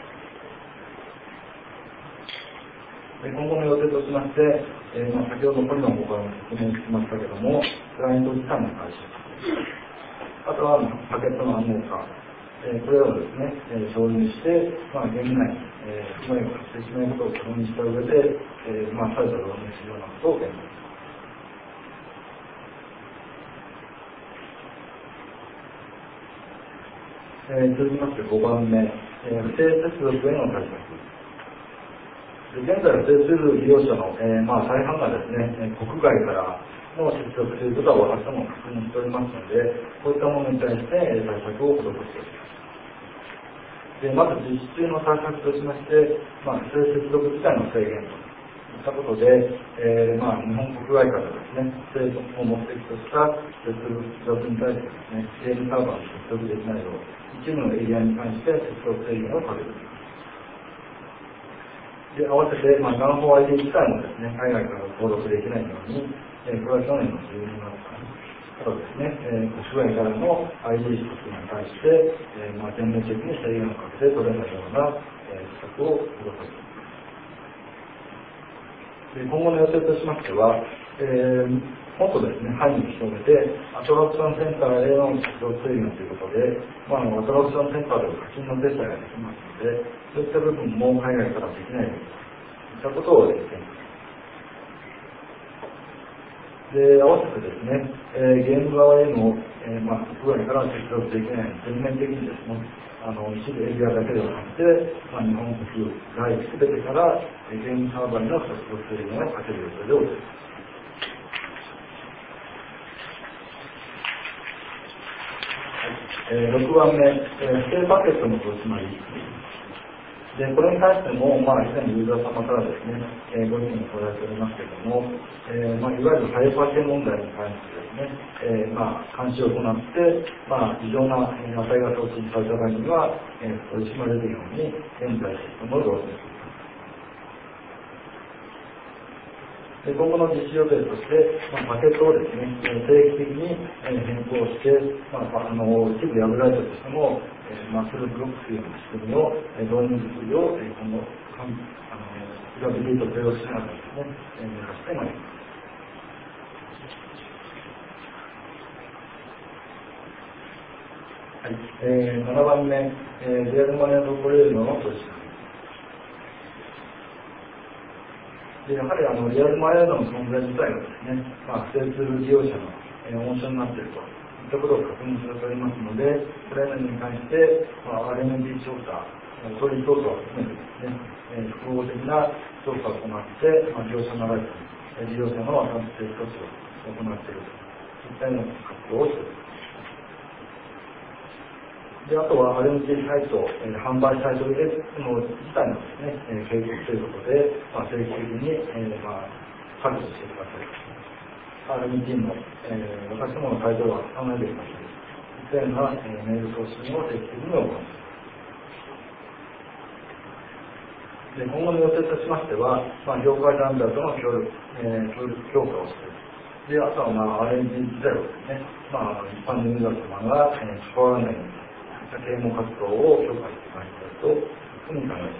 います。今後の予定としまして、えーまあ、先ほどポリの方からも説明しましたけども、クライアント自体の回収。あとはパケットの暗号化、えー、これをですね、えー、承認して、まあ、ゲーム内に、えー、不明が発生しないことを承認した上で、えー、まあ、再度導入するようなことを検討します。えー、続きましてごばんめ、えー、不正接続への対策。現在、不正する利用者の、えーまあ、大半がですね、国外からの接続ということは私ども確認しておりますので、こういったものに対して対策を施しております。で、まず実施中の対策としまして、まあ、不正接続自体の制限といったことで、えーまあ、日本国外からですね、不正を目的とした接続に対してですね、ゲームサーバーに接続できないよう、一部のエリアに関して接続制限をかけています。で、合わせて、まあ、ガンホー アイディー 自体もですね、海外から登録できないように、えー、これは去年のじゅうにがつからですね、えー、国外からの アイディー 取得に対して、えーまあ、全面的に制限をかけて取れないような、えー、施策を施されています。で、今後の予定としましては、えー、もっとですね、範囲を広げて、アトラクションセンターへの出動制限ということで、まあ、アトラクションセンターでは課金の決済ができますので、そういった部分も海外からできないようにといったことをですね、で、合わせてですね、えー、ゲーム側への、えー、まあ、国外から接続できない全面的にですね、あの、一部エリアだけではなくて、まあ、日本国外すべてから、えー、ゲームサーバーへの接続制限をかける予定でおります。えー、ろくばんめ、えー、不正パケットの取締り。で、これに関しても、まあ、以前ユーザー様からですね、えー、ご意見を頂いておりますけれども、えーまあ、いわゆるハイパー系問題に関してですね、えー、まあ、監視を行って、まあ、異常な値が送信された場合には、えー、取り締まれるように、現在システムを導入する。で、今後の実施予定として、まあ、パケットをですね、定期的に変更して、まあ、あの一部破られたとしても、えーまあ、フルブロックというような仕組みを導入するよう、えー、今後、あのリハビリと対応しながらですね、えー、目指してまいります。はい、えー、ななばんめ、えー、リアルマネードコレールの取り締まり。で、やはりあのリアルマネードの存在自体がですね、まあ、不正する利用者の、えー、温床になっているといったことを確認されておりますので、これらに関して、まあ、アールエムディー 調査、処理調査を含めてですね、えー、複合的な調査を行って、まあ、利用者ならずに、利用者の安定措置を行っているといったような活動をしています。で、あとは アールエムディー サイト、えー、販売サイトでの自体のですね、えー、継続ということで、まあ、定期的に、えー、まあ、削除してください。アールエムディー の、えー、私どものサイトは考えていますので、そういうような、えー、メール送信を定期的に行います。で、今後の予定としましては、まあ、業界団体との協力、えー、協力強化をしている。で、あとは、まあ、アールエムディー 自体をですね、まあ、一般のユーザー様が、えー、関わらないように、啓蒙活動を強化してまいりたいというふうに考えています。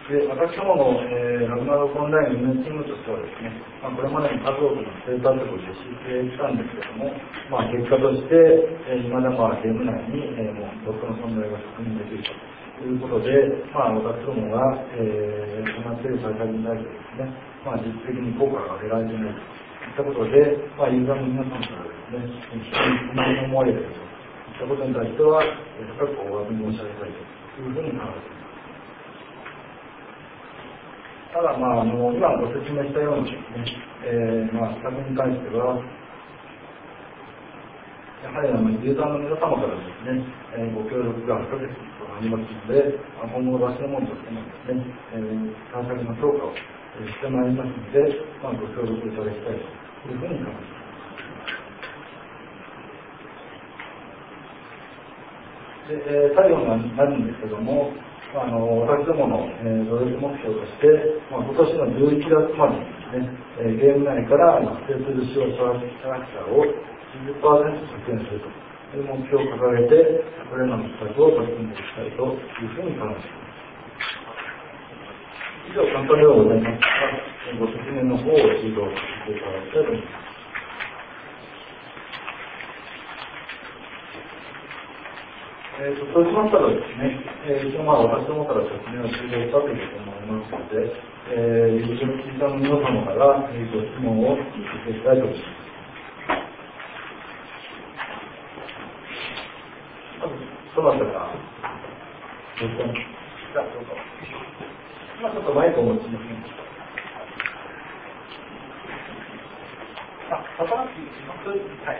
で私どもの、えー、ラグナロクオンラインの運営チームとしてはですね、まあ、これまでに数多くの生態策を実施してきたんですけども、まあ、結果として、えー、今でもゲーム内に、えー、もうドットの存在が確認できるということで、まあ、私どもが、えー、行っている対策に対してですね、まあ、実質的に効果が得られていないといったことで、まあ、ユーザーの皆さんからですね、非常に不満に思われているといったことに対しては、深くお詫び申し上げたいというふうに考えています。ただ、まあ、あの今ご説明したようにですね、えーまあ、施策に関しては、やはりあのユーザーの皆様からですね、えー、ご協力が不可欠となりますので、今後私のものとしてもですね、えー、対策の強化をしてまいりますので、まあ、ご協力いただきたいというふうに考えています。で、えー、最後になるんですけども、あの私どもの、えー、努力目標として、まあ、今年のじゅういちがつまでにですね、えー、ゲーム内から発生する使用者キャラクターを じゅっパーセント 削減するという目標を掲げて、これらの施策を取り組んでいきたいというふうに考えています。以上、簡単ではございますが、ご説明の方を終了させていただきたいと思います。えー、とそうしましたらですね、えー、一応まあ私どもから説明を終了したということになりますので、えー、ユーザーの皆様から、えー、ご質問を聞いていきたいと思います。どなたか、ご質問。じゃあ、どうぞ。今ちょっとマイクをお持ちしますね。あ、新しいします。はい。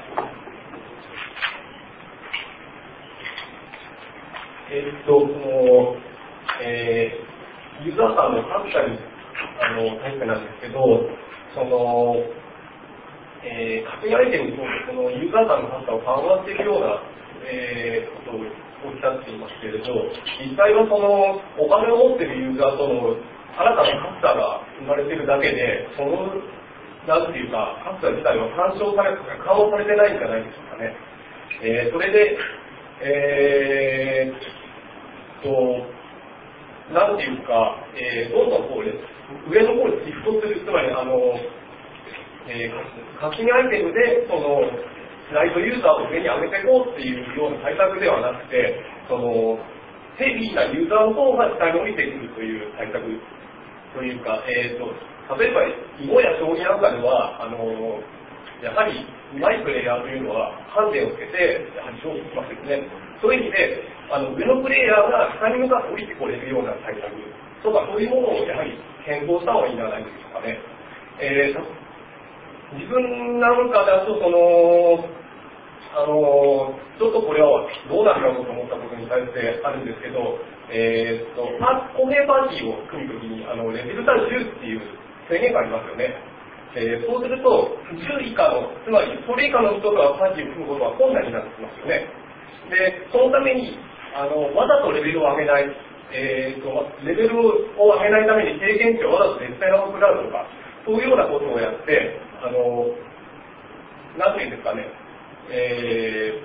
えー、っと、その、えー、ユーザーさんのカプタル、あの、タイプなんですけど、その、えー、確認アイテムにそのユーザーさんのカプターを緩和しているような、えー、ことをおっしゃっていますけれど、実際はその、お金を持っているユーザーとの新たなカプターが生まれているだけで、その、なんていうか、カプター自体は干渉され、緩和されてないんじゃないでしょうかね。えー、それで、えー、と、なんていうか、えー、どんどんこう、上の方にシフトする、つまり、あの、えー、課金アイテムで、その、ライトユーザーを上に上げていこうっていうような対策ではなくて、その、ヘビーなユーザーの方が下に降りてくるという対策というか、えー、と、例えば、囲碁や将棋なんかでは、あの、やはり、うまいプレイヤーというのは、ハンデをつけて、やはり勝負しますよね。そういう意味で、あの、上のプレイヤーが下に向かって降りてこれるような対策とか、そういうものをやはり検討した方がいいんじゃないでしょうかね。えー自分なんかだと、その、あの、ちょっとこれはどうなんだろうと思ったことに対してあるんですけど、えー、っと、公平パーティーを組むときに、あの、レベル差じゅうっていう制限がありますよね。えー、そうすると、じゅう以下の、つまりそれ以下の人とはパーティーを組むことは困難になってきますよね。で、そのために、あの、わざとレベルを上げない、えー、っと、レベルを上げないために経験値をわざと絶対なくなるとか、そういうようなことをやって、あの、なんていうんですかね、え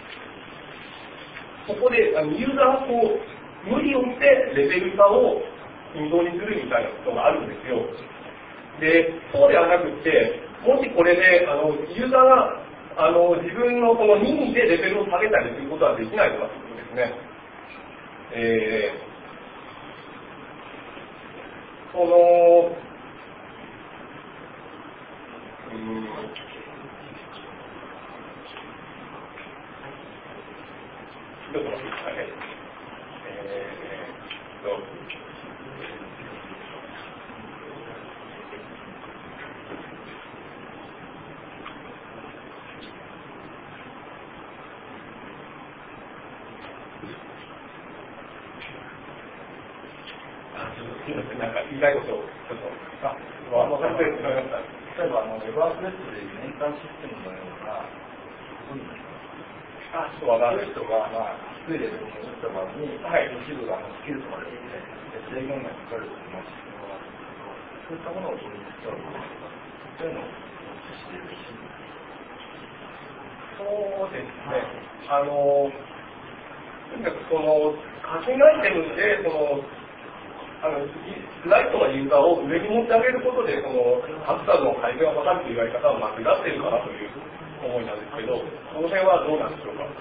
ー、そこであのユーザーがこう、無理をしてレベル差を均等にするみたいなことがあるんですよ。で、そうではなくて、もしこれで、あの、ユーザーが、あの、自分のこの任意でレベルを下げたりすることはできないとかということですね。えー、その、うん、どうぞ、はい、えー、どうぞ。すみません、なんか言いたいことをちょっと、あ、分かってしまいました。 例えばあのレバースレッドでいう年間システムのような、 あ、ちょっとわからない。 人が、まあ、低いレベルに移った場合に、はい、一部がスキルとかで、制限がかかるというのは、そういったものを導入しております。そういうのをしているし。 そうですね。あの、とにかくその、課金アイテムで、その、 あのライトのユーザーを上に持ってあげることで、その暑さの改善を図るというやり方は間違っているかなという思いなんですけど、その辺はどうなんでしょうか。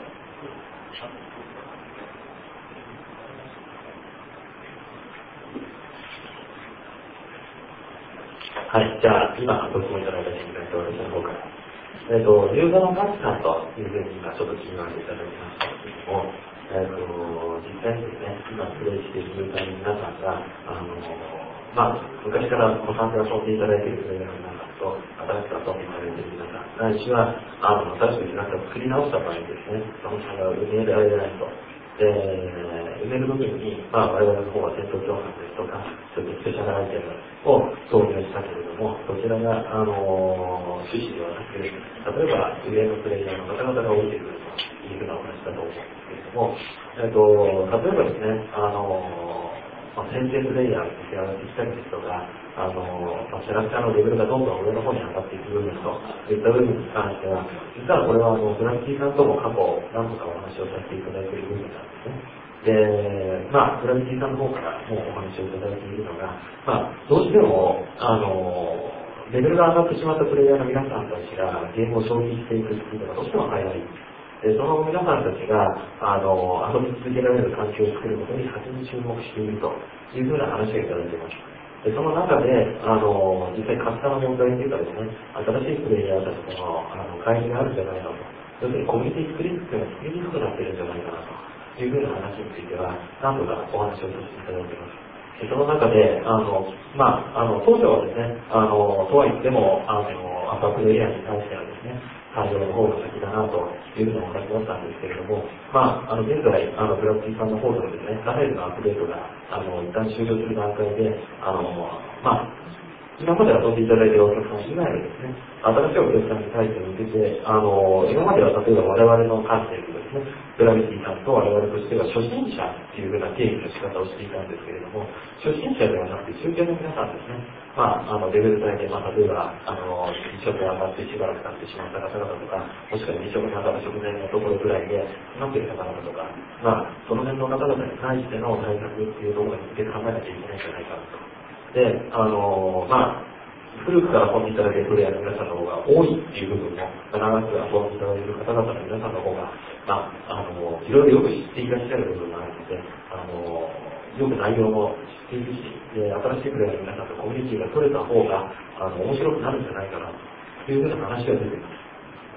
はい、じゃあ、今ご質問いただいた点に関して私の方から。えっ、ー、と、ユーザーのマスさんというふうに今ちょっと気になっていただきましたけれども、えっ、ー、と、実際にですね、今プレイしているユーザーの皆さんが、あの、まあ、昔からご参加遊んでいただいているプレイヤーの皆さんと、新しく遊んでいただいている皆さん、ないしは、あの、新しく皆さんを作り直した場合にですね、その差が埋められないと。で、埋める部分に、まあ、我々の方は戦闘共犯ですとか、そういったスペシャルアイテムを導入したけれども、どちらが、あの、趣旨ではなく、例えば、上のプレイヤーの方々が降りてくるというふうなお話だと思うんですけれども、えっと、例えばですね、あの、まあ、先生プレイヤーに手上がってきたりですとか、あの、まあ、キャラクターのレベルがどんどん上の方に上がっていく部分といった部分に関しては、実はこれはあの、グラフィティさんとも過去何度かお話をさせていただいている部分なんですね。で、まあ、グラフィティさんの方からもうお話をいただいているのが、まあ、どうしても、あの、レベルが上がってしまったプレイヤーの皆さんたちがゲームを消費していくスピードがどうしても速い。で、その皆さんたちが、あの、遊び続けられる環境を作ることに先に注目しているというふうな話をいただいています。で、その中で、あの、実際カスタの問題というかですね、新しいプレイヤーたちとの、あの、会議があるんじゃないかと。要するにコミュニティ作りっていうのは作りにくくなっているんじゃないかなというふうな話については、何度かお話をさせていただいています。その中で、あの、まあ、あの、当初はですね、あの、とは言っても、あの、アッパープレイヤーに対してはですね、対応の方が先だなというふうなお話だったんですけれども、まあ、あの、現在、あの、グラフィティさんの方でもですね、ラフェルのアップデートが、あの、一旦終了する段階で、あの、まあ、今まで遊んでいただいているお客さん以外のですね、新しいお客さんに対して向けて、あの、今までは例えば我々の観点でですね、グラビティさんと我々としては初心者っていうふうな定義の仕方をしていたんですけれども、初心者ではなくて中堅の皆さんですね、まあ、あの、レベル帯で、まあ、例えば、あの、一食上がってしばらく経ってしまった方々とか、もしくは二食に上がった食材のところぐらいで、なっている方々とか、まあ、その辺の方々に対しての対策っていうところに向けて考えなきゃいけないんじゃないかなと。で、あの、まあ、古くから遊んでいただけるプレイヤーの皆さんの方が多いっていう部分も、長く遊んでいただいている方々の皆さんの方が、まあ、あの、いろいろよく知っていらっしゃる部分があるので、あの、よく内容も知っているし、で、新しいプレイヤーの皆さんとコミュニティが取れた方が、あの、面白くなるんじゃないかな、というふうな話が出ています。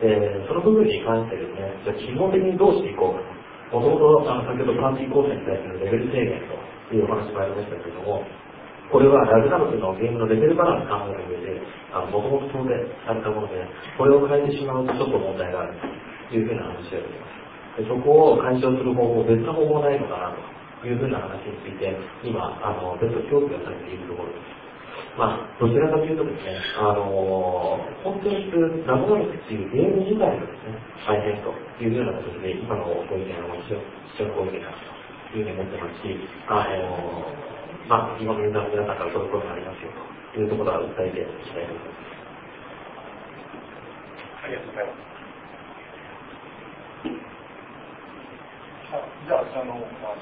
で、その部分に関してですね、じゃあ基本的にどうしていこうかと。もともと、あの、先ほどパーティー構成に対するレベル制限というお話もありましたけれども、これはラグナロクのゲームのレベルバランス考える上で、もともと当然されたもので、これを変えてしまうとちょっと問題があるというふうな話が出ています。でそこを解消する方法、別の方法ないのかなというふうな話について、今、あの、別途協議がされているところです。まあ、どちらかというとですね、あの、本当にラグナロクっていうゲーム自体がですね、大変というような形で、今のご意見は一緒一緒のご意見だというふうに思ってますし、あの、まあ、今のユーザーの皆さんからそういうことがありますよというところは訴えていきたいと思います。 ありがとうございます。あ、じゃあ、あの、まあ、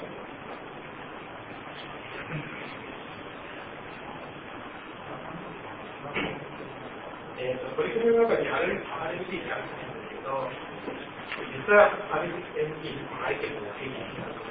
えーと、取り組みの中に アールエムシー ってあるんですけど、実は アールエムシー のアイテムが定義になるんです。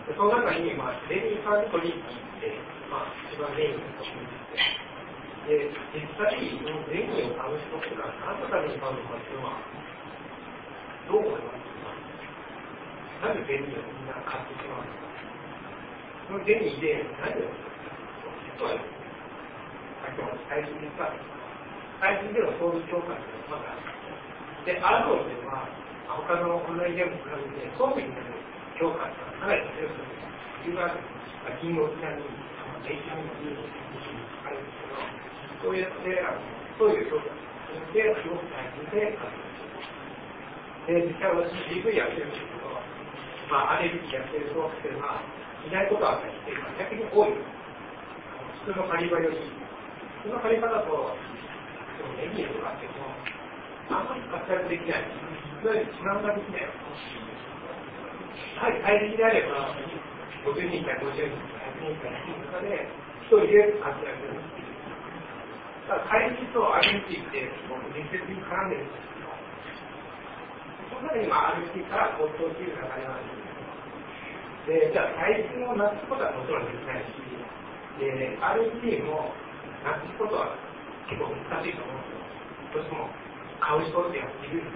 その中に、まあ、レディーカード取引って、まあ、一番メインの取引で、実際、そのレディーを買う人とか、何のために買うのかっていうのは、どう思いますか？なぜレディーをみんな買ってしまうのか。そのレディーで何を実は、さっきも最近言ったんですが、最近での装備強化っていうのがまだある。で、アートっていうのは、他のオンラインゲームに比べて、装備になる強化がかなり強くて、理由があるんです。金をつなぎ、エイチエムジーにあるんですけど、そうやって、そういう強化ですごく大変で活動する。で、実際私、ジーブイ やってるんですけど、まあ、アレルギーやってる人っていうのは、いないことはないっていうか、逆に多い。普通の狩り場より、普通の狩り場だと、エニエとかあっても、あんまり活躍できない。いわゆる違うができない。はい、大敵であれば、ごじゅうにんかごじゅうにんか人会の中で一人で活躍するっていう。だから会議と アールエヌティー って僕密接に絡んでるんですけど、その中に今 アールエヌティー から構想っていう流れがあるんです。で、じゃあ会議をなくすことはもちろんできないし、で、アールエヌティー もなくすことは結構難しいと思うんですよ。どうしても買う人ってやっているん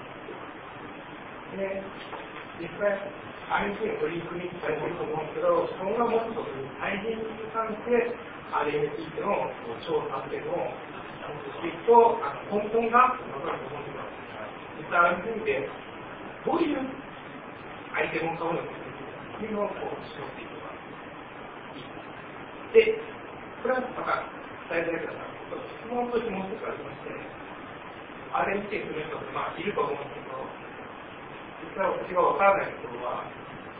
で。で、実際、アールエヌティー の取り組みされていると思うんですけど、そんなものと大変に関して、アールエヌティー の調査っていうのをしていくと、根本が分かると思うんですよ。実際 アールエヌティー でどういうアイテムを買うのかっていうのをこう絞っていくのがいい。で、これはまた伝えてください。質問としてもう一つありまして、アールエヌティー する人ってまあいると思うんですけど、実は私が分からないところは、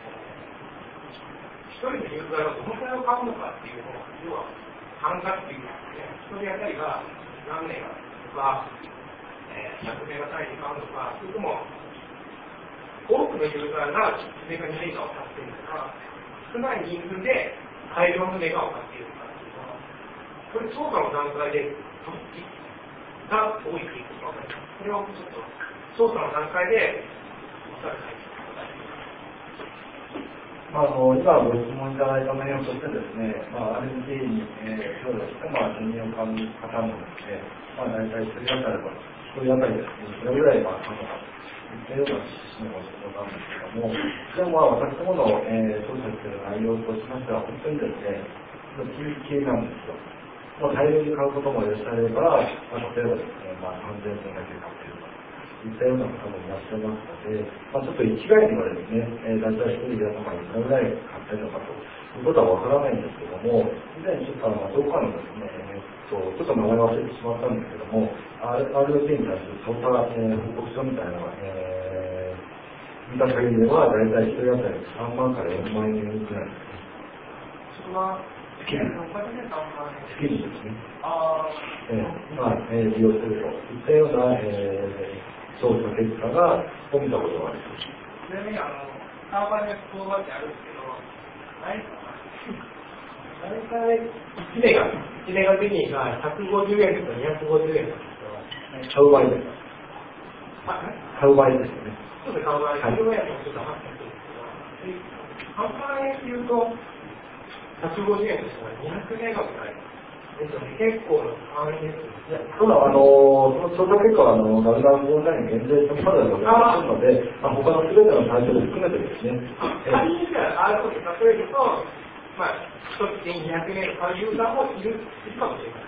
一人のユーザーがどのくらいを買うのかっていうのを、要は単価っていうのはね、一人当たりが何名がとか、えー、ひゃく名が単位に買うのか、それとも、多くのユーザーがメガネメーカーを買っているのか、少ない人数で大量のメガを買っているのかっていうのは、これ調査の段階でどっちが多いか分かります。これをちょっと調査の段階でお伝えしたいと思います。 まあ、あの今ご質問いただいた内容としてですね、まあ、アールエヌティー に、えー、そうですね、まあ、人員を買う方もですね、まあ、大体一人当たりは、一人当たりですね、それぐらい、まあ、買うのかというような指針のご質問なんですけども、でも、まあ、私どもの、えー、調査している内容としましては、本当にですね、キーなんですよ。まあ、大量に買うこともいらっしゃれば、まあ、例えばですね、まあ、さんぜんえんだけ買っていると。いったような方もいらっしゃいますので、まあ、ちょっと一概にはですね、えー、大体一人での中にどれぐらい買っているのかということはわからないんですけども、以前ちょっとあの、どこかのですね、えー、っと、ちょっと名前忘れてしまったんですけども、アールエヌティー に対する調査、えー、報告書みたいなのが、えー、見た限りでは、大体一人当たりさんまんからよんまんえんくらいですね。 それは月に、月にですね、 あえーまあえー、利用するといったような、えー調査結果がを見たことがあります。 ちなみにあの、サーバーで相場ってあるんですけど、ないですか？大体いちメガ、いちメガ的にがひゃくごじゅうえんとかにひゃくごじゅうえんなんですけど、 買う場合です。買う場合ですよね。 そうです、買う場合、ひゃくごじゅうえんとかちょっとはっぴゃくえんですけど、さんまんえんっていうと、ひゃくごじゅうえんとしたらにひゃくメガぐらい。結構な範囲です。 いや、ただ、あの、その調査結果は、あの、ラグナーオンラインに限定してまだございますので、まあ、他のすべての対象を含めてですね。 仮にじゃあ、あることに例えると、まあ、一月にひゃくえん買うユーザーもいる、いるかもしれない。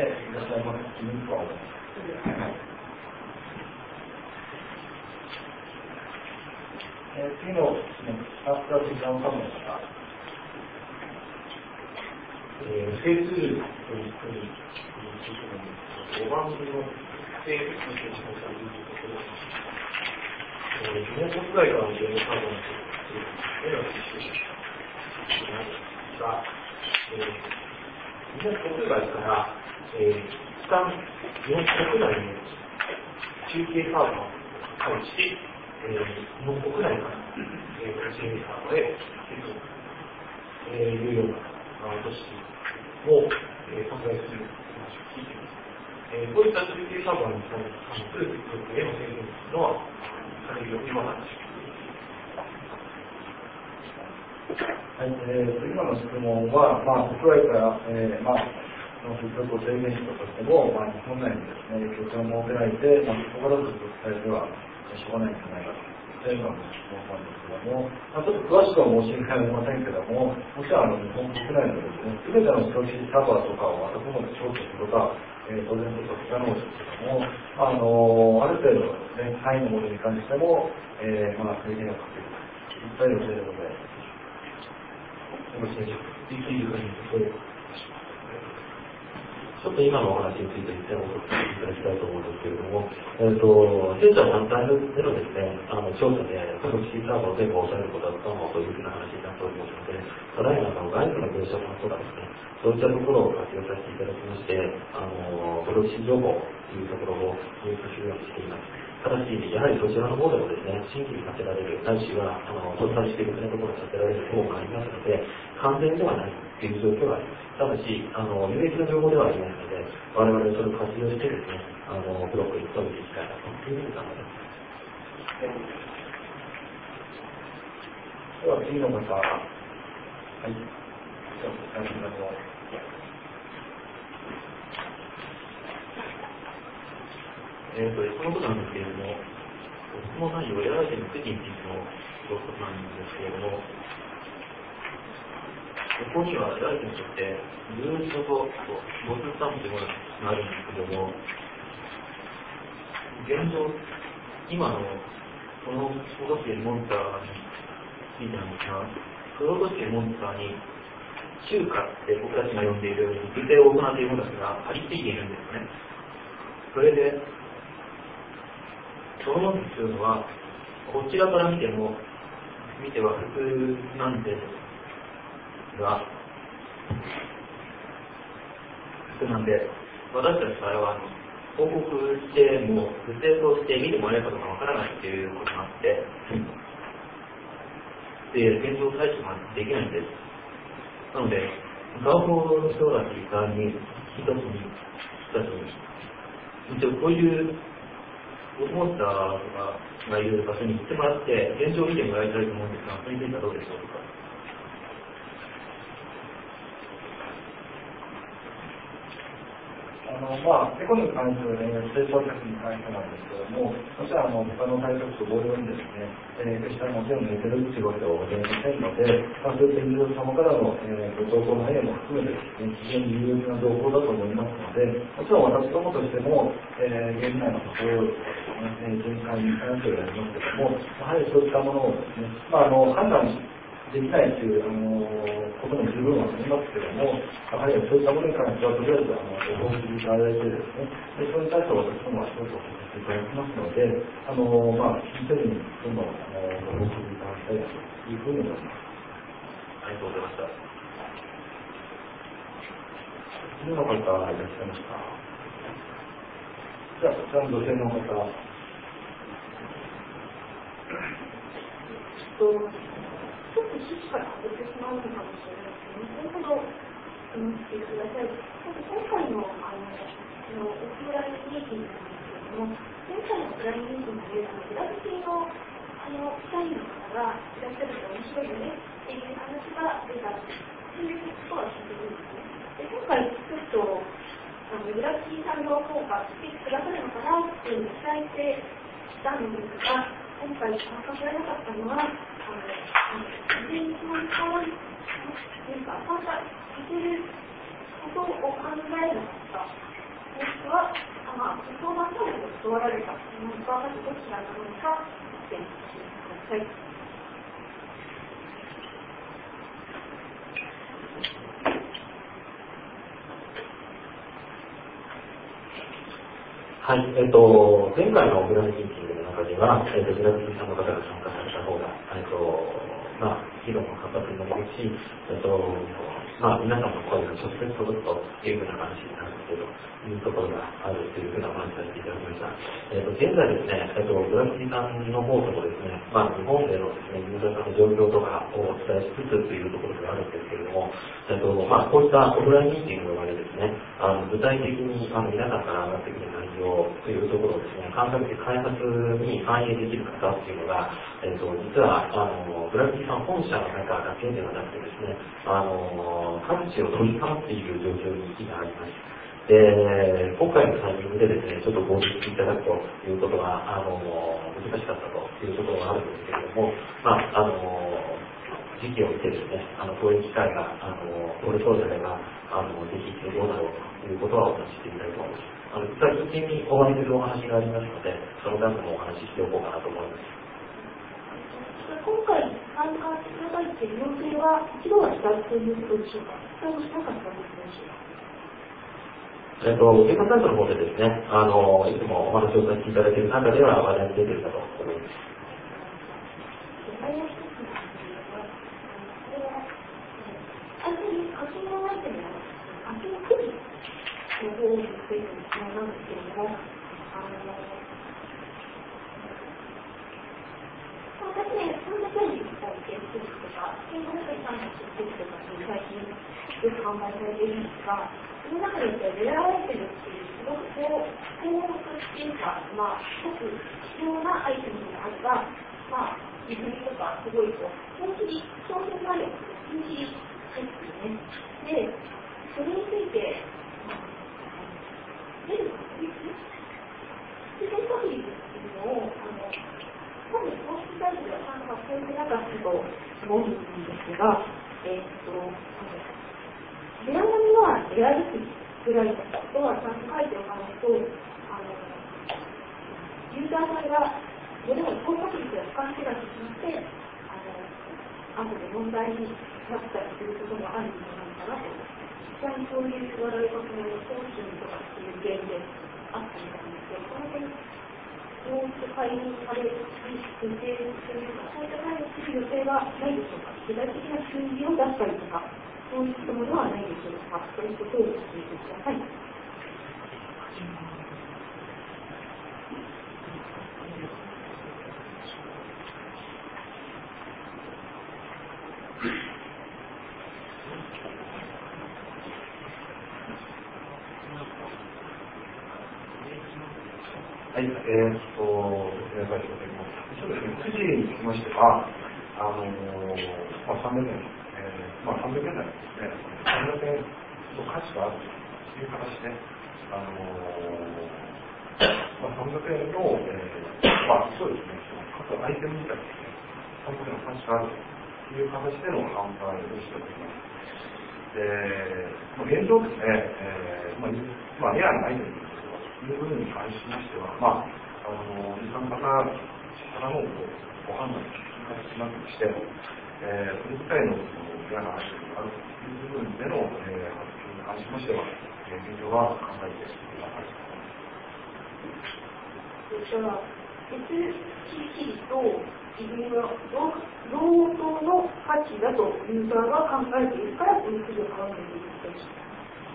ええ、いらっしゃいます。いるかも。えー、次のですね、あ、じゃあ、時間をかけました。 えー、整数というふうについてなんですけど、ごばんの整数の検証されるところ、えー、日本国外からのゲームカードの設置、エラーしていますが、えー、日本国外から、えー、一旦日本国内に中継カードを配置し、えー、日本国内から、えー、中継カードへ、えー、いうような都市を、えー、拡大する話を聞いています。えー、こういった中継サーバーに対するへの制限というのは、かなりよく言わないでしょうか。 はい、えー、今の質問は、まあ、国外から、えー、まあ、その接続を制限したとしても、まあ、日本内にですね、拠点を設けられて、まあ、そこから接続されては、しょうがないんじゃないかと。というのが質問なんですけども、まあ、ちょっと詳しくは申し上げられませんけども、もちろんあの日本国内のですね、すべての消費サーバーとかを私どもで調査することは、えー、当然として不可能ですけども、あのある程度ですね、範囲のものに関しても、えー、まあ、制限をかけるといった予定でございます。よろしいでしょうか。 できる限りそういうちょっと今のお話について一点お答えいただきたいと思うんですけれども、えーと、弊社単体でのですね、あの調査で、組織サーバーを全部抑えることは不可能というふうな話になっておりますので、ただいまの外部の業者さんとかですね、そういったところを活用させていただきまして、あの、プロキシ情報というところを入手するようにしています。 ただし、やはりそちらの方でもですね、新規にさせられる、ないしは、あの、搭載しているところにさせられる方がありますので、完全ではないという状況があります。ただし、あの、有益な情報ではありますので、我々それを活用してですね、あの、ブロックに努めていきたいなというふうに考えます。 では次の方、はい。じゃあ、お願いします。 えーと、このことなんですけれども、質問内容、エラーアイテムくじについてのことなんですけれども、ここにはエラーアイテムとして、ルートとボススタンプというものがあるんですけれども、現状、今のこの落としているモンスターについてなんですが、その落としているモンスターに、中華って僕たちが呼んでいる具体を行っているものたちが張り付いているんですね。それで、そのモンスというのは、こちらから見ても、見ては普通なんですが、普通なんで、私たちからは、報告しても、不正として見てもらえるかどうかわからないということがあって、で、現状対処ができないんです。なので、ガーフォー将来側に、一つに、二つに、一応こういうモンスターとかがいる場所に行ってもらって、現状を見てもらいたいと思うんですが、それについてはどうでしょうか。 あのまあ、エコに関する、ね、成長策に関してなんですけれども、もちろんあの他の対策と同様にですね、えー、決してもちろん寝てる仕事をございませんので、まあ、そういったユーザー様からの、えー、情報の変も含めてですね、非常に有益な情報だと思いますので、もちろん私どもとしても、えー、現在のところですね、循環に関してはありますけれども、やはりそういったものをですね、まあ、あの判断できないというあのことも十分はありますけれども、やはりそういったものに関してはとりあえずあのご報告いただいてですね、でそれに対して私どもは仕事をさせていただきますので、あのまあ気にせずにどんどんあのご報告いただきたいなというふうに思います。 ありがとうございました。 次の方いらっしゃいますか。じゃあこちらの女性の方。 ちょっと趣旨から外れてしまうのかもしれないですけど、もうほどうんしてください。今回のあのオフラインミーティングなんですけれども、前回のオフラインミーティングでグラフィティのあの社員の方がいらっしゃると面白いよねっていう話が出たそういうことは聞いてるんですね。で今回ちょっとあのグラフィティさんの方が来てくださるのかなっていう期待してしたんですが、今回参加されなかったのはあの事前に参加は、なんか参加させることを考えなかった、もしくは、まあ、相談されて断られたものか、どちらなのか、教えてください。 はい、えっ、ー、と、前回のグラフィティミーティングの中では、えっ、ー、と、グラフィティさんの方が参加された方が、えっ、ー、と、まあ、議論も活発になりますし、えっ、ー、と、まあ、皆さんの声が直接届くというふうな話になるので、というところがあるというふうなお話させていただきました。えっ、ー、と、現在ですね、えっ、ー、と、グラフィティさんの方ともですね、まあ、日本でのですね、ユーザーさんの状況とかをお伝えしつつというところがあるんですけれども、えっ、ー、と、まあ、こういったオフラインミーティングの場でですね、あの具体的にあの皆さんから上がってくる内容というところをですね、簡単に開発に反映できる方っていうのが、えー、と実はあのグラフィティさん本社の中だけではなくてですね、あの各地を飛び交っている状況に今あります。で、今回のタイミングでですね、ちょっとご指摘いただくということがあの難しかったというところがあるんですけれども、まああの時期を見てですね、あのこういう機会があの取れそうであれば、あのぜひどうだろうということはお話ししてみたいと思います。あの実は一見にお話しするお話がありますので、その段でもお話ししておこうかなと思います。 今回参加いただいている要請は一度はしたということでしょうか。それをしなかったということでしょうか。 えっと、原価サイトの方でですね、あのいつもお話をさせていただける中では話題に出ているかと思います。 課金のアイテムは課金くじの方についての質問なんですけれども、あの品の中にさんびゃくろくとかって最近よく販売されているんですが、その中でレアアイテムっていうすごくこう項目っていうか、まあ、すごく必要なアイテムがあるが、まあ、泉とかすごいこう、本気に商品内容が本気に入ってるね。で、それについて、まあ、出る確率、出る確率っていうのを、あの、多分公式サイトではちゃんと発表してなかったと思うんですが、えー、っと、レア物はレアですぐらいのことはちゃんと書いておかないと、あの、ユーザーさんがどれも高確率が不確定がしまって、あの、後で問題になったりすることもあるんじゃないかなと。実際にそういう話題がその商品とかっていう原因であったみたいなんですけど、この点、もう一度解任される予定というか、そういった対応する予定はないでしょうか。具体的な数字を出したりとか、そういったものはないでしょうか。そういうことを教えてください。 はい、えー、っと、皆さんにございます。そうですね、くじにつきましては、あのー、まあ、さんびゃくえん、えー、まあ、さんびゃくえん台ですね、さんびゃくえんの価値があるという形で、あのー、まあ、さんびゃくえんの、えー、まあ、そうですね、各アイテム自体ですね、さんびゃくえんの価値があるという形での販売をしております。で、まあ、現状ですね、えー、まあ、まあ、レアなアイテムという部分に関しましては、まあ、あの、一般の方からのご判断にしましても、えー、それ自体の嫌な話があるという部分での、えー、発表に関しましては、えー、現状は考えてください。 じゃあ、エスシーシー と泉が同等の価値だとユーザーが考えているから、このくじを買うということです。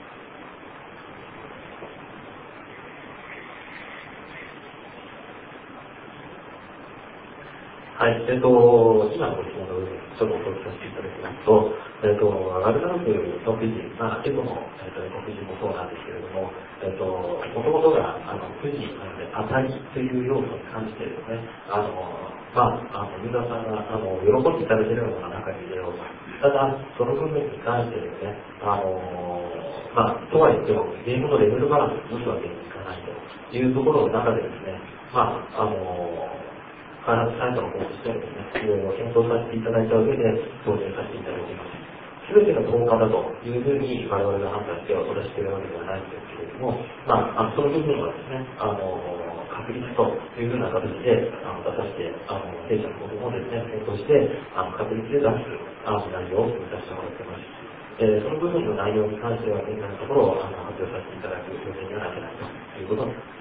はい、えっと、今のご質問の部分、ちょっとお答えさせていただきますと、えっと、ラグナルクのくじ、まあ、エコの、えっと、エコくじもそうなんですけれども、えっと、もともとが、あの、くじなので、当たりという要素に関してですね、あの、まあ、あの、ユーザーさんが、あの、喜んでいただけるような中に入れようと。ただ、その部分に関してですね、あの、まあ、とは言っても、ゲームのレベルバランスを持つわけにいかないというところの中でですね、まあ、あの、開発サイトの方としてですね、いろいろ検討させていただいた上で導入させていただいています。すべてが等価だというふうに我々が判断してお出ししているわけではないんですけれども、まあ、あのその部分はですね、あの、確率というふうな形であの出させて、あの、弊社の方もですね、検討して、あの、確率で出すあの内容を組み出してもらっています。えー、その部分の内容に関しては、現在のところ、あの、発表させていただく予定にはなってないということになります。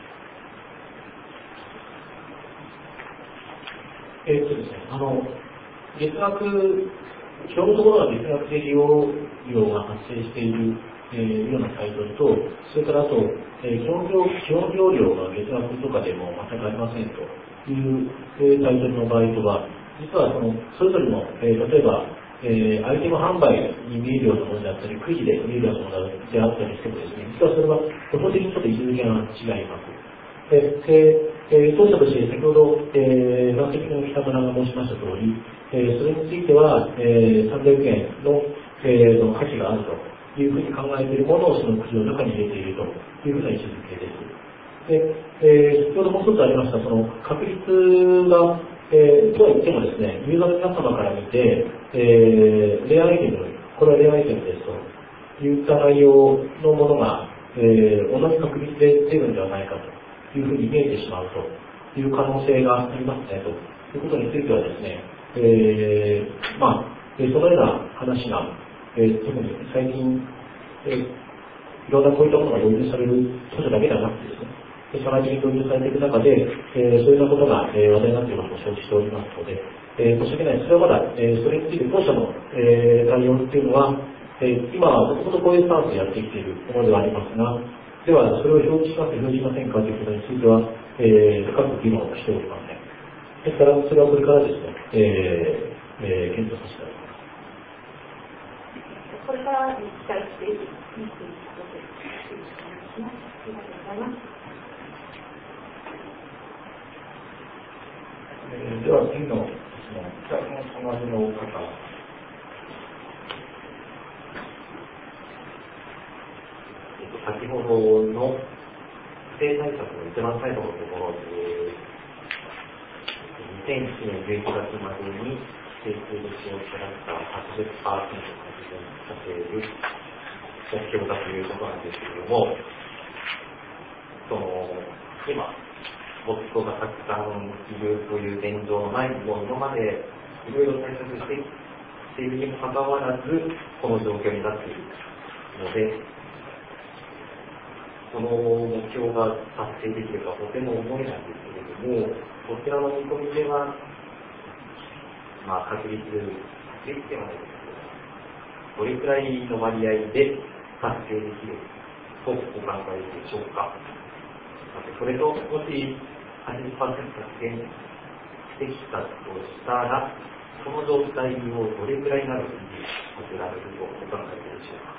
えーっとですね、あの、月額、基本のところは月額で利用料が発生している、えー、ようなサイトと、それからあと、えー、基本料、基本料料が月額とかでも全くありませんという、えー、サイトの場合とは、実はその、それぞれの、えー、例えば、えー、アイテム販売に見えるようなものであったり、くじで見えるようなものであったりしてもですね、実はそれは、基本的にちょっと位置づけが違います。で、えー、当社として先ほど、えー、分析の北村が申しました通り、えー、それについては、えー、さんびゃくえんの、えー、の価値があるというふうに考えているものをそのくじの中に入れているというふうな位置づけです。で、えー、先ほどもう一つありました、その確率が、えー、とは言ってもですね、ユーザーの皆様から見て、えー、レアアイテム、これはレアアイテムですといった内容のものが、えー、同じ確率で出るんではないかと。いうふうに見えてしまうという可能性がありますねということについてはですね、えー、まあ、そのような話が、えー、特に最近、えー、いろんなこういったものが導入される当社だけではなくてですね、社会的に導入されていく中で、えー、そういうようなことが、えー、話題になっていることも承知しておりますので、えー、申し訳ない、それはまだ、えー、それについて当社の、えー、対応っていうのは、えー、今はもともとこういうスタンスでやってきているものではありますが、では、それを表示しますか、表示しませんかということについては、えー、深く議論をしておりません。ですから、それはこれからですね、えーえー、検討させていただきます。 これからに期待していくということで、よろしくお願いします。ありがとうございます。 えー、では次の質問、じゃあこの隣の方。 先ほどの不正対策の一番最後のところで、にせんいちねんじゅういちがつまでに指定する使用キャラクターはちじゅっパーセント削減させる目標だということなんですけれども、その今、ボットがたくさんいるという現状の前にも、今までいろいろ対策しているにもかかわらず、この状況になっているので、この目標が達成できるかとても思えないんですけれども、こちらの見込みでは、まあ、確率できてはないですけど、どれくらいの割合で達成できるとお考えでしょうか。それと、もし はちじゅっパーセント 削減できたとしたら、その状態をどれくらいになるとこちらでお考えでしょうか。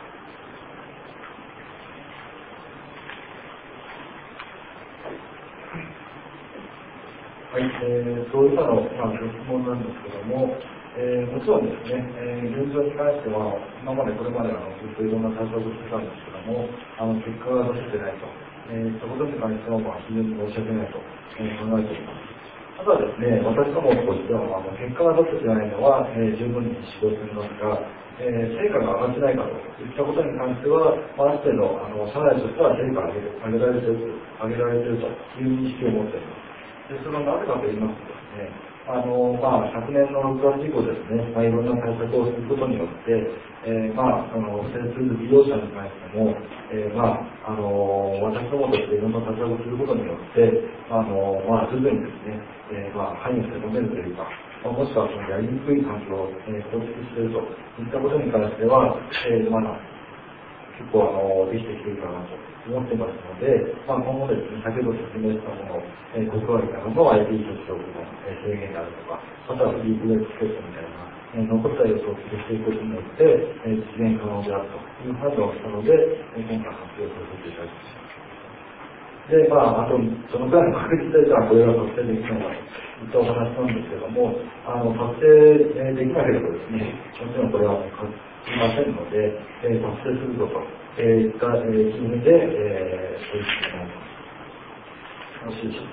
はい、えー、そういったの、まあ、ご質問なんですけども、えー、もちろんですね、えー、現状に関しては、今までこれまであのずっといろんな対策をしてたんですけども、あの結果が出せてないと、えー、そういうことに関しては、まあ、非常に申し訳ないと、えー、考えております。ただですね、私どもとしては、あの結果が出せてないのは、えー、十分に指導していますが、えー、成果が上がってないかといったことに関しては、まあ、ある程度、あの社内としては成果を上げる、上げられている、上げられているという認識を持っています。でそれはなぜかと言いますとですね、あのまあ、昨年のろくがつ以降ですね、まあ、いろんな対策をすることによって、えー、まあ、あの不正ツール利用者に関しても、えー、まあ、あの私どもとしていろんな対策をすることによって、あのまあ、徐々にですね、えー、まあ、範囲を狭めるというか、まあ、もしくはそのやりにくい環境を、えー、構築しているといったことに関しては、えー、まあ、結構あのできてきているかなと思ってますので、まあ、今後ですね、先ほど説明したもの、えー、国外からの アイピー 接触の制限であるとか、またはフリープレイチケットみたいな、えー、残った要素を付けしていくことによって、えー、実現可能であるという話をしたので、えー、今回発表させていただきました。で、まあ、あと、そのくらいの確率で、じゃあこれが達成できるのかといったお話なんですけども、あの、達成できなければですね、もちろんこれは、いませんので、えー、達成するぞと、えー、いった、えー、意味で、えー、そういうことになります。よろしいでしょうか。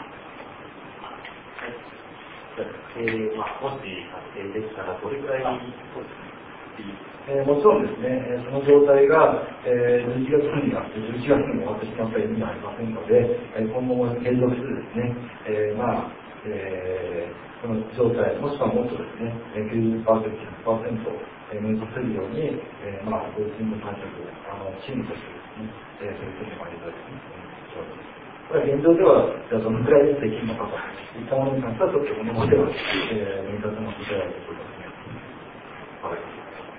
えーまあ、もし達成できたら、どれくらいに、 えー、もちろんですね、えー、その状態が、えー、じゅういちがつには、じゅういちがつに終わってしまった意味はありませんので、えー、今後も継続してですね、えー、まあ、えー、この状態、もしくはもっとですね、きゅうじゅっパーセント、ひゃくパーセント、えー、目指せるように、えー、まあ、そういうチーム対策を、あの、チームとしてですね、えー、取り組んでまいりたいと思います。これは現状では、じゃあどのくらいできるのかといったものに関しては、ちょっとこのままでは、えー、見立ての答えをと思いますね。はい。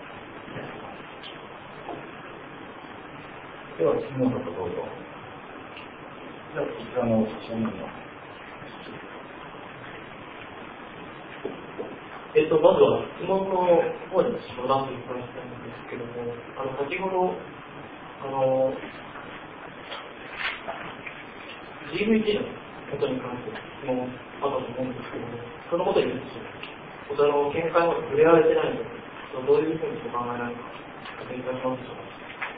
では、次の方どうぞ。じゃあ、こちらの正面の。 えっと、まずは質問の方に相談という話なんですけども、あの、先ほど、あの、ジーブイティー のことに関して質問あったと思うんですけども、そのことについて、こちらの見解も触れられてないので、どういうふうにお考えなのか、確認いただけますでしょうか。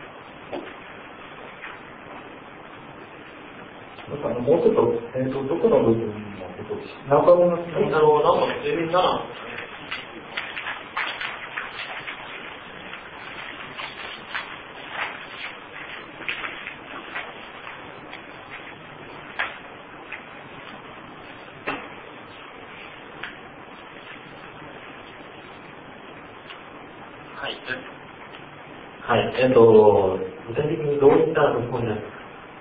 あのもうちょっと、えーと、どこの部分のことですか？中野のあの、なんか住民なら、 はい。はい。えっと、具体的にどういったところになるか。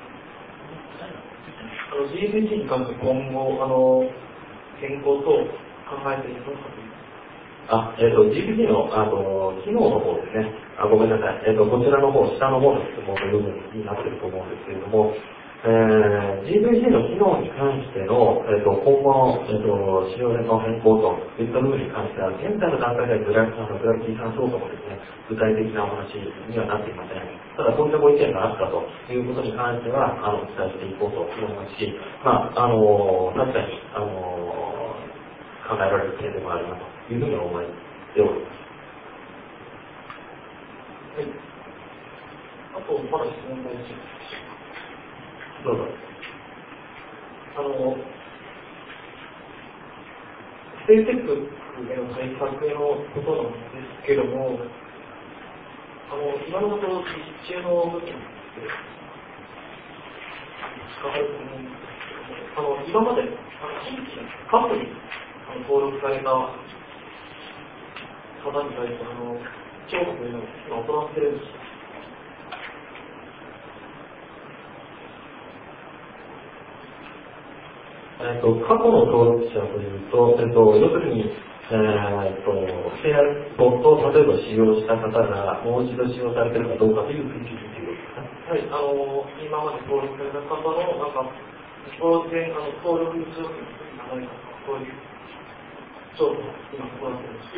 ジーブイティー に関して今後、あの、健康と考えているのかという。 あ、えっと、ジーブイティー の、あの、機能の方ですね。あ、ごめんなさい。えっと、こちらの方、下の方の質問の部分になっていると思うんですけれども、 えー、ジーブイシー の機能に関しての、えー、と今後の、えー、と使用年の変更といった部分に関しては、現在の段階ではグラフィグラフィー算相当もですね、具体的なお話にはなっていません。ただ、こういったご意見があったということに関しては、あのお伝えしていこうと思いますし、まあ、あの確かに、あの考えられる点でもあるなというふうに思っております。 はい。あと、まだ質問があります。 どうぞ。 あの、ステイテックへの対策へのことなんですけども、あの、今のところ実中の部分って使われてると思うんですけども、あの、今まで、あの、新規カップにあの登録された方に対して、あの、調査というのを今行ってるんです。 えっと、過去の登録者というと、えっと、要するに、えー、とシェアボットを例えば使用した方がもう一度使用されているかどうかという研究ということですか。 はい、あの、今まで登録された方の、なんか、当然、あの、登録条件がないかとか、そういう調査を今行っています。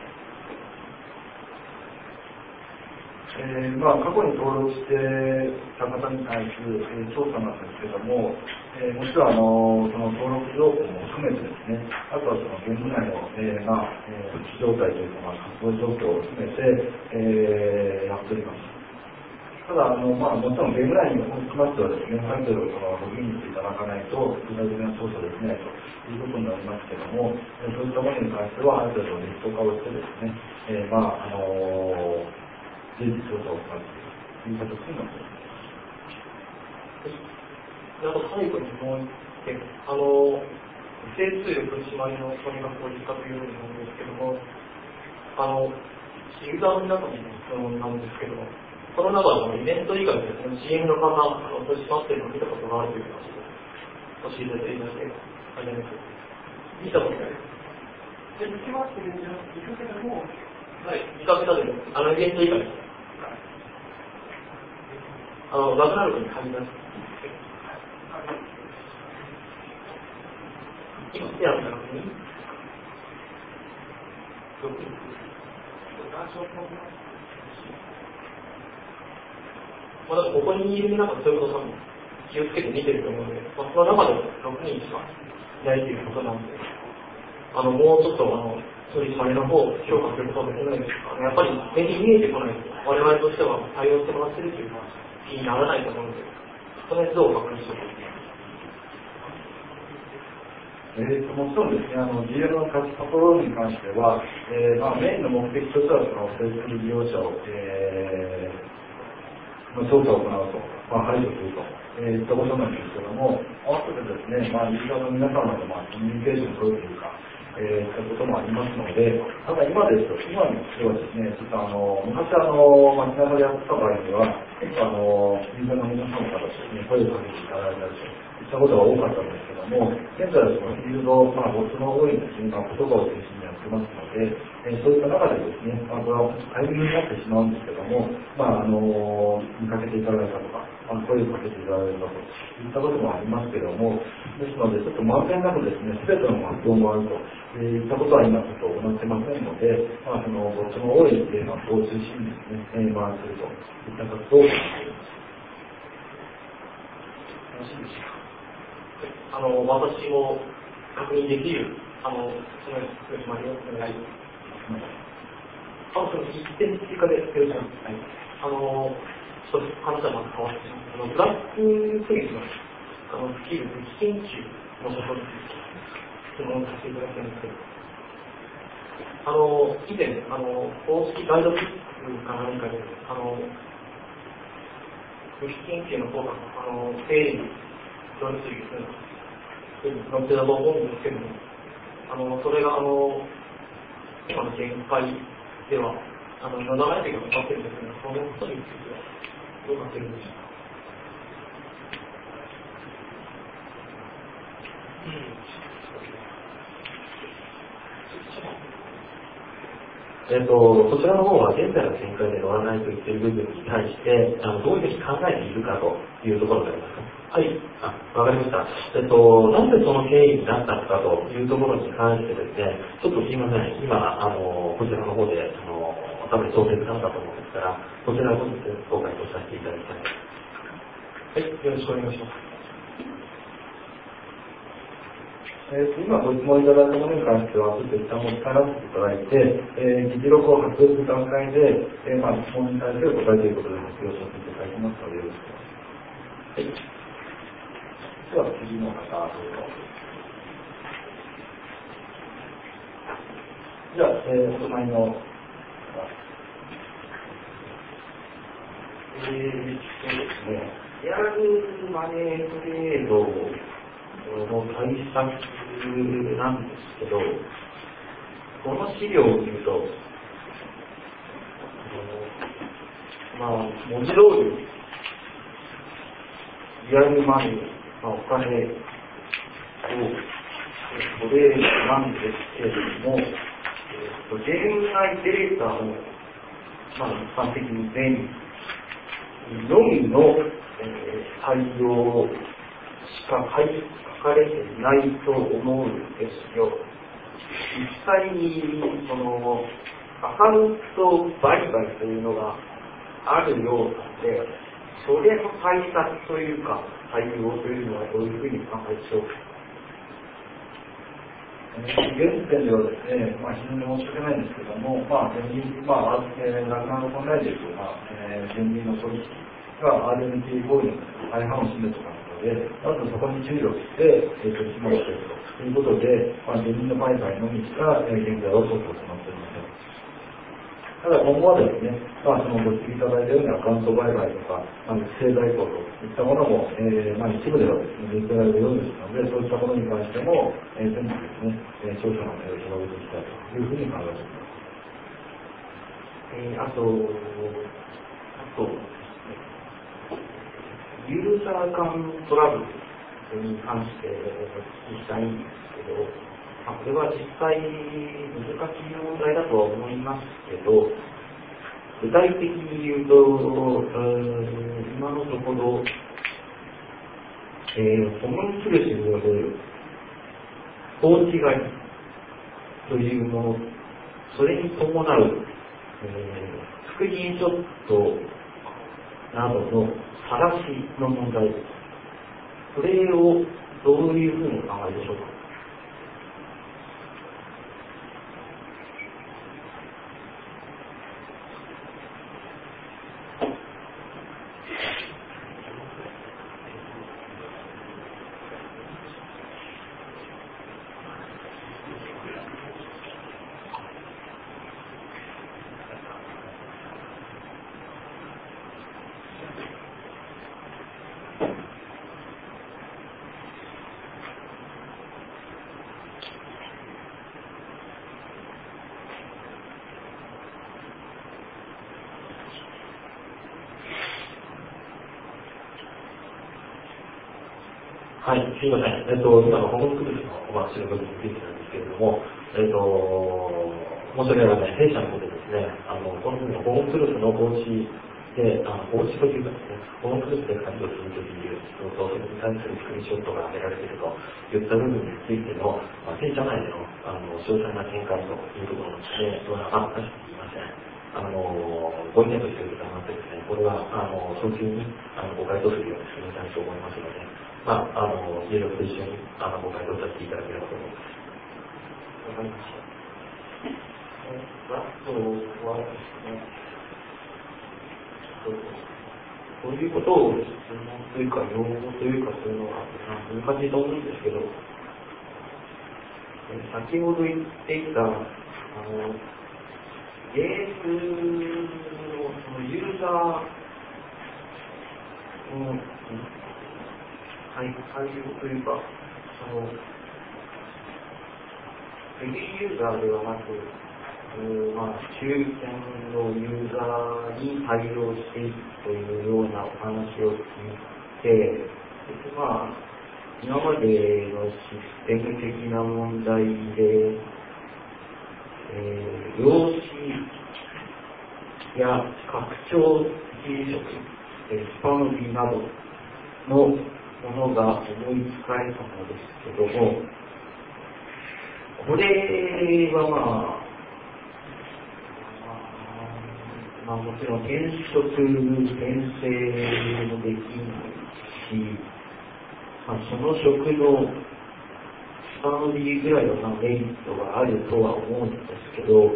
えーまあ、過去に登録してた方に対する、えー、調査なんですけども、えー、もちろんあのその登録条項も含めてですね、あとはその現部内の、えーまあえー、復帰状態というか、まあ、活動状況を含めて、えー、やっております。ただあの、まあ、もちろん現部内におきましてはですね、ある程度そのログインしていただかないと具体的な調査できないということになりますけども、えー、そういったものに関してはある程度リスト化をしてですね、えー、まああのー随時調査を行っているという形になっています。 あと最後にもう一点、あの、整数力取締りのそれが法律化というようになるんですけども、あの、ユーザーの皆さんに質問なんですけども、この中のイベント以外でですね、ジーエム の方、あの取り締まっているのを見たことがあるという話を教えていただいて、ありがとうございます。見たことないです。 で、見せますけど、見かけたもはい、見かけたでも、あのイベント以外です。あの、なくなるのに限ります。今、手やったらにまあ、ここにいる皆さん、そういうこと多分気をつけて見てると思うので、まあ、その中でろくにんしかいないということなので、あの、もうちょっと、あの、取り締まりの方を評価することができないんですが、やっぱり目に見えてこないと、我々としては対応してもらっているという気にならないと思うので、その図を確認しておきます。 えー、ともちろんですね、あの ジーエム のパトロールに関しては、えーまあ、メインの目的としては、その生成利用者を、えー、の調査を行うと、まあ、排除すると、えー、いったことなんですけども、合わせてですね、まあ、ユーザーの皆様と、まあ、コミュニケーションを取るというか、えー、いったこともありますので、ただ今ですと、今にしてはですね、ちょっとあの、昔あの、街中でやってた場合には、結構あの、ユーザーの皆様からですね、声をかけていただいたりといったことが多かったんですけども、現在はそのフィールド、まあ、ボットの多いですね、まあ、言葉を中心にやってますので、えー、そういった中でですね、まあ、これはタイミングになってしまうんですけども、まあ、あの、見かけていただいたとか、まあ、声をかけていただいたといったこともありますけども、ですので、ちょっと満遍なくですね、すべての発表もあるといったことは今ちょっと行ってませんので、まあ、その、ボットの多いマップを中心にですね、回するといった活動を行っています。 よろしいでしょうか。あの、私も確認できる、あの、その取り締まりをお願いします。あの、その一点追加で、よろしくお願いします。あの、ちょっと話はまた変わってしまう。あの、ブラッククイズの、あの、スキル、研究のことに質問させていただきたいんですけど、あの、以前、あの、公式ガイドブックか何かで、あの、武器研究の方が、あの、整理、どういうふうに載ってたと思うんですけども、あの、それが、あの、今の見解では、あの、ななないというか分かってるんですけど、そのことについては、どうなってるんでしょうか。 えー、とそちらの方は現在の見解で乗らないと言っている部分に対してあのどういうふうに考えているかというところでありますか。はい、あ、わかりました。えっと、なぜその経緯になったのかというところに関してですね、ちょっとすいません、今、あの、こちらの方で、あの、多分当選されたと思うんですから、こちらの方でご回答させていただきたい。はい、よろしくお願いします。 えー、今ご質問いただいたものに関しては、ちょっと一旦持ち帰らせていただいて、えー、議事録を発表する段階で、えー、まあ、質問に対する答えということで発表させていただきますので、よろしくお願いします。はい。では、次の方、どうぞ。じゃあ、えー、お隣の、 えー、そうですね、リアルマネートレードの対策なんですけど、この資料を見ると、まあ、文字通り、リアルマネー、まあ、お金をトレードなんですけれども、えー、現在データも、まあ、一般的に全のみの、えー、対応しか書い書かれていないと思うんですよ。実際にそのアカウント売買というのがあるようなので、それの対策というか対応というのはどういうふうに考えでしょうか。 現点ではですね、まあ、非常に申し訳ないんですけども、まあ、前任、まあ、えー、ラグナーの本来でいうと、まあ、えー、前任の取引が アールエムティー 合意の大半を占めてますので、まずそこに注力して、えー、取引をしているということで、まあ、前任の売買のみしか、えー、現在は取って行っておりません。ただ今後はですね、まあ、そのご指摘いただいたようなアカウント売買とか、まあ、育成代行といったものも、えーまあ、一部ではですね、認められるようですので、そういったものに関しても、えー、全部ですね、えー、調査の目を広げていきたいというふうに考えております。 えー、あと、あと、ユーザー間トラブルに関してお聞きしたいんですけど、まあ、これは実際難しい問題だとは思いますけど、具体的に言うと、今のところ、えー、コモンツールスによる放置買いというもの、それに伴う、えー、スクリーンショットなどの晒しの問題、これをどういうふうにお考えでしょうか。はい、すみません。えっと、今のコモンツールスのお話の部分についてなんですけれども、えっと、申し訳ない、弊社の方でですね、あの、この部分のコモンツールスの防止で、あの、防止というかですね、コモンツールスで活用するという、それに対するスクリーンショットが挙げられているといった部分についての、まあ、弊社内での、あの、詳細な見解というところで、それはあったしいません。あの、ご意見としてございましてですね、これは、あの、早急に、あの、ご回答するように進めたいと思いますので、まあ、あの、有力と一緒に、あの、ご回答させていただければと思います。わかりました。ラストはですね、こういうことを質問というか、要望というか、そういうのは難しいと思うんですけど、先ほど言っていた、あの、ゲームのそのユーザーの対応というか、そのヘビーユーザーではなく、まあ、中堅のユーザーに対応していくというようなお話を聞いて、まあ、今までのシステム的な問題で、えー、量子や拡張技術、スパムビなどのものが思いつかれたのですけども、これはまあ、まあ、もちろん転職、転生もできないし、まあ、その職のさん割ぐらいのメリットがあるとは思うんですけど、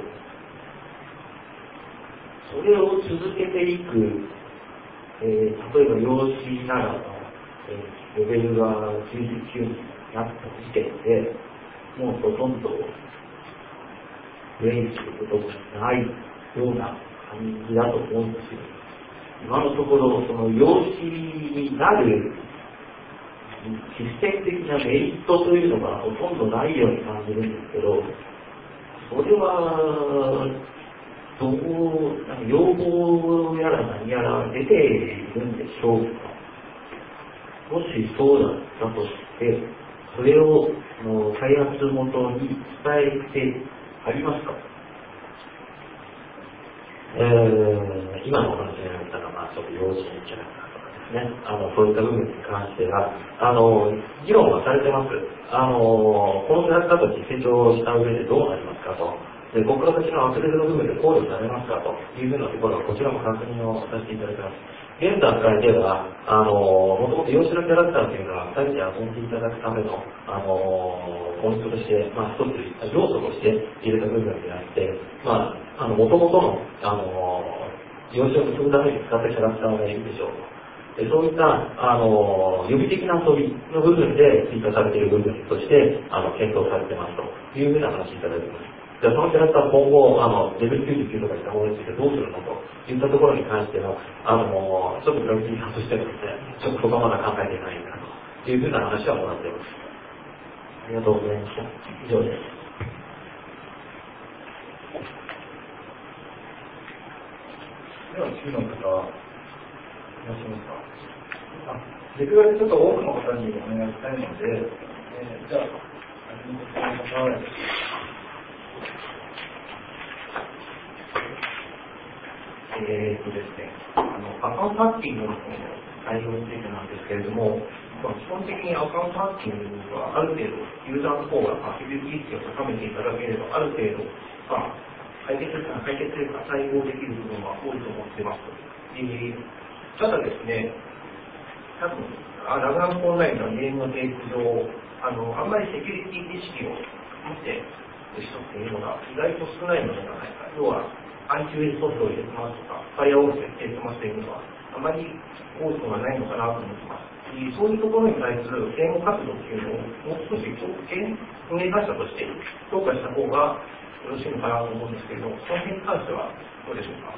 それを続けていく、えー、例えば養子ならば、えー、レベルがきゅうじゅうきゅうになった時点で、もうほとんどプレイすることもないような感じだと思うんですよ。今のところ、その養子になるシステム的なメリットというのがほとんどないように感じるんですけど、それはどう、なんか要望やら何やら出ているんでしょうか。もしそうだったとして、それを開発元に伝えてありますか？えー、今のお話になったら、まあ、ちょっと用心キャラクターとかですね、あの、そういった部分に関しては、あの、議論はされてます。あの、このキャラクターたち成長した上でどうなりますかと。で、僕らたちのアクセルの部分で考慮されますかというふうなところは、こちらも確認をさせていただきます。現段階では、あの、もともと幼稚のキャラクターというのは、ふたりで遊んでいただくための、あの、本質として、まあ、一つ要素として入れた部分であって、まあ、あの、もともとの、あの、幼稚を結ぶために使ったキャラクターがいるでしょうと。でそういった、あの、予備的な遊びの部分で追加されている部分として、あの、検討されてますというふうな話いただいています。じゃあそのキャラクター今後、あの、レベルきゅうじゅうきゅうとかしたものについてどうするのといったところに関しては、あの、ちょっとグラフィーさんとしてはですね、ちょっとそこはまだ考えていないかというふうな話はもらっています。ありがとうございました。以上です。 では次の方、いらっしゃいますか。あ、できるだけちょっと多くの方にお願いしたいので、えー、じゃあ、始めてください。 えーとですね、あのアカウントハッキングの対応についてなんですけれども、基本的にアカウントハッキングはある程度ユーザーの方がセキュリティ意識を高めていただければ、ある程度、まあ、解決解決というか対応できる部分は多いと思っています。えー、ただですね、多分ラグナムオンラインのゲームの提供上、あのあんまりセキュリティ意識を持っている人っていうのが意外と少ないのではないか。要はアンチウイルスソフトを入れてますとか、ファイアウォール設定してますというのは、あまり多くはないのかなと思ってます。そういうところに対する啓蒙活動っていうのを、もう少し運営会社として評価した方がよろしいのかなと思うんですけれども、その辺に関してはどうでしょうか。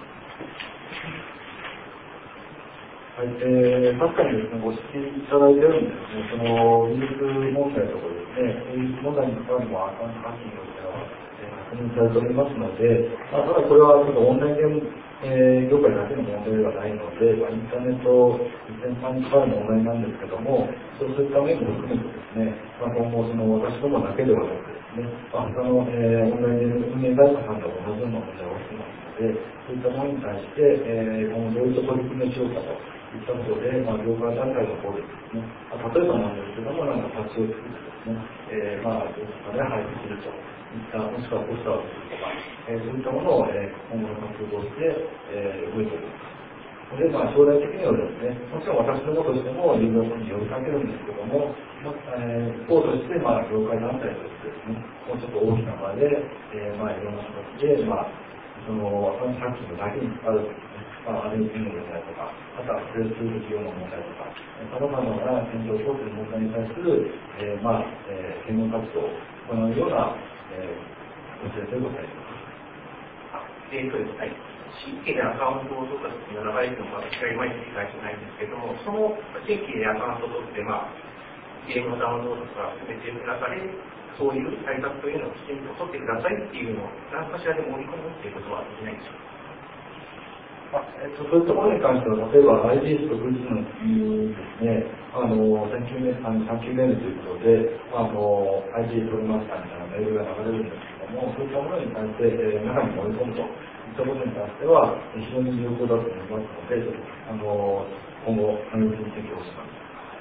はい、えー、確かにですね、ご指摘いただいてるんですね、そのウイルス問題とかですね、ウイルス問題に関わるもアカウントハッキングとしては、確認されておりますので、まあ、ただこれはちょっとオンラインゲーム、えー、業界だけの問題ではないので、まあ、インターネット全般に関わる問題なんですけども、そういった面も含めてですね、まあ、今後その私どもだけではなくですね、まあ、他の、えー、オンラインゲーム運営会社さんと同じような問題を起きてますので、そういったものに対して、えー、今後どういった取り組みをしようかといったことで、まあ、業界団体の方でですね、まあ、例えばなんですけども、なんかパッチを作ってですね、えー、まあ、どこかで配布すると。もしくはポスターをするとか、えー、そういったものを、えー、今後の活動として、えー、動いております。で、まあ、将来的にはですね、もちろん私どもとしてもユーザーさんに呼びかけるんですけども、まあえー、一方として、まあ、業界団体としてですね、もうちょっと大きな場で、えー、まあ、いろんな形で、まあ、その、アカウントハッキングだけに使うですね、まあ、アレンジの問題とか、あとはプレスツール費用の問題とか、さまざまな検討を通する問題に対する、えー、まあ、えー、啓蒙活動を行うようなえー、教えてございます。 えーとですね、新規でアカウントを取った時の流れというのは私がいまいち理解してないんですけども、その新規でアカウントを取って、まあ、ゲームのダウンロードとか進めていく中で、そういう対策というのをきちんと取ってくださいっていうのを何かしらで盛り込むっていうことはできないんでしょうか。 まあえっと、そういったものに関しては、例えば アイジーエス と富士のですね、あの、サンキューメール、サンキューメールということで、あの、アイジーエス 取りましたみたいなメールが流れるんですけども、そういったものに対して、えー、中に盛り込むといったことに関しては、非常に有効だと思いますので、あの、今後、可能性に適用します。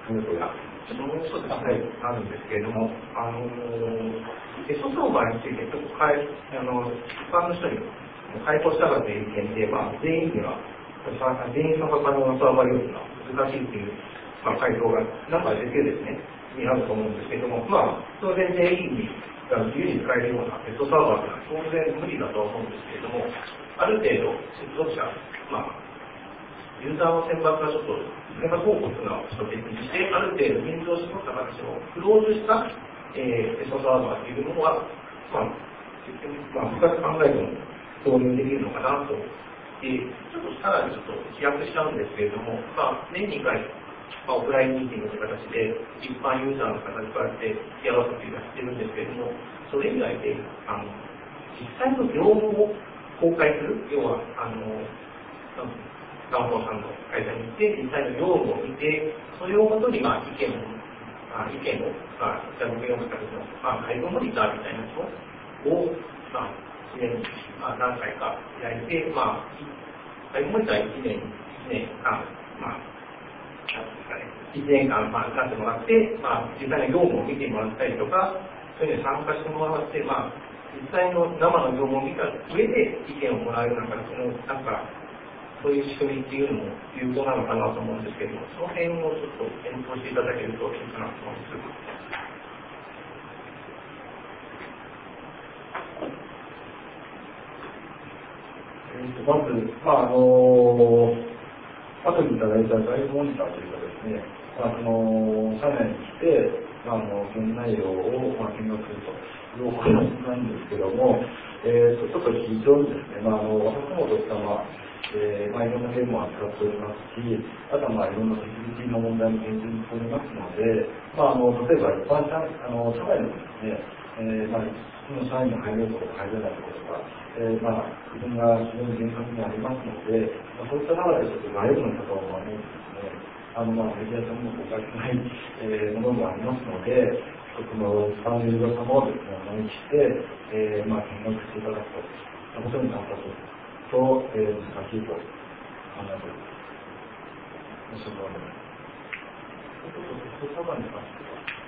金額が。 ちょっともう一つ、はい、あるんですけれども、あのテストサーバーについて、ちょっとかいあの一般の人に開放したかという意見で、まあ、全員には、全員参加可能なサーバー用意が難しいという、まあ、回答が中で出てですね、にあると思うんですけれども、まあ、当然全員に自由に使えるようなテストサーバーというのは当然無理だとは思うんですけれども、ある程度、接続者、まあ、ユーザーの選抜がちょっと、選抜方法というのはちょっと別にして、ある程度人数を絞った形のクローズした、えー、テストサーバーというのは、まあ、まあ、深く考えても導入できるのかなと。で、ちょっとさらにちょっと飛躍しちゃうんですけれども、まあ、年にいっかい、まあ、オフラインミーティングという形で、一般ユーザーの方に加えてやらせていただいているんですけれども、それ以外で、あの実際の業務を公開する、要は、あの、ガンモさんの会社に行って、実際の業務を見て、それをもとに、まあ、意見を、まあ、意見を、まあ、いただくような形の、まあ、外部モニターみたいなものを、まあ、いちねんに、まあ、何回かやいて、まあ、外部モニターいちねん、いちねんかん、まあ、いちねんかん、まあ、使ってもらって、まあ、実際の業務を見てもらったりとか、そういうのに参加してもらって、まあ、実際の生の業務を見た上で意見をもらえるような形の、なんか、そういう仕組みっていうのも有効なのかなと思うんですけれども、その辺をちょっと検討していただけるといいかなと思います。 えー、とまず、まああの後にいただいた外部モニターというかですね、まあ、その社内に来て、まあ、あの業務内容を、まあ、見学するというお話なんですけども、えー、とちょっと非常にですね、まあ、あの私どもとしては、まあえーまあ、いろんなゲームを扱っておりますし、あとは、まあ、いろんなセキュリティの問題も研究しておりますので、まあ、あの例えば一般社あの社内のですね、えーまあ、その社員が入れるとか入れないとか、えーまあ、自分が非常に厳格にありますので、まあ、そういった中でちょっと外部の方を招いてですね、あのまあメディアさんも公開しない、えー、ものもありますので、その一般のユーザー様をですね、お招きして、えーまあ、見学していただくと、本当に簡単です。と、えー、難しいと考えております。申し訳ございません。テストサーバーに関して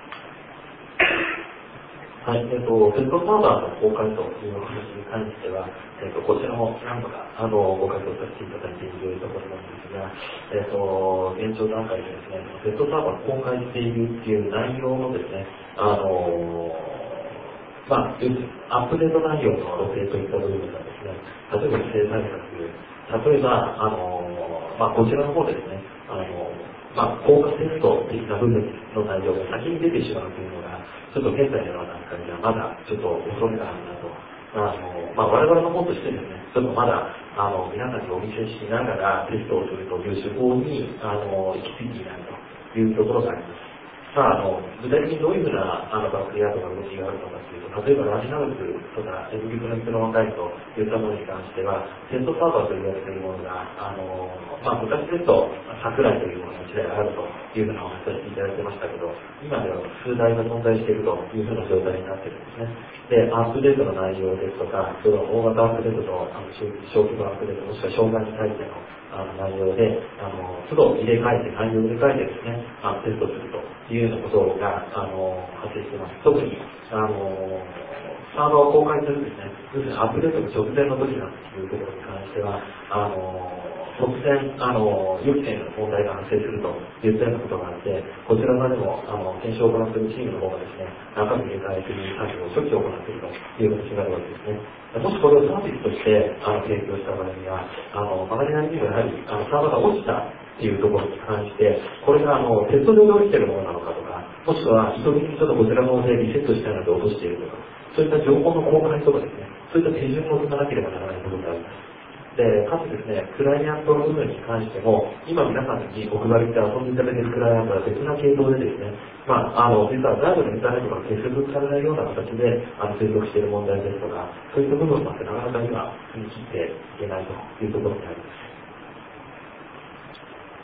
は。はい、えっ、ー、と、テストサーバーの公開という話に関しては、えっ、ー、と、こちらも何度か、あの、ご回答させていただいているところなんですが、えっ、ー、と、現状段階でですね、テストサーバー公開しているっていう内容のですね、あのまあ、アップデート内容の露呈といった部分がですね、例えば規制対策、例えば、あのまあ、こちらの方でですね、あのまあ、効果テスト的な部分の内容が先に出てしまうというのが、ちょっと現在のような段階ではまだちょっと恐れがあるなと。あのまあ、我々の方としてですね、ちょっとまだあの皆さんにお見せしながらテストをするという手法にあの行き着いていないというところがあります。まあ、あの具体的にどういうふうなあのバクテリアとか動きがあるのかというと、例えばラジナウスとかエブリクネクトのタイプといったものに関しては、テストサーバーと言われているものが、あのまあ、昔ですと桜井というものが一台あるというふうなお話をさせていただいてましたけど、今では数台が存在しているというふうな状態になっているんですね。で、アップデートの内容ですとか、その大型アップデートとあの小規模アップデート、もしくは障害に対してのあの内容で、あの都度入れ替えて、内容を入れ替えてですね、あのテストするというようなことがあの発生しています。特にあのサーバーを公開するですね、要するにアップデートの直前の時なんていうところに関しては、あの突然あの予期せぬ問題が発生するといったようなことがあって、こちら側でもあの検証を行っているチームの方がですね、中身入れ替えという作業を初期行っているという形になるわけですね。もしこれをサービスとしてあの提供した場合には、あの曲がりなりにもやはりあのサーバーが落ちたっていうところに関して、これがあのテスト上で落ちているものなのかとか、もしくは意図的にちょっとこちらの方でリセットしたので落としているとか、そういった情報の公開とかですね、そういった手順を踏まなければならない部分があります。で、かつですね、クライアントの部分に関しても、今皆さんにお配りして遊んでいただけるクライアントは別な系統でですね、まあ、あの、実は外部のインターネットが接続されないような形で、あの、接続している問題ですとか、そういった部分までなかなか今、踏み切っていけないというところにあります。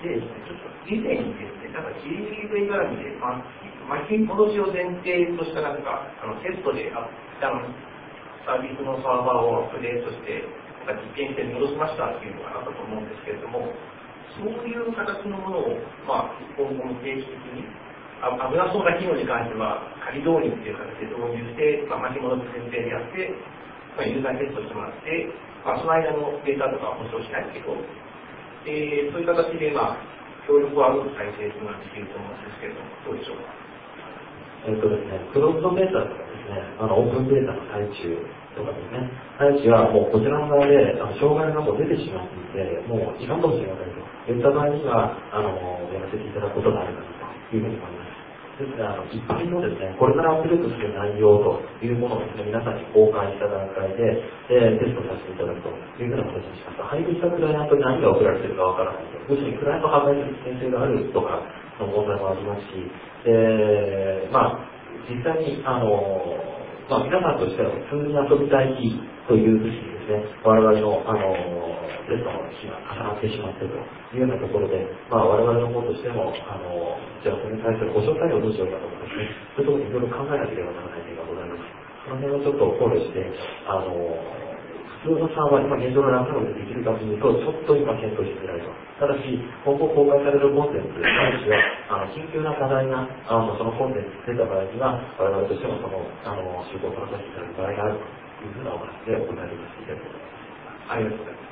で、ちょっと以前にですね、なんか ジーブイ 絡みで、まあ、巻き戻しを前提としたなんか、あのテストであったサービスのサーバーをアップデートして、実験して戻しましたっていうのがあったと思うんですけれども、 そういう形のものを、まあ、今後も定期的に、あ危なそうな機能に関しては、仮導入っていう形で導入して、まあ、巻き戻す前提でやって、まあ、ユーザーテストしてもらって、まあ、その間のデータとかは保証しないけど、えー、そういう形で、まあ、協力をある体制というのはできると思うんですけれども、どうでしょうか。 えっとですね、クローズドデータとかですね、あのオープンデータの配置とかですね、配置はもうこちらの側であの障害がもう出てしまっていて、もういかんかもしれませんといった場合には、あのやらせていただくことがあるかなというふうに思います。ですから、あの一般のですね、これからアップデートする内容というものをですね、皆さんに公開した段階で、でテストさせていただくというふうな形にします。配布したクライアントに何が送られているかわからないと、要するにクライアント販売する危険性があるとかの問題もありますし、でまあ、実際に、あのまあ、皆さんとしては普通に遊びたい日という時にですね、我々の、あのテストの日が重なってしまっているというようなところで、まあ、我々の方としても、あのじゃあそれに対する保証対応をどうしようかとかですね、そういうところにいろいろ考えなければならない点がございます。その辺をちょっと考慮して、あの普通のサーバー、今現状のランダムでできるかというと、ちょっと今検討しづらいと。ただし、今後公開されるコンテンツに関しては、あの緊急な課題があのそのコンテンツに出た場合には、我々としてもそのあの就航を取らさせていただく場合があるというふうなお話でお答えさせていただきます。 ありがとうございます。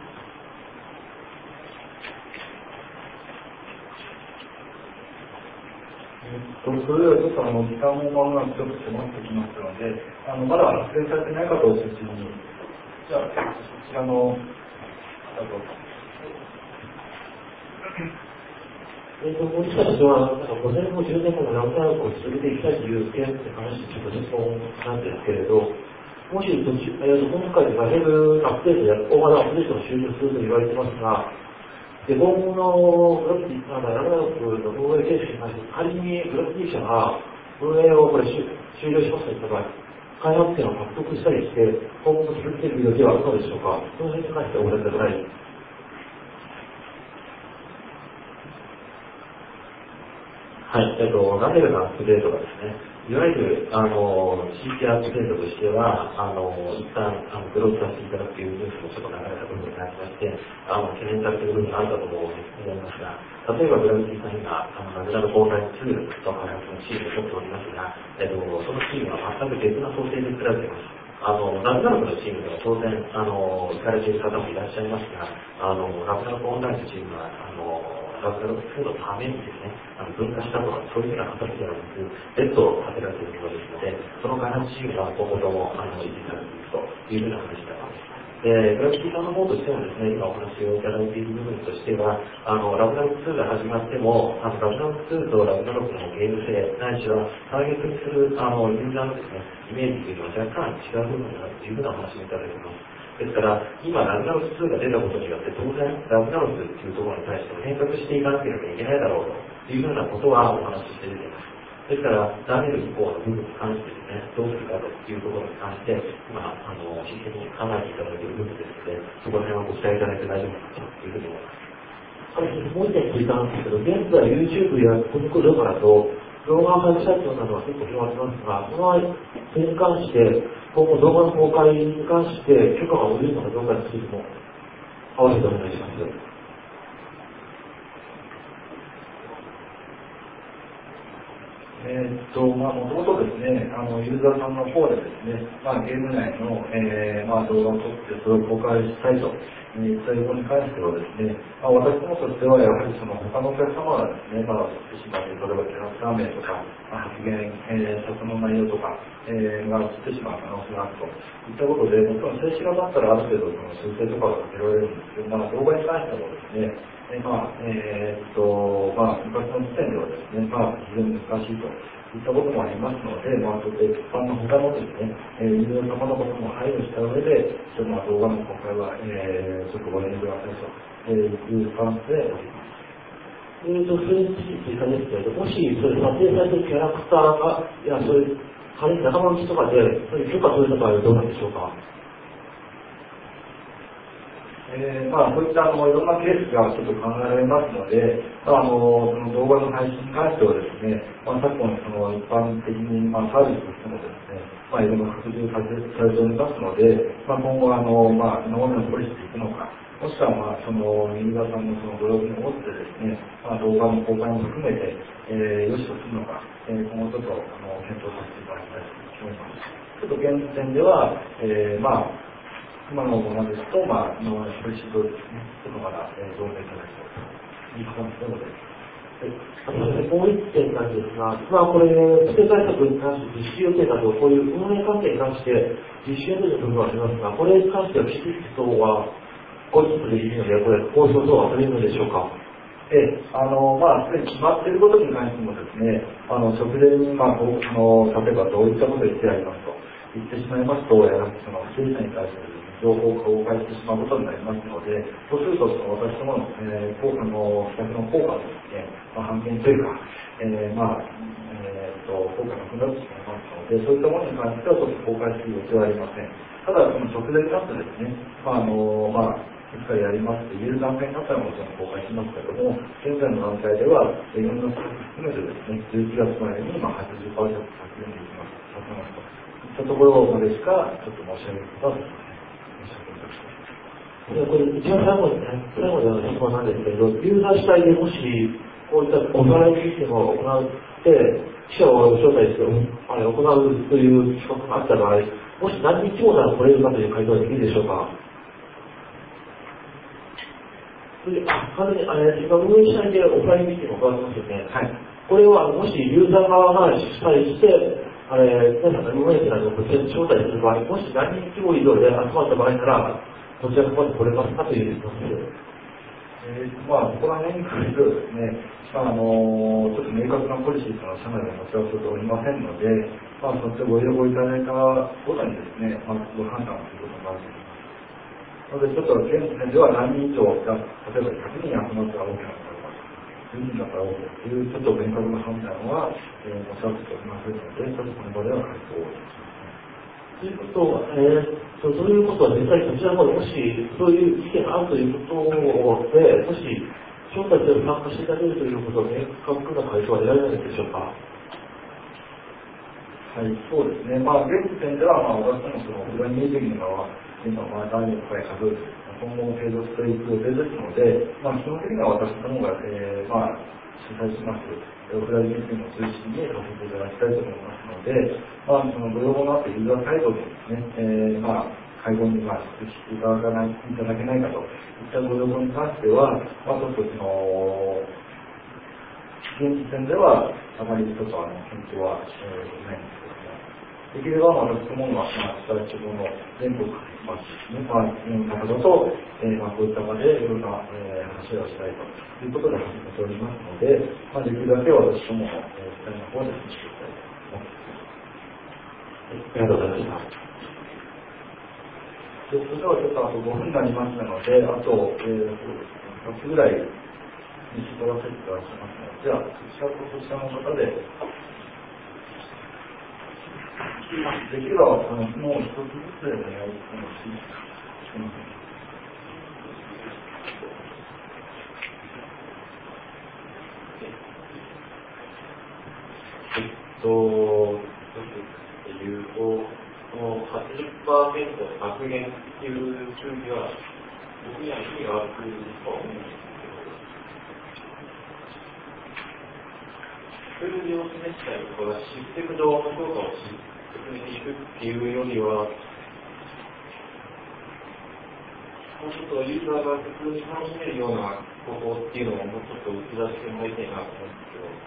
えっと、それではちょっとあの時間もまもなくちょっと迫ってきますので、あのまだ発生されてない方を中心に、じゃあ、そちらの方どうぞ。 えっと、もしかしては、なんかごねんご、じゅうねんごもランダムを続けていきたいという提案って話でちょっと質問なんですけれど、もし途中、えー、と今回がヘブアップデートや大型アップデートを終了すると言われてますが、で今後のグラフィック、なんかランダムの運営形式に関して、仮にグラフィック社が運営をこれ終了しますといった場合、開発権を獲得したりして、今後も続ける予定はあるのでしょうか。その辺に関してお答えください。はい、えっと、ラベルのアップデートがですね、いわゆる、あの、シーピー アップデートとしては、あの、一旦、あの、グロースさせていただくというニュースもちょっと流れた部分がありまして、あの、懸念されている部分があるかと思いますが、例えばグラビティさんが、あの、ラグナルコーナーツールと開発のチームを持っておりますが、えっと、そのチームは全く別な想定で作られています。あの、ラグナルコのチームでは当然、あの、行かれている方もいらっしゃいますが、あの、ラグナルコオンラインのチームは、あの、ラグナルコのためにですね、あの分化したとか、そういうような形ではなく、別途立てられているものですので、その開発チームは今後とも、あの、維持されていくというような話になります。で、グラフィティさんの方としてもですね、今お話をいただいている部分としては、あの、ラグナロクツーが始まっても、あの、ラグナロクツーとラグナロクのゲーム性、ないしはターゲットにする、あの、ユーザーのですね、イメージというのは若干違う部分だというふうなお話をいただいています。ですから、今、ラグナロクツーが出たことによって、当然、ラグナロクというところに対して変革していかなければいけないだろうというふうなことはお話しして出ています。ですから、ラベル以降の部分に関してですね、どうするかというところに関して、今、あの、真剣に考えていただいている部分ですので、そこら辺はご期待いただいて大丈夫かというふうに思います。あれ、もう一点追加なんですけど、現在 YouTube やコミコ動画だと、動画配信サイトなどは結構広がってますが、その点に関して、今後動画の公開に関して許可が下りるのかどうかについても、合わせてお願いします。 えーっと、まあ、もともとですね、あの、ユーザーさんの方でですね、まあ、ゲーム内の、えー、まあ、動画を撮って、それを公開したいと、えー、そういうものに関してはですね、まあ、私どもとしては、やはりその、他のお客様がですね、まあ、福島で、例えばキャラクター名とか、まあ、発言、えー、その内容とか、えー、が映ってしまう可能性があるといったことで、もちろん静止画だったらある程度、その修正とかがかけられるんですけど、まあ、動画に関してもですね、えー、まあ、えー、っと、まあ、昔の時点ではですね、まあ、非常に難しいといったこともありますので、まあ、そして一般の他のですね、えー、ユーザー様のことも配慮した上で、ちょっとまあ、動画の公開は、えー、ちょっとご遠慮くださいという感じでおります。 えーと、それについて追加ですけれど、もし、それ撮影されているキャラクターが、いや、そういう、仮に仲間内とかで、そういう許可取れた場合はどうなんでしょうか。 えーまあ、そういったあのいろんなケースがちょっと考えられますので、まあ、あのその動画の配信に関してはですね、まあ、昨今その一般的に、まあ、サービスとしてもですね、まあ、いろいろ拡充されされておりますので、まあ、今後あの、まあ、今までのポリシーでいくのか、もしくは、まあ、そのユーザーさんのそのブログに持ってですね、まあ、動画の公開も含めて、えー、良しとするのか、えー、今後ちょっとあの検討させていただきたいと思います。ちょっと現時点では、えー、まあ今のままですと、まあ、のポリシー通りですね、ちょっとまだ、えー、導入いただきたいという感じなので。 はい、もう一点なんですが、まあ、これ、不正対策に関して実施予定など、こういう運営関係に関して実施予定の部分はありますが、これに関してはきちっとは、ご一つできるので、これ、放送等はされるのでしょうか。 ええ、あの、まあ、すでに決まっていることに関してもですね、あの、直前に、まあ、こうあの、例えばどういったことを言ってやりますと言ってしまいますと、やはりその、経営者に対する情報を公開してしまうことになりますので、そうすると、その私どもの、えー、効果の、企画の効果をですね、まあ、半減というか、えー、まあ、えー、と、効果がなくなってしまいますので、そういったものに関してはちょっと公開する予定はありません。ただ、その直前になってですね、まあ、あの、まあ、いつかやりますと言える段階になったらもちろん公開しますけれども、現在の段階では、いろんなことを含めてですね、じゅういちがつまでに、まあ、はちじゅっパーセント削減できます、させますといったところまでしか、ちょっと申し上げることはできません。 これ、一番最後にね、最後の質問なんですけど、ユーザー主体でもし、こういったお払いシステムを行って、記者を招待してあれ行うという企画があった場合、もし何日後なら来れるかという回答はできるでしょうか。それで、あ、完全に、あれ、今、運営主体でオフラインミーティングを行ってますよね。 はい。 これは、もしユーザー側が主催して、あれ、皆さんが運営者などを招待する場合、もし何日後以上で集まった場合なら、こちらの方に来れますかという質問です。 えー、まあ、そこら辺に関してはですね、まあ、あのちょっと明確なポリシーというのは社内で持ち合わせておりませんので、まあ、そちらご要望いただいたごとにですね、まあ、ご判断することがあると思います。ので、ちょっと現時点では何人以上が、例えばひゃくにん集まったら OK なのか、じゅうにんだったら OK という、ちょっと明確な判断は、えー、持ち合わせておりませんので、ちょっとこの場では回答をします。 ということは、えー、そうそういうことは実際そちらの方でもしそういう意見があるということで、もし招待で参加していただけるということは明確な回答は得られないでしょうか。 はい、そうですね。まあ、現時点では、まあ、私どもそのオフラインミーティングの今、まあ、第二回数、今後も継続していく予定ですので、まあ、基本的には私どもが、えー、まあ、主催します。オフラインミーティングを中心にさせていただきたいと思いますので、まあ、そのご要望のあったユーザーサイトでですね、えー、まあ、会合にまあ出席していただかない、いただけないかといったご要望に関しては、まあ、ちょっとその、現時点ではあまりちょっとあの検討は、えー、ないんですけども、できれば私どもが、まあ、主催するもの全国、まあ、ね、まあ、先ほどと、えー、まあ、こういった場でいろんな、えー、話をしたいということで始めておりますので、まあ、できるだけ私どもの、えー、主催の方で進めていきたいと思っています。 ありがとうございました。 で、それではちょっとあとごふんになりましたので、あと、えー、そうですね、ふたつぐらいに絞らせていただきますので、じゃあ、そちらとそちらの方で、できれば、あの、もう一つずつでお願いします。 えっと、どうっていうと、この はちじゅっパーセント 削減っていう数字は、僕には意味があると思うんですけど、数字を示したいとか、システム上の評価を説明していくっていうよりは、もうちょっとユーザーが普通に楽しめるような方法っていうのをもうちょっと打ち出してもらいたいなと思うん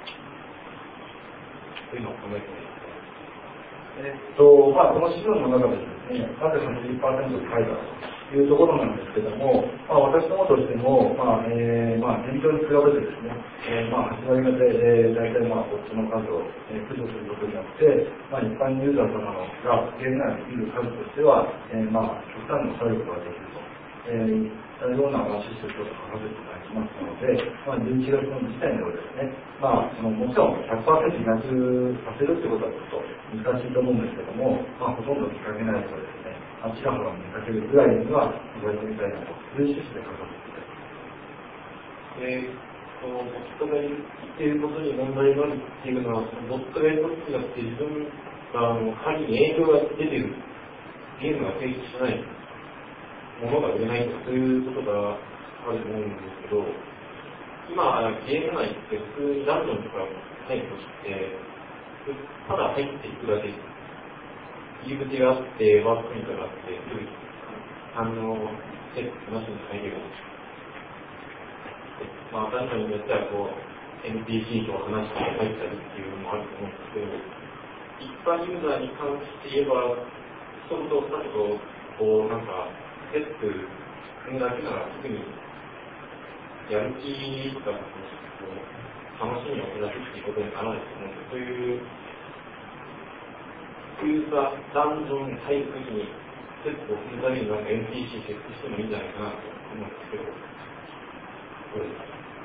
ですけど、そういうのを考えてみます。 えっと、まあ、この資料の中でですね、なぜ はちじゅっパーセント で書いたというところなんですけども、まあ、私どもとしても、まあ、えー、まあ、現状に比べてですね、えー、まあ、はち割方で、えー、大体まあ、こっちの数を、えー、駆除することによって、まあ、一般ユーザー様のが現内できる数としては、えー、まあ、極端に抑えることができると。えーようなシステムを書かせていただきますので、まあ、じゅういちがつの時点ではですね、まあ、そのもちろん ひゃくパーセント になくさせるということはちょっと難しいと思うんですけども、まあ、ほとんど見かけないとですね、 あちらほら見かけるぐらいには言われてみたいなという趣旨で書かせていただきます。 えーそのボットが言っていることに問題があるっていうのは、そのボットがやることによって自分があの仮に影響が出ている、ゲームが成立しない、物が売れないとかそういうことがあると思うんですけど、今、ゲーム内って普通にダンジョンとか入るときって、ただ入っていくだけ、入り口があって、ワークポイントがあって、すぐ反応セットなしに入れる。まあ、ダンジョンによってはこう エヌピーシー と話して入ったりっていうのもあると思うんですけど、一般ユーザーに関して言えば、一言二言こうなんかセットするだけならすぐにやる気とかこう楽しみを減らすっていうことにならないと思うんで、そういうユーザーダンジョンに入るときにセットをするためになんか エヌピーシー 設置してもいいんじゃないかなと思うんですけど、そうです。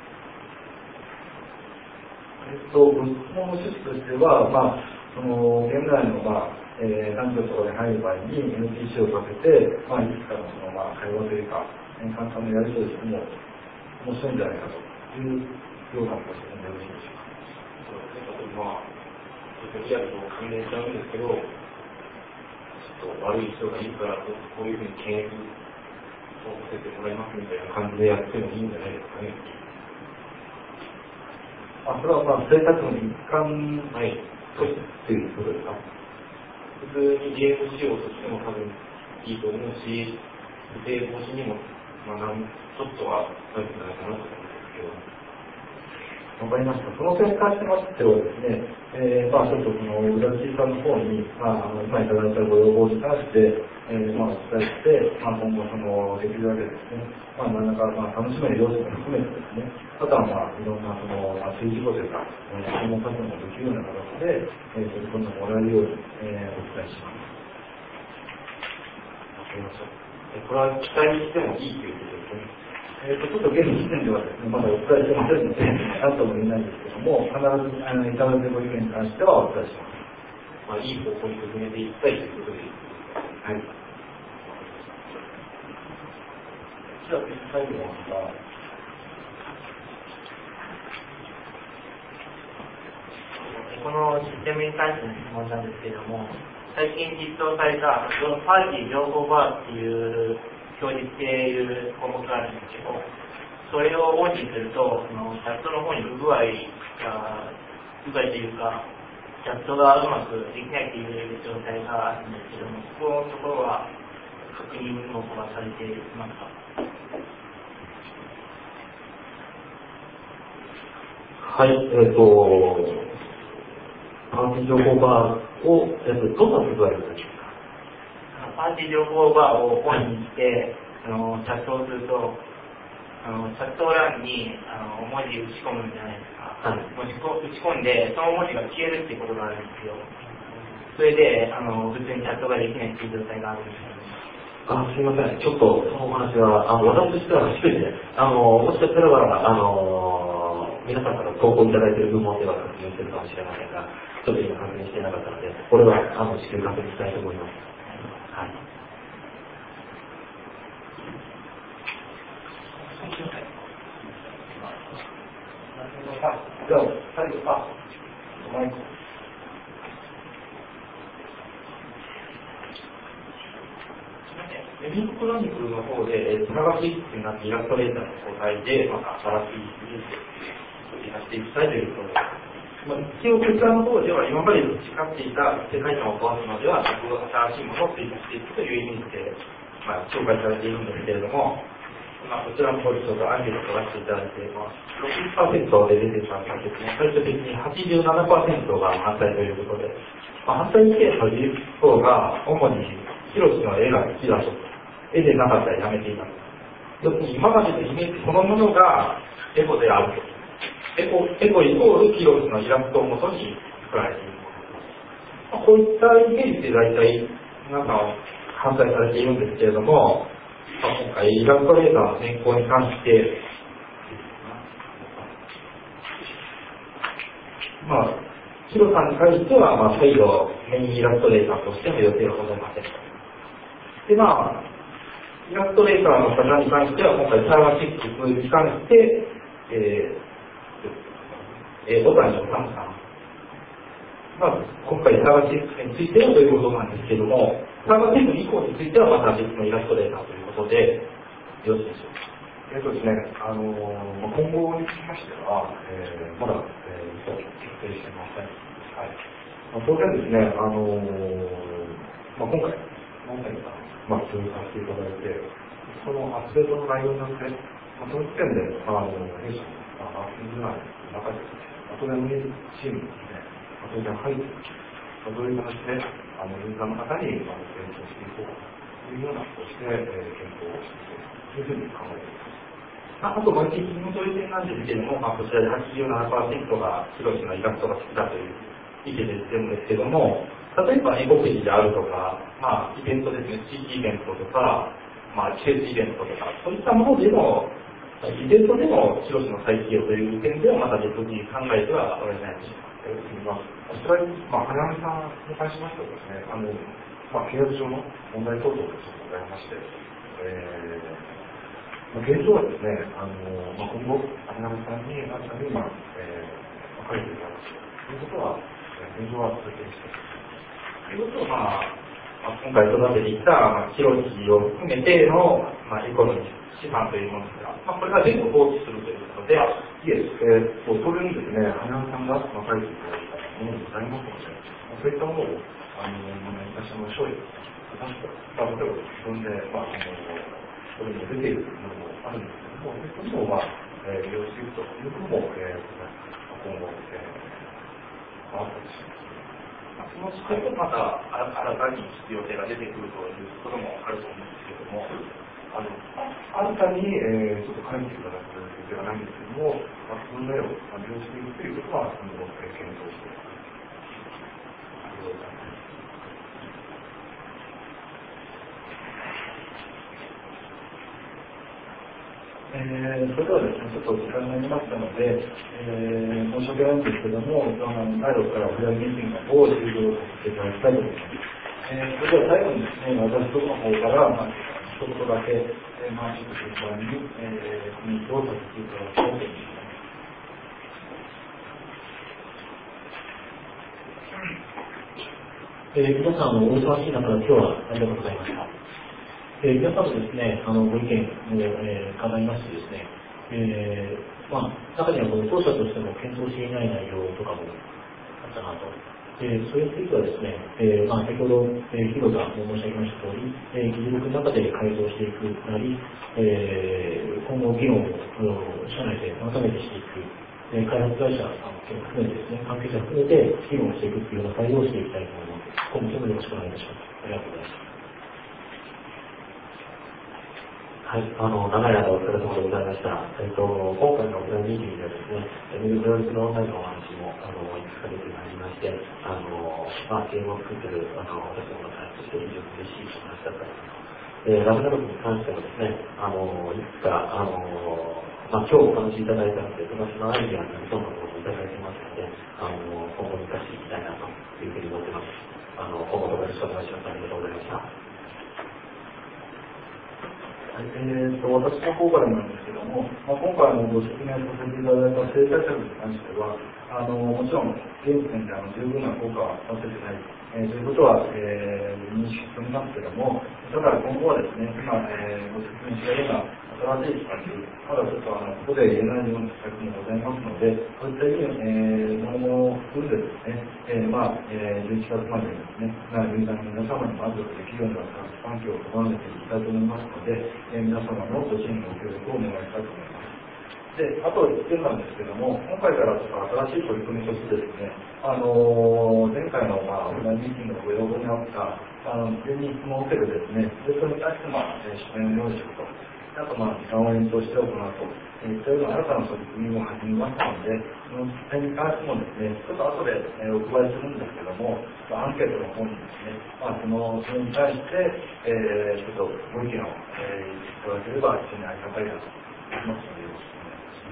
えっと、ご質問の趣旨としては、まあ、そのゲーム内の、まあえー、男女とかで入る場合に エヌピーシー をかけて、まあ、いくつかのその、まあ、会話というか、えー、簡単なやり取りしても面白いんじゃないかというようなご質問でよろしいでしょうか。 そうですね、まあ、ちょっとリアルと関連しちゃうんですけど、ちょっと悪い人がいるからこういうふうに検閲をさせてもらいますみたいな感じでやってもいいんじゃないですかね。 あ、それはまあ制作の一環としてということですか。 普通にゲーム仕様としても多分いいと思うし、不正防止にも、まあ、なんちょっとはなるんじゃないかなと思うんですけど。 わかりました。その点に関しましてはですね、えー、まあちょっとその浦地さんの方に、まあ、あの今いただいたご要望に関して、えー、まあお伝えして、まあ今後そのできるだけですね、まあ何らかまあ楽しめる要素も含めてですね、あとはまあいろんなその、まあ、追事故というか、えー、訪問活動もできるような形で、えー、取り組んでもらえるように、えー、お伝えします。 わかりました。これは期待してもいいということですね。 えー、とちょっと現時点ではですね、まだお伝えしてませんので、なんとも言えないんですけども、必ずあのいただいたご意見に関してはお伝えします。 まあ、いい方向に進めていきたいということで、 はい。じゃあ、最後は、 このシステムに関しての質問なんですけれども、最近実装されたパーティー情報バーっていう表示している項目があるんですけど、それをオンにすると、そのチャットの方に不具合が、不具合というか、チャットがうまくできないという状態があるんですけども、そこのところは確認の方がされていますか？ はい、えっ、ー、と、パーティー情報バーを、えっ、ー、と、どんな不具合ですか？ パーティー情報バーをオンにして、あのチャットをすると、あのチャット欄にあの文字打ち込むんじゃないですか。はい、文字こ打ち込んで、その文字が消えるっていうことがあるんですよ。それで、あの普通にチャットができないっていう状態があるんですよね。 あ、すみません。ちょっとそのお話は、あの私としては初めて、あのもしかしたらあの皆さんから投稿いただいている部門では確認しているかもしれませんが、ちょっと今確認していなかったので、これはあの至急確認したいと思います。はい。 じゃあ、最後か、マイク。 エビンククロニクルの方で、つながっていくってなってイラストレーターの素材で、また新しいシリーズをやっていきたいということです。まあ、一応こちらの方では今まで培っていた世界観を壊すのでは新しいものを追加していくという意味で、まあ、紹介されているんですけれども、まあ、こちらの方でちょっとアンケートを取らせていただいて、まあ、ろくじゅっパーセントで出てたんですけども、最終的に はちじゅうななパーセント が反対ということで、まあ、反対意見の理由等が主にヒロシの絵が好きだと、絵でなかったらやめています。要するに今までのイメージそのものがエコであると。エコ、エコイコールヒロシのイラストをもとに作られている。まあ、こういったイメージで大体なんか反対されているんですけれども、まあ、今回イラストレーターの変更に関して、まあ、ヒロさんに関しては、まあ、再度メインイラストレーターとしての予定はございません。 で、まあ、イラストレーターの方に関しては、今回サーバーシックスに関して、えー、えー、小谷修さん。まあ、今回サーバーシックスについてはということなんですけども、サーバーシックス以降についてはまた別のイラストレーターということで、よろしいでしょうか。 えっとですね、あのー、今後につきましては、えー、まだ、えー、決定していません。はい。まあ、当然ですね、あのー、まあ、今回、何回か、まあ、共有させていただいて、そのアップデートの内容によって、まあ、その時点で、あの、弊社の、まあ、マーケティング内の中で、まあ、当然のチームにですね、まあ、当然入って、まあ、どういう形で、あの、ユーザーの方に、まあ、提供していこうかというようなことをして、えー、検討をしていこうというふうに考えています。 あと、マーケティングのそういう点なんですけれども、まあ、こちらではちじゅうななパーセントがヒロシのイラストが好きだという意見で言ってるんですけども、例えば英国人であるとか、まあ、イベントですね、地域イベントとか、まあ、季節イベントとか、そういったものでも、イベントでもヒロシの再起用という点ではまた別に考えてはおられないでしょうか。 まあ、こちらに、まあ、花見さんに関しましてはですね、あの、まあ、契約上の問題等々がございまして、えー現状はですね、あのまあ、今後、花見さんに、新たに、まあえー、分かれていただくということは、現状は続けてきている。 ということは、まあ、今回育てていた、まあ、ヒロシを含めての、まあ、エコノミー、資産というものですが、まあ、これが全部放棄するということで、 いえ、えー、当然ですね、花見さんが分かれていただいたものでございますので、まあ、そういったものを、あの、まあ、何かしらの商品を出して、まあ、例えば自分で、まあ、あの、それに出ているものもあるんですけども、そういったものを、まあ、えー、利用していくということも、えー、今後、えー、変わってほしい。 その仕組みもまた新たに必要性が出てくるということもあると思うんですけれども、 あの新たに、えー、ちょっと書いていただくではないんですけども、まあ、その絵を利用していくということは、今後、えー、検討していく。ありがとうございます。 えー、それではですね、ちょっと時間になりましたので、えー、申し訳ないんですけども、あの最後からお早めミーティングを終了させていただきたいと思います。えー、それでは最後にですね、私どもの方から、まあ、一言だけ、えー、マーシック先輩に、えー、コメントをさせていただきたいと思います。 えー、皆さん、お忙しい中、今日はありがとうございました。えー、皆さんもですね、あのご意見を、えー、伺いましてですね、えーまあ、中にはこの当社としても検討していない内容とかもあったなと。えー、それについてはですね、えーまあ、先ほど、えー、広田も申し上げました通り、えー、議事録の中で改造していくなり、えー、今後議論を社内で改めてしていく、えー、開発会社さんも含めてですね、関係者含めて議論していくというような対応をしていきたいと思います。今後ともよろしくお願いいたします。ありがとうございました。 はい、あの、長い間お疲れ様でございました。えっと、今回のオンラインミーティングではですね、ミルクロイスのオンラインのお話も、あの、いくつか出てまいりまして、あの、まあ、ゲームを作ってる、あの、私どもの会として非常に嬉しいお話だったりとか、えー、ラブナログに関してもですね、あの、いくつか、あの、まあ、今日お話しいただいたので、私のアイディアにどんなことをいただいてますので、あの、今後に生かしていきたいなというふうに思ってます。あの、今後ともよろしくお願いします。ありがとうございました。 はい、えー、と私の方からなんですけども、まあ、今回のご説明させていただいた生態策に関しては、あのもちろん現時点であの十分な効果は出せてない、えー、ということは、えー、認識しておりますけども、だから今後はですね、今、えー、ご説明したような新しい企画、まだちょっとあのここで言えないような企画もございますので、そういった意味、えー、ものを含んでですね、えー、まあ、えー、じゅういちがつまでにですね、ユーザーの皆様に満足できるような環境を整えていきたいと思いますので、えー、皆様のご支援ご協力をお願いしたいと思います。で、あといってんなんですけども、今回からちょっと新しい取り組みとしてですね、あのー、前回の、まあ、オンラインミーティングのご要望にあった、あの、急に質問を受けてですね、でそれに対して、まあ、えー、書面を用意すると。あと、まあ、時間を延長して行うと、えー、そういう新たな取り組みを始めましたので、その点に関してもですね、ちょっと後で、えー、お配りするんですけども、アンケートの方にですね、まあ、その、それに対して、えー、ちょっとご意見を、えー、いただければ非常にありがたいなと思いますので、よろしくお願いします。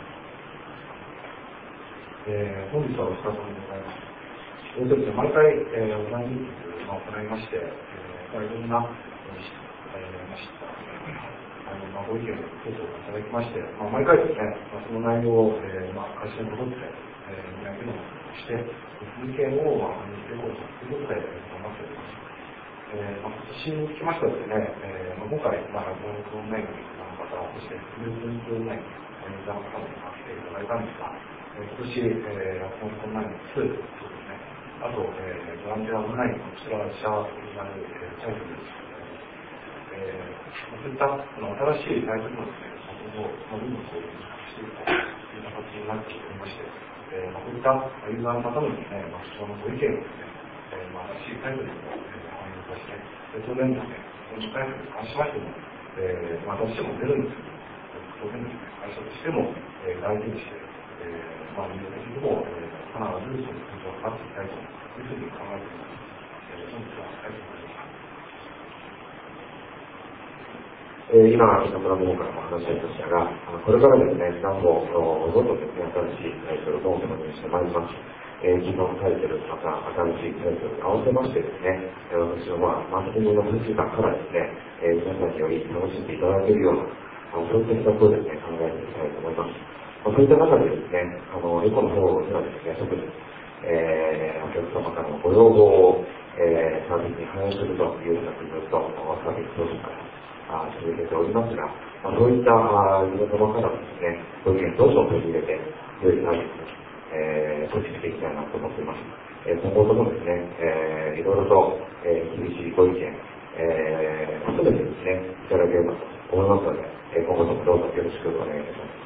えー、本日はお疲れ様でございます。えーとですね、毎回、えー、オンラインミーティングを行いまして、えー、いろんな、えーました。あのまあ、ご意見を等々いただきまして、まあ、毎回ですね、まあ、その内容を、えーまあ、会社に戻って、えー、見上げるのとして、意見を、まあ、反映していこうということで、頑張っております。えーまあ、今年につきましてはですね、えーまあ、今回、まあ、ラボオンラインの方、そして、グループオンラインのユーザーの方も来ていただいたんですが、えー、今年、えー、ラボオンラインのツー、そうですね、あと、えー、ボランティアオンライン、こちら、社になる、えー、タイプです。えー、そういったこの新しいタイプのですね、そこを、まあ、どんどんこう、していくという形になっておりまして、えーまあ、こういったユーザーの方のですね、まあ、そのご意見をですね、えーまあ、新しいタイプにも、えーそして、当然ですね、このタイプに関しましても、えー、まあ、どうしても出るんですけど、当然ですね、会社としても、えー、大事にして、えー、まあ、利用的にも、えー、必ずその工夫を図っていきたいというふうに考えています。えー、本日はありがとうございました。 えー、今、北村の方からも話がありましたが、これからですね、何本、どんどんですね、新しいタイトルをお手にしてまいります。えー、既存タイトル、また新しいタイトルに合わせましてですね、えー、私の、まあ、マーケティングの分析官からですね、えー、皆さんにより楽しんでいただけるような、あのそういった企画をですね、考えていきたいと思います。まあ、そういった中でですね、あの、エコの方にはですね、特に、えー、お客様からのご要望を、えー、サービスに反映するというような工夫と、サービス当初からあ続けておりますが、まあ、そういった皆様からですね、ご意見どうぞ取り入れて、良いサービスに、えー、取り付けていきたいなと思っています。えー、今後ともですね、えー、いろいろと、えー、厳しいご意見、えー、含めてですね、いただければと思いますので、えー、今後ともどうぞよろしくお願いいたします。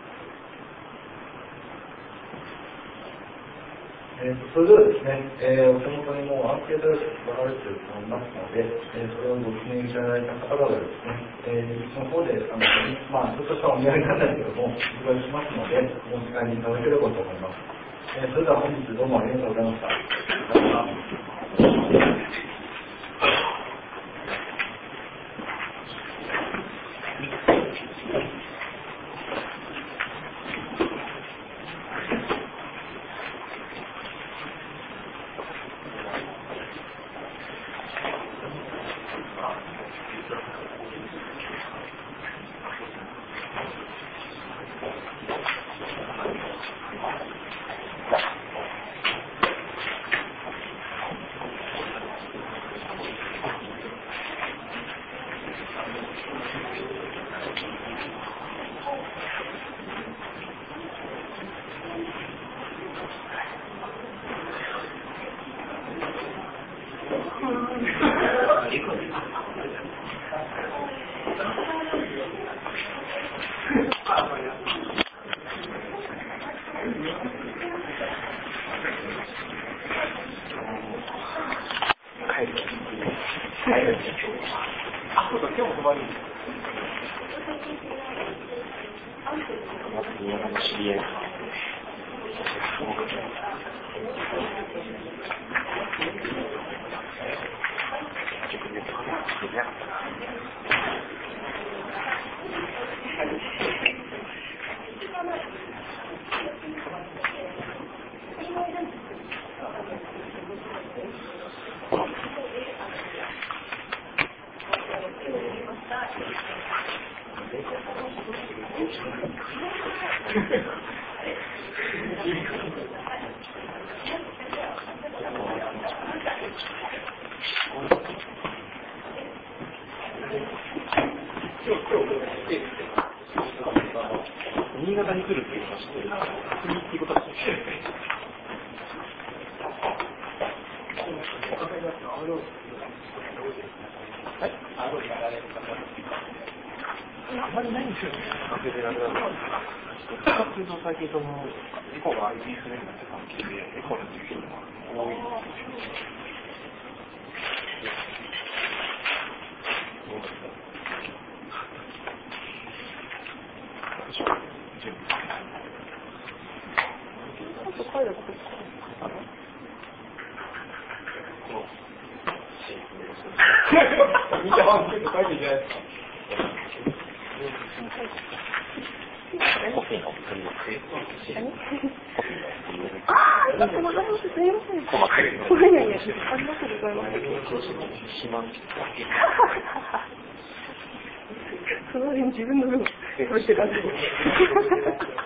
えー、それではですね、えー、お手元にもうアンケートが配られていると思いますので、えー、それをご記入いただいた方々がですね、えー、その方で、あの、まあ、ちょっとしたお土産なんですけども、お配りしますので、お持ち帰りいただければと思います。えー、それでは本日どうもありがとうございました。 新潟に来るっていうのは知ってる。確認っていうことは知ってる。はい。あんまりないんですよね。カフェでやるのは。普通の最近そのエコが アイティー フレンドって関係でエコの人が多いんですよ。どうですか。 声が出てきた。 みんなワンケース書いていいじゃないですか。 ああ、ありがとうございます。すみません。いやいや、ありがとうございます。 その辺自分の分、そして感じ